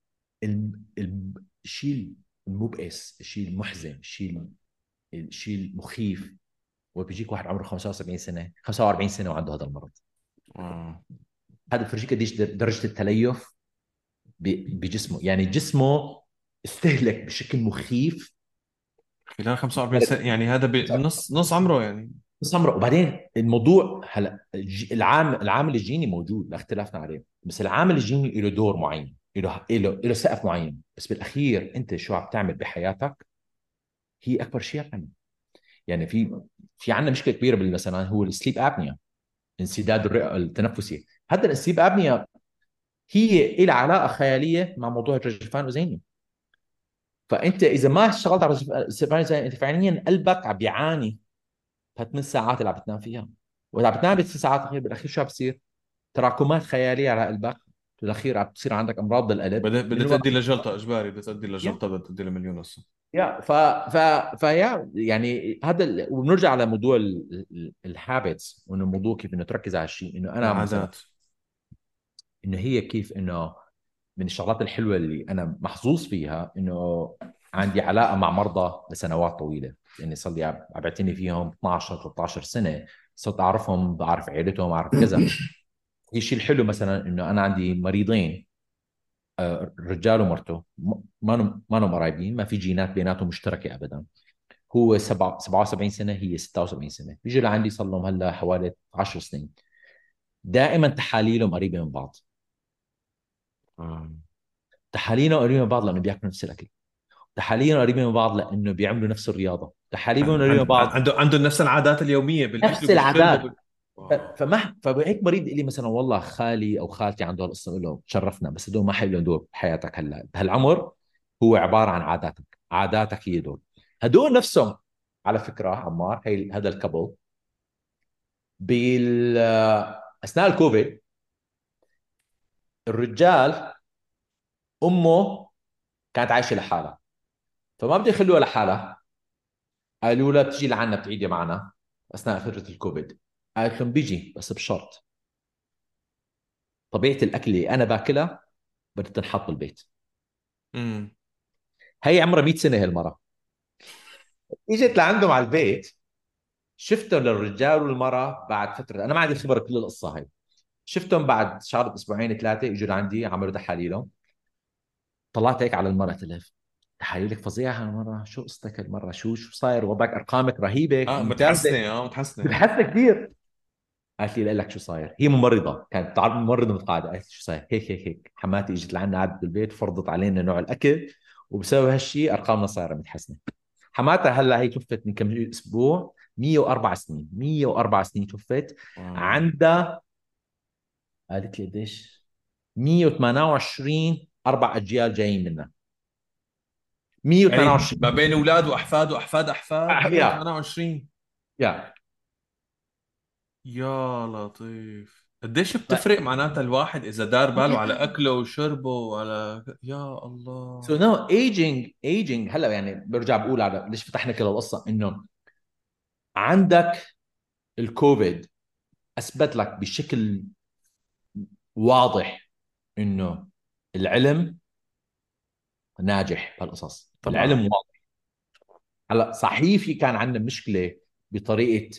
الشيء المبئس، الشيء المحزن، الشيء المخيف، وبيجيك واحد عمره 75 سنه 45 سنه وعنده هذا المرض. آه. هذا بفرجيك قديش درجه التليف بجسمه، يعني جسمه استهلك بشكل مخيف. خلال 45 سنة يعني هذا بنص نص عمره يعني. سمرة. وبعدين الموضوع هلا العامل الجيني موجود، لا اختلافنا عليه، بس العامل الجيني له دور معين، له سقف معين، بس بالاخير انت شو عم تعمل بحياتك هي اكبر شيء يعني. يعني في عندنا مشكله كبيره مثلا هو السليب ابنيا، انسداد الرئه التنفسي. هذا السليب ابنيا هي لها علاقه خياليه مع موضوع الرجفان وزيني. فانت اذا ما اشتغلت على الرجفان انت فعليا قلبك عم بيعاني ال8 ساعات اللي عم بتنام فيها. وإذا بتنام بست ساعات أخير بالأخير شو بصير؟ تراكمات خيالية على قلبك، بالأخير عم بتصير عندك أمراض بالقلب من بدها تأدي الوقت. لجلطة إجباري، بدها تأدي لجلطة، بدها تأدي لمليون قصة. يا ف ف فيا يعني هذا وبنرجع على موضوع الهابتس، وانه الموضوع كيف انه تركز على الشيء، انه انا مثلا العادات. انه هي كيف انه من الشغلات الحلوه اللي انا محظوظ فيها انه عندي علاقه مع مرضى لسنوات طويله، لاني صار لي عم بعتني فيهم 12 13 سنه، صرت اعرفهم، بعرف عائلتهم، اعرف كذا. هي الشيء الحلو مثلا انه انا عندي مريضين، رجال ومرته، ما لهم قرايبين، ما في جينات بيناتهم مشتركه ابدا. هو 77 سنه، هي 76 سنه، بيجوا لعندي صار لهم هلا حوالي 10 سنين. دائما تحاليلهم قريبه من بعض. آه. تحاليلهم قريبه من بعض لانه بياكلوا نفس الاكل. تحاليلهم قريبه من بعض لانه بيعملوا نفس الرياضه. تحاليلهم قريبه من بعض، عنده نفس العادات اليومية بالأكل نفس وبالشرب العادات. واو. فهيك مريض لي مثلا والله خالي او خالتي عنده هالقصه، بقول له تشرفنا، بس هدول ما حيلهم دور بحياتك هلا بهالعمر. هو عباره عن عاداتك، عاداتك هي دور. هدول نفسهم على فكره عمار، هي هذا الكبل بال اثناء الكوفيد، الرجال امه كانت عايشه لحالها، فما بده يخلوها لحالها، قالوا لها بتجي لعنا بتعيدي معنا اثناء فتره الكوفيد. قالت لهم بيجي بس بشرط، طبيعه الاكل اللي انا باكلها بدها تنحط بالبيت. امم. هي عمرها 100 سنه هالمره، اجت لعندهم على البيت، شفتهم للرجال والمراه بعد فتره، انا ما عندي خبره كل القصه هاي. شفتهم بعد شهر اسبوعين ثلاثه، اجوا لعندي عملوا تحاليلهم. طلعت هيك على المراه، قلت لها تحاليلك فظيعه هالمره، شو قصتك هالمره، شو صاير وضعك، ارقامك رهيبه اه ممتازه، متحسنة، اه متحسنة. بتحسن كثير. قالت لي لا لك شو صاير، هي ممرضه كانت تعرف، ممرضه متقاعده. قالت لي شو صاير، هيك هيك هيك حماتي اجت لعنا قعدت بالبيت فرضت علينا نوع الاكل، وبسبب هالشيء ارقامنا صايره متحسنه. حماتها هلا هي توفت من كم اسبوع، 104 سنين، 104 سنين توفت. واو. عندها، قالت لي قديش، 128 اربع اجيال جايين منها، يعني ما 128. بين أولاد وأحفاد وأحفاد أحفاد يا 128. يا يا لطيف، قديش بتفرق معناتها الواحد إذا دار باله على أكله وشربه وعلى يا الله. سو نو ايجينج هلا يعني برجع بقول على ليش فتحنا كل القصه، انه عندك الكوفيد اثبت لك بشكل واضح انه العلم ناجح بهالقصص، العلم طبعا. واضح. هلا صحيح في كان عندنا مشكله بطريقه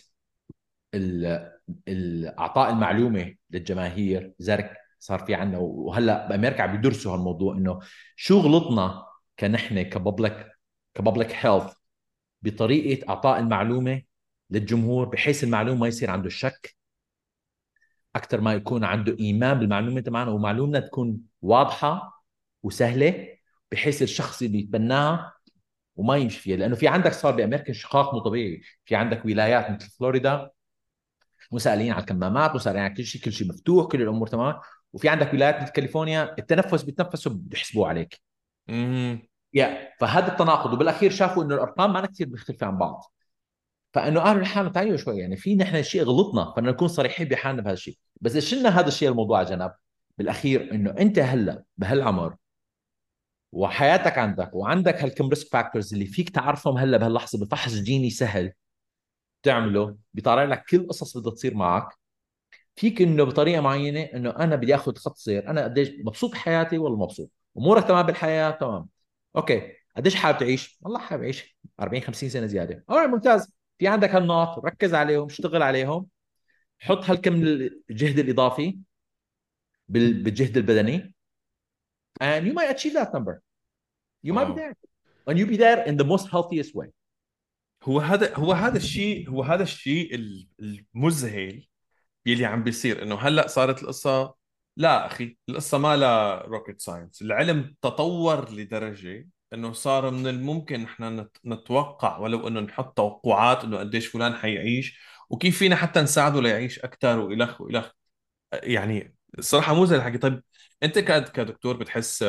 اعطاء المعلومه للجماهير، لذلك صار في عندنا، وهلا بامريكا عم بيدرسوا هالموضوع، انه شو غلطنا كنحن كببليك هيلث بطريقه اعطاء المعلومه للجمهور، بحيث المعلومه ما يصير عنده شك اكثر ما يكون عنده ايمان بالمعلومه تبعنا، ومعلومنا تكون واضحه وسهله، بحيث الشخص اللي يتبناها وما يمشي فيها. لانه في عندك صار بامريكا انشقاق مو طبيعي، في عندك ولايات مثل فلوريدا مسالين على الكمامات، مسالين على كل شيء، كل شيء مفتوح، كل الامور تمام. وفي عندك ولايات مثل كاليفورنيا التنفس بيتنفسوا بيحسبوه عليك. امم. فهذا التناقض، وبالاخير شافوا انه الارقام ما كثير بتختلف عن بعض. فانه قالوا لحالهم تعالوا شوي، يعني في نحن شيء غلطنا، بدنا نكون صريحين بحالنا بهذا الشيء. بس شلنا هذا الشيء الموضوع على جنب، بالاخير انه انت هلا بهالعمر وحياتك عندك، وعندك هالكم ريسك فاكتورز اللي فيك تعرفهم هلا بهاللحظه بفحص جيني سهل تعمله، بيطلع لك كل قصص بدها تصير معك. فيك انه بطريقه معينه انه انا بدي اخذ خط سير، انا قديش مبسوط بحياتي والله مبسوط، امورك تمام بالحياه تمام، اوكي قديش حابب تعيش، والله حابب اعيش 40 50 سنه زياده، ممتاز. في عندك هالنقط ركز عليهم، اشتغل عليهم، حط هالكم من الجهد الاضافي بالجهد البدني، and you might achieve that number. You might be واو. there and you be there in the most healthiest way. هو هذا الشيء المذهل يلي عم بيصير، انه هلا صارت القصه. لا اخي، القصه ما لها روكيت ساينس، العلم تطور لدرجه انه صار من الممكن احنا نتوقع، ولو انه نحط توقعات انه قديش فلان حيعيش، وكيف فينا حتى نساعده ليعيش اكثر والخ والخ. يعني الصراحه مو زي الحكي. طيب انت كدكتور بتحس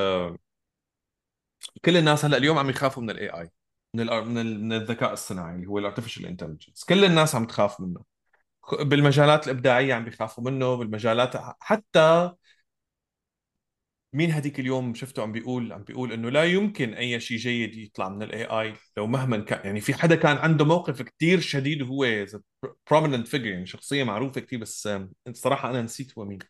كل الناس هلا اليوم عم يخافوا من الاي اي، من الذكاء الصناعي اللي هو الارتفيشال انتليجنس، كل الناس عم تخاف منه. بالمجالات الابداعيه عم بيخافوا منه، بالمجالات حتى مين هديك اليوم شفته عم بيقول انه لا يمكن اي شيء جيد يطلع من الاي اي لو مهما كان. يعني في حدا كان عنده موقف كتير شديد وهو prominent figure، يعني شخصيه معروفه كتير، بس الصراحه انا نسيت هو مين.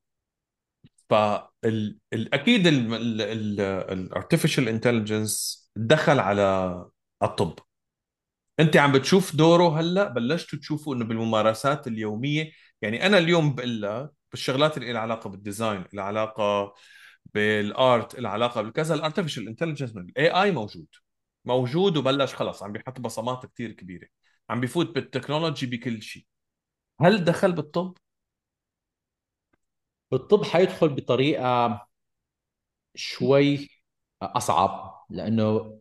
فاكيد الارتفيشال انتليجنس دخل على الطب. انت عم بتشوف دوره هلا، بلشتوا تشوفوا انه بالممارسات اليوميه. يعني انا اليوم بقول لك بالشغلات اللي لها علاقه بالديزاين، لها علاقه بالارت، لها علاقه بالكذا، الارتفيشال انتليجنس الاي اي موجود وبلش خلص عم بيحط بصمات كتير كبيره، عم بيفوت بالتكنولوجي بكل شيء. هل دخل بالطب؟ الطب حيدخل بطريقة شوي أصعب، لأنه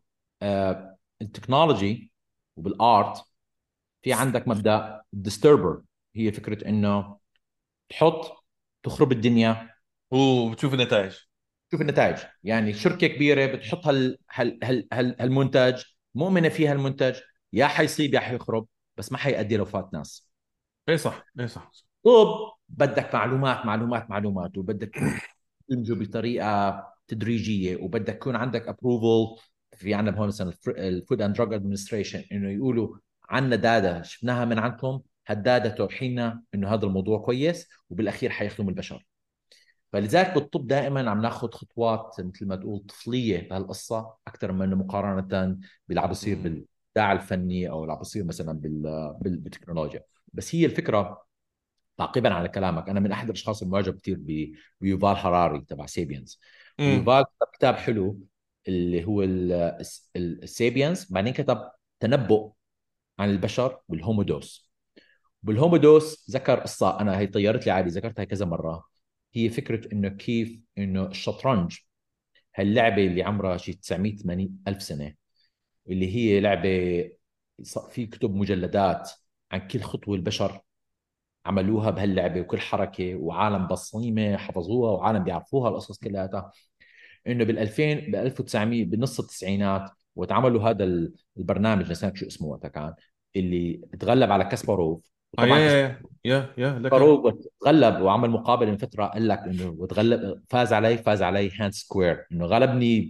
التكنولوجي وبالآرت في عندك مبدأ الديستربر. هي فكرة إنه تحط تخرب الدنيا، وبتشوف النتائج. شوف النتائج. يعني شركة كبيرة بتحط هالمنتج، مؤمنة فيها المنتج، يا حيصيب يا حيخرب، بس ما حيأدي لوفاة ناس. ايه صح، ايه صح. طب بدك معلومات معلومات معلومات، وبدك تنجو بطريقة تدريجية، وبدك يكون عندك ابروفل. في عندنا هون مثلا الفود اند دراج ادمنستريشن، انه يقولوا عنا داتا شفناها من عندكم، هالداتا توحينا انه هذا الموضوع كويس، وبالاخير حيخدم البشر. فلذلك بالطب دائما عم ناخذ خطوات مثل ما تقول طفليه بهالقصه، اكثر من مقارنه باللي عم بيصير مم. بالابداع الفني، او اللي عم بيصير مثلا بالتكنولوجيا. بس هي الفكره، تعقيبا على كلامك، انا من احد الاشخاص المعجب كثير بيوفال هراري تبع سيبينز. امم. ويوفال كتب كتاب حلو اللي هو السيبينز، بعدين كتب تنبؤ عن البشر بالهومودوس. بالهومودوس ذكر قصه انا هي طيرت لي عادي، ذكرتها كذا مره. هي فكره انه كيف انه الشطرنج، هاللعبه اللي عمرها شي 980 الف سنه، اللي هي لعبه في كتب مجلدات عن كل خطوه البشر عملوها بهاللعبه، وكل حركه، وعالم بصيمه حفظوها، وعالم بيعرفوها القصص كلها. انه بال 2000 ب 1900 بنص التسعينات واتعملوا هذا البرنامج، نسيت شو اسمه وقتها كان، اللي تغلب على كاسباروف. اه، يا وطبعا يا يا لك. كاسباروف تغلب وعمل مقابله من فتره، قال لك انه وتغلب، فاز علي هاند سكوير، انه غلبني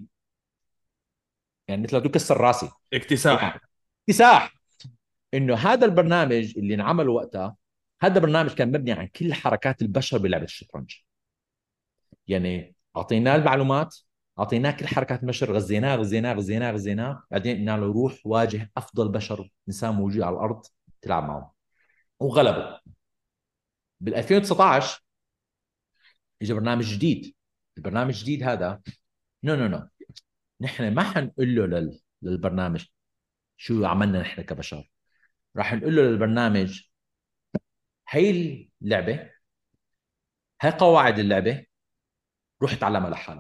يعني مثل ما تقول كسر راسي. يعني اكتساح. اكتساح. انه هذا البرنامج اللي انعمل وقتها، هذا البرنامج كان مبني عن كل حركات البشر بلعبه الشطرنج. يعني اعطيناه المعلومات، اعطيناه كل حركات البشر، غزيناه غزيناه غزيناه غزيناه، بعدين قلنا له روح واجه افضل بشر انسان موجود على الارض تلعب معه، وغلبه. بال 2019 اجى برنامج جديد. البرنامج الجديد هذا، نو نو نو، نحن ما حنقول له للبرنامج شو عملنا نحن كبشر. راح نقول له للبرنامج هي اللعبه، هي قواعد اللعبه، روح اتعلمها لحالك.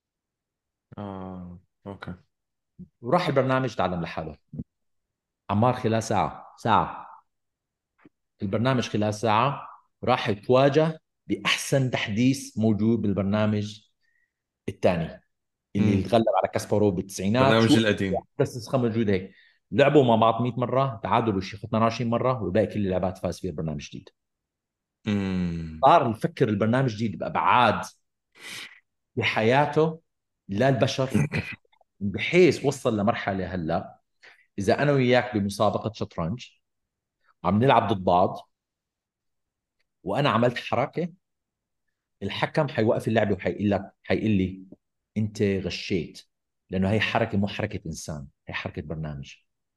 اه، اوكي. وراح البرنامج تعلم لحاله. عمار خلال ساعه البرنامج خلال ساعة راح يتواجه بأحسن تحديث موجود بالبرنامج الثاني، اللي امم. تغلب على كاسباروف بالتسعينات. برنامج شو القديم. بس نسخة موجودة هيك. لعبوا مع بعض 100 مرة، تعادلوا شي 22 مرة، والباقي كل اللعبات فاز فيها البرنامج الجديد. امم. صار يفكر البرنامج الجديد بأبعاد بحياته لا البشر فكر فيه، بحيث وصل لمرحلة هلا إذا أنا وياك بمسابقة شطرنج عم نلعب ضد بعض، وأنا عملت حركة، الحكم حيوقف اللعبه وحيقول لك، حيقول لي انت غشيت، لانه هي حركه مو حركه انسان، هي حركه برنامج.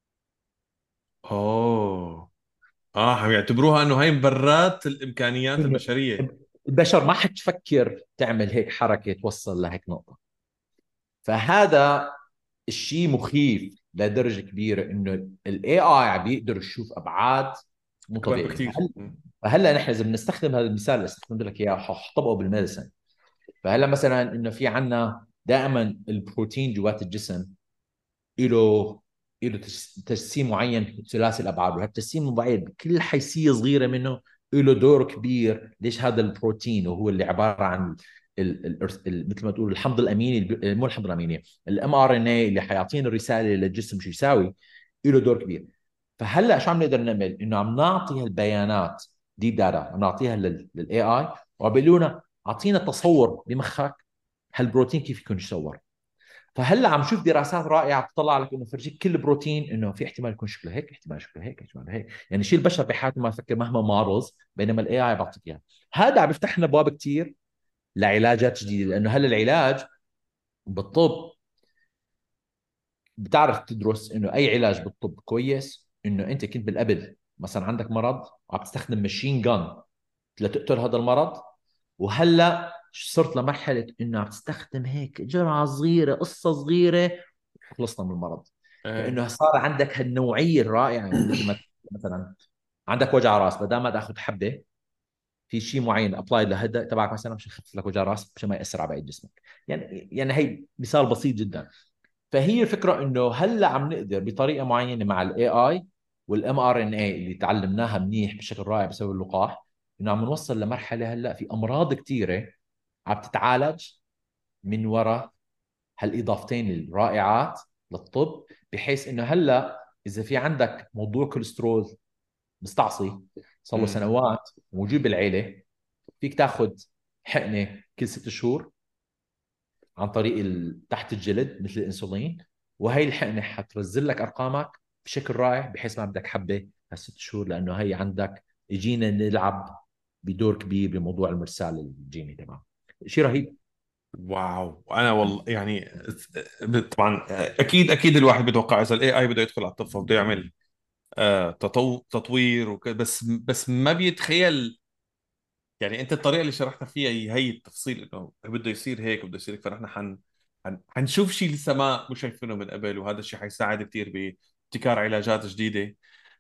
اوه. اه، عم يعتبروها انه هي برات الامكانيات إنه البشريه. البشر ما حتفكر تعمل هيك حركه توصل لهيك نقطه. فهذا الشيء مخيف لدرجه كبيره، انه الاي اي عم بيقدر يشوف ابعاد مو اكبر طبيعيه. بكثير. فهلا نحن اذا بنستخدم هذا المثال اللي استخدمت لك اياه حطبقه بالميديسن. فهلا مثلا انه في عنا دائما البروتين جوات الجسم له له تجسيم معين ثلاثي الابعاد، وهالتجسيم المعين بكل حيثيه صغيره منه له دور كبير. ليش هذا البروتين، وهو اللي عباره عن مثل ما تقول الحمض الاميني، مو الحمض الاميني، الام ار ان اي، اللي حيعطينا الرساله للجسم شو يساوي، له دور كبير. فهلا شو عم نقدر نعمل؟ انه عم نعطي هالبيانات ديب داتا نعطيها للاي اي، وبيقولوا لنا اعطينا تصور بمخك هالبروتين كيف يكون يصور. فهلا عم شوف دراسات رائعه بتطلع لك انه فرجيك كل بروتين انه في احتمال يكون شكله هيك، احتمال شكله هيك، احتمال هيك. يعني شيء البشر بحياته ما يفكر مهما مارز، بينما الاي اي بيعطيك اياها. هذا عم يفتح لنا ابواب كثير لعلاجات جديده، لانه هلا العلاج بالطب بتعرف تدرس انه اي علاج بالطب كويس انه انت كنت بالقبل مثلا عندك مرض وعم تستخدم ماشين جان لتقتل هذا المرض، وهلا صرت لمرحله انه عم تستخدم هيك جرعه صغيره، قصه صغيره، خلصنا من المرض. ايه. فانه صار عندك هالنوعيه الرائعه، يعني مثل ما مثلا عندك وجع راس، بدل ما تاخذ حبه في شيء معين ابلاي لهذا تبعك مثلا مش يخفف لك وجع راس مشان ما ياثر على باقي جسمك. يعني هي مثال بسيط جدا. فهي الفكره انه هلا عم نقدر بطريقه معينه مع الاي اي والام ار ان اي اللي تعلمناها منيح بشكل رائع بسبب اللقاح، انه عم نوصل لمرحله هلا في امراض كثيره عم تتعالج من وراء هالاضافتين الرائعات للطب، بحيث انه هلا اذا في عندك موضوع كوليسترول مستعصي صار له امم. سنوات موجود بالعيله، فيك تاخذ حقنه كل 6 شهور عن طريق تحت الجلد مثل الانسولين، وهي الحقنه حتنزل لك ارقامك بشكل رائع، بحيث ما بدك حبه هال6 شهور، لانه هي عندك يجينا نلعب بدور كبير بموضوع المرسال الجيني تبعه. شيء رهيب. واو، انا والله يعني طبعا اكيد الواحد بيتوقع اذا الاي اي بده يدخل على الطب فبده يعمل تطوير وكذا، بس ما بيتخيل. يعني انت الطريقه اللي شرحتها فيها هي التفصيل انه بده يصير هيك وبده يصير هيك، فنحن حنشوف شيء لسه ما مو شايفينه من قبل، وهذا الشيء حيساعد كثير بابتكار علاجات جديده.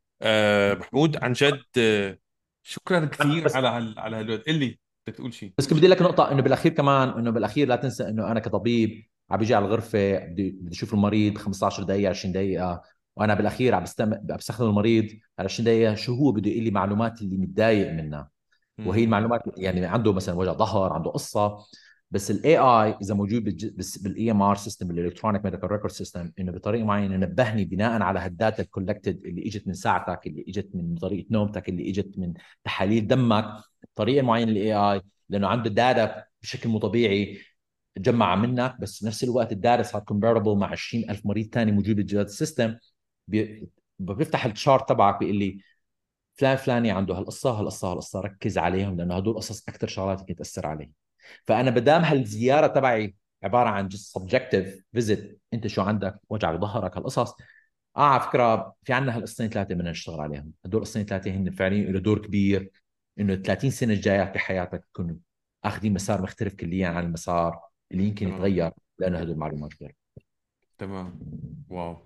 محمود عن جد، شكرا كثير بس على هالوقت. قل لي، بدك تقول شيء؟ بس كنت بدي لك نقطة، انه بالاخير كمان، انه بالاخير لا تنسى انه انا كطبيب عم بيجي على الغرفة بدي اشوف المريض 15 دقيقة 20 دقيقة، وانا بالاخير عم بستخدم المريض على 20 دقيقة شو هو بده يقول لي معلومات اللي متضايق منها. وهي امم. المعلومات يعني عنده مثلا وجع ظهر، عنده قصه. بس الاي اي اذا موجود بالاي ام ار سيستم، الالكترونيك ميديكال ريكورد سيستم، انه بطريقه معينه نبهني بناء على هالداتا الكولكتد اللي اجت من ساعتك، اللي اجت من طريقه نومتك، اللي اجت من تحاليل دمك، بطريقه معينه الاي اي لانه عنده داتا بشكل مو طبيعي جمع منك، بس بنفس الوقت الداتا صار كومباربل مع 20,000 مريض ثاني موجود بجهاز السيستم. بيفتح الشارت تبعك بيقول لي فلان فلاني عنده هالقصه ركز عليهم، لانه هدول قصص اكثر شغلات ممكن تاثر عليه. فانا بدام هالزياره تبعي عباره عن جست سبجكتيف فيزيت، انت شو عندك وجع بظهرك هالقصص، على فكره في عندنا هالقصتين ثلاثه بدنا نشتغل عليهم. هدول القصتين ثلاثه هن فعليا له دور كبير انه 30 سنه الجايات بحياتك يكونوا اخذين مسار مختلف كليا عن المسار اللي يمكن تمام. يتغير، لانه هدول المعلومات غير. تمام. واو.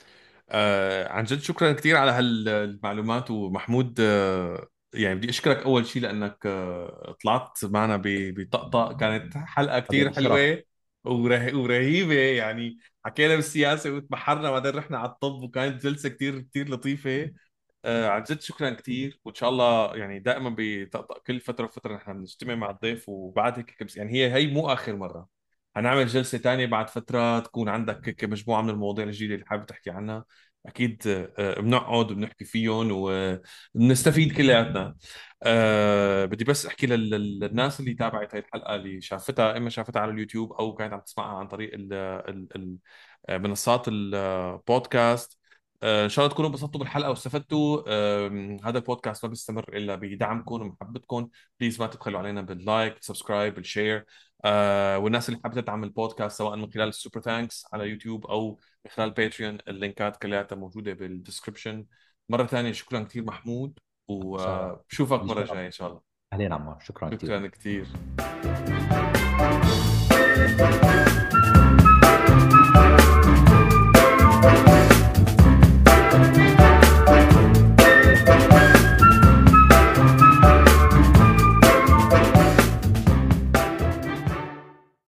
عن جد شكرا كثير على هالمعلومات. ومحمود، يعني بدي اشكرك اول شيء لانك طلعت معنا بطقطق، كانت حلقه كثير حبيبي شرف. حلوه ورهيبه. يعني حكينا بالسياسه وتبحرنا بعدين رحنا على الطب، وكانت جلسه كثير كثير لطيفه. عن جد شكرا كثير، وان شاء الله يعني دائما بطقطق كل فتره وفتره نحن بنجتمع مع الضيف، وبعد هيك يعني هي مو اخر مره. هنعمل جلسه ثانيه بعد فتره تكون عندك هيك مجموعه من المواضيع الجديده اللي حابب تحكي عنها. اكيد بنقعد وبنحكي فيهم وبنستفيد كلياتنا. بدي بس احكي للناس اللي تابعت هاي الحلقه، اللي شافتها اما شافتها على اليوتيوب او كانت عم تسمعها عن طريق منصات البودكاست. ان شاء الله تكونوا انبسطتوا بالحلقه واستفدتوا. هذا البودكاست ما بيستمر الا بدعمكم ومحبتكم. بليز ما تبخلوا علينا باللايك بالسبسكرايب بالشير. والناس اللي حابه تدعم البودكاست سواء من خلال السوبر ثانكس على يوتيوب او من خلال باتريون، اللينكات كلها موجوده بالدسكربشن. مره ثانيه شكرا كثير محمود، شرف. وبشوفك مره شرف. جايه ان شاء الله. اهلين عمار، شكرا كثير. شكرا كثير.